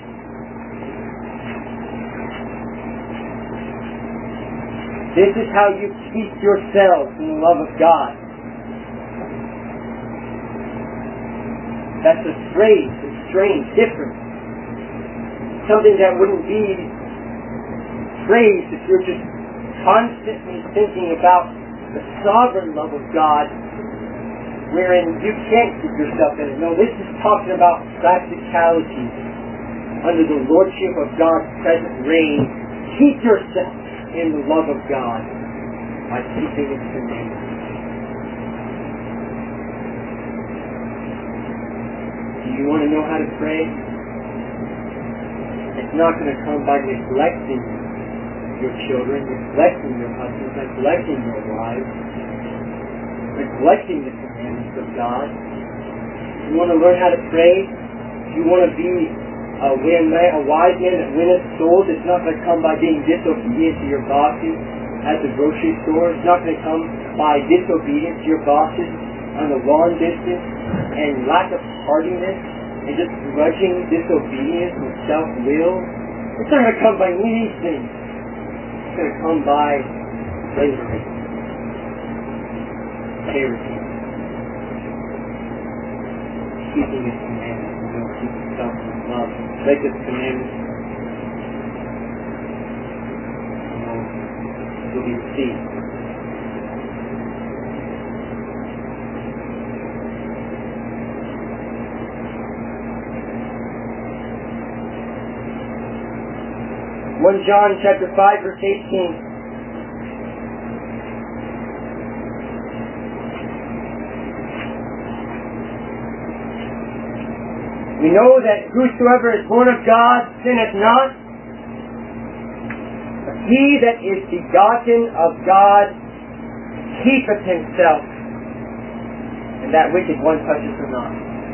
This is how you keep yourselves in the love of God. That's a phrase, it's strange, different. Something that wouldn't be phrased if you're just constantly thinking about the sovereign love of God, wherein you can't keep yourself in it. No, this is talking about practicality. Under the lordship of God's present reign, keep yourself in the love of God by keeping His commandments. Do you want to know how to pray? It's not going to come by neglecting your children, neglecting your husbands, neglecting your wives, neglecting the commandments of God. You want to learn how to pray? You want to be a wise man that winneth souls? It's not going to come by being disobedient to your bosses at the grocery store. It's not going to come by disobedience to your bosses on the lawn business and lack of hardiness and just grudging disobedience and self-will. It's not going to come by these things. It's going to come by slavery, charity, keeping His commandments, and don't keep yourself in love. Break His commandments, you'll be deceived. John chapter 5 verse 18. We know that whosoever is born of God sinneth not, but he that is begotten of God keepeth himself, and that wicked one toucheth him not.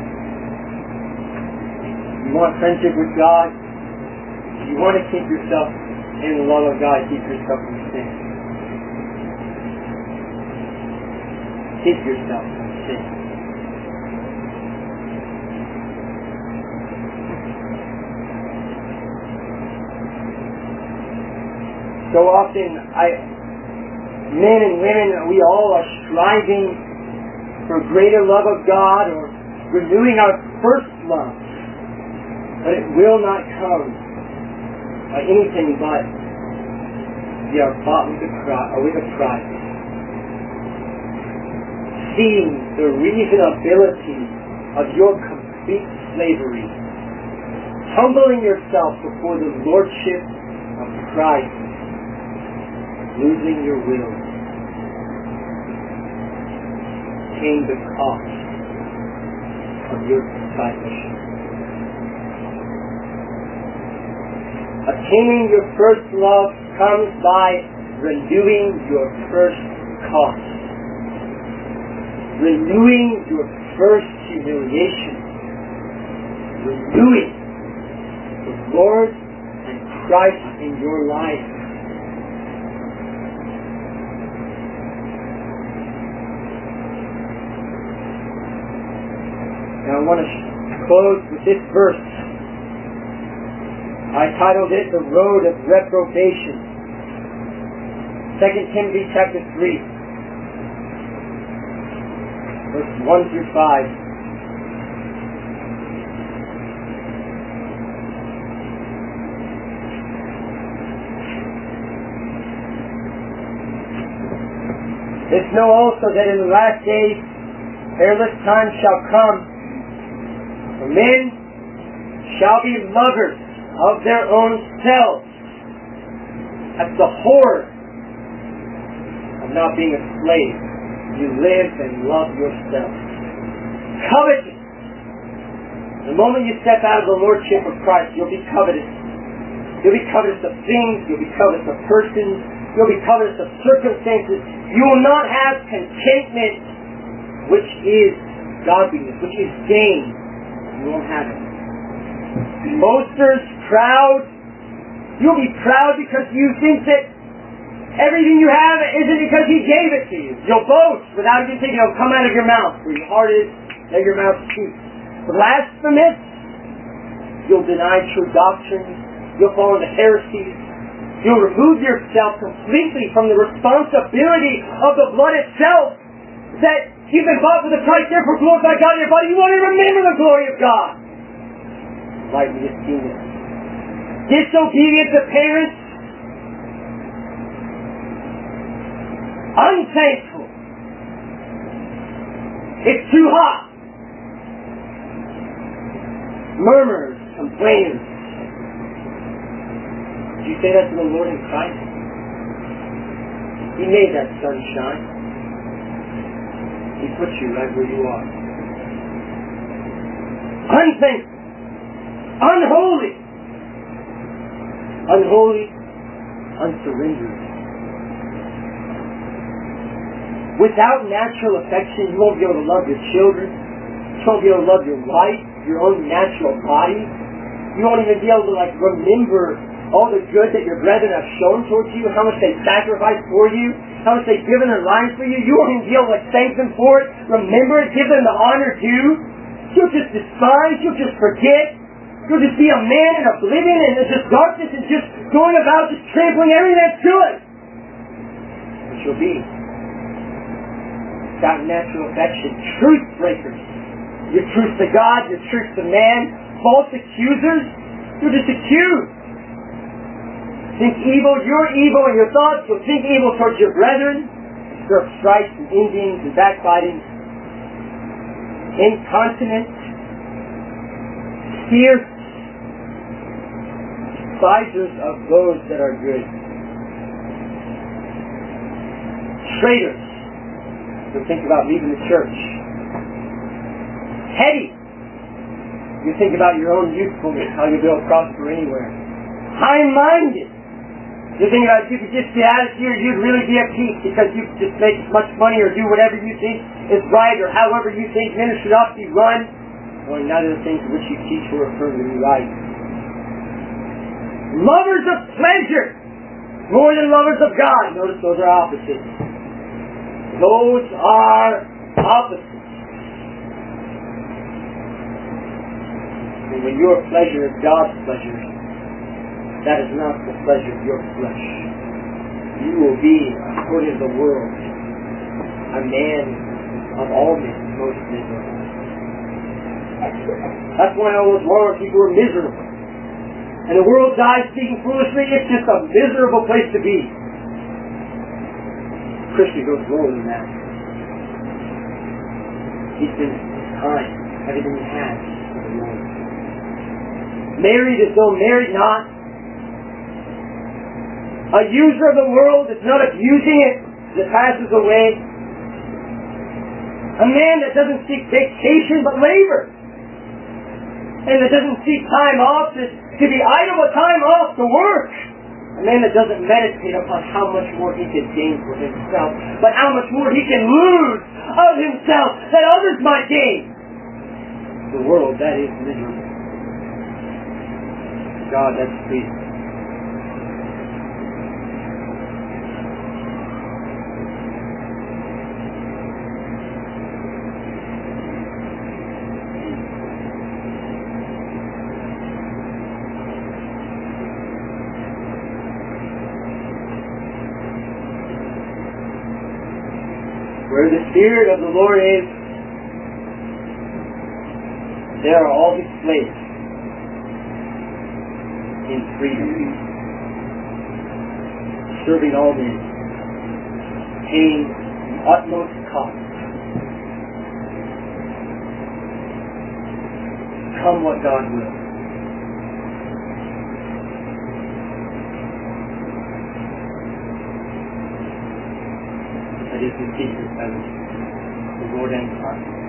You want friendship with God? You want to keep yourself in the love of God, keep yourself from sin. Keep yourself from sin. So often, men and women, we all are striving for greater love of God or renewing our first love. But it will not come by anything but we are bought with a price. Seeing the reasonability of your complete slavery, humbling yourself before the lordship of Christ, losing your will, came the cost of your discipleship. Attaining your first love comes by renewing your first cost, renewing your first humiliation, renewing the Lord and Christ in your life. Now I want to close with this verse. I titled it, The Road of Reprobation. 2 Timothy chapter 3, verse 1 through 5. This know also that in the last days perilous times shall come, for men shall be lovers of their own selves. That's the horror of not being a slave. You live and love yourself. Covetous. The moment you step out of the lordship of Christ, you'll be covetous. You'll be covetous of things. You'll be covetous of persons. You'll be covetous of circumstances. You will not have contentment, which is godliness, which is gain. You won't have it. Boasters, proud. You'll be proud because you think that everything you have isn't because He gave it to you. You'll boast without even thinking it'll come out of your mouth. Where your heart is, there your mouth speaks. Blasphemous. You'll deny true doctrine. You'll fall into heresies. You'll remove yourself completely from the responsibility of the blood itself. That you've been bought with a price, therefore glorify God in your body. You won't even remember the glory of God. Lightly esteem it. Disobedient to parents. Unthankful. It's too hot. Murmurers, complainers. Did you say that to the Lord in Christ? He made that sun shine. He put you right where you are. Unthankful. Unholy. Unholy. Unsurrendered. Without natural affection, you won't be able to love your children. You won't be able to love your wife, your own natural body. You won't even be able to remember all the good that your brethren have shown towards you, how much they sacrificed for you, how much they've given their lives for you. You won't even be able to thank them for it, remember it, give them the honor due. You'll just despise, you'll just forget. You'll just be a man in oblivion and there's just darkness and just going about just trampling everything that's good. Which you'll be. Without natural affection. Truth breakers. Your truth to God, your truth to man. False accusers. You'll just accuse. Think evil, you're evil in your thoughts. You'll think evil towards your brethren. Stir up strifes and envyings and backbiting. Incontinent. Fierce. Despisers of those that are good. Traitors. You think about leaving the church. Heady. You think about your own youthfulness, how you'll be able to prosper anywhere. High-minded. You think about if you could just get out of here, you'd really be at peace because you could just make as much money or do whatever you think is right or however you think ministry ought to be run. Knowing none of the things which you teach or affirm to be right. Lovers of pleasure more than lovers of God. Notice those are opposites. Those are opposites. And when your pleasure is God's pleasure, that is not the pleasure of your flesh. You will be, according to the world, a man of all men most miserable. That's why all those moral people are miserable. And the world dies speaking foolishly. It's just a miserable place to be. Christian goes lower than that. He's been kind. Everything he has for the Lord. Married as though married not. A user of the world that's not abusing it as it passes away. A man that doesn't seek vacation but labor. And that doesn't seek time off to be idle but time off to work. A man that doesn't meditate upon how much more he can gain for himself, but how much more he can lose of himself that others might gain. The world, that is miserable. God, that's pleasing. Where the Spirit of the Lord is, there are all His slaves in freedom, serving all men, paying the utmost cost. Come what God will. That is the secret of the Lord and Christ.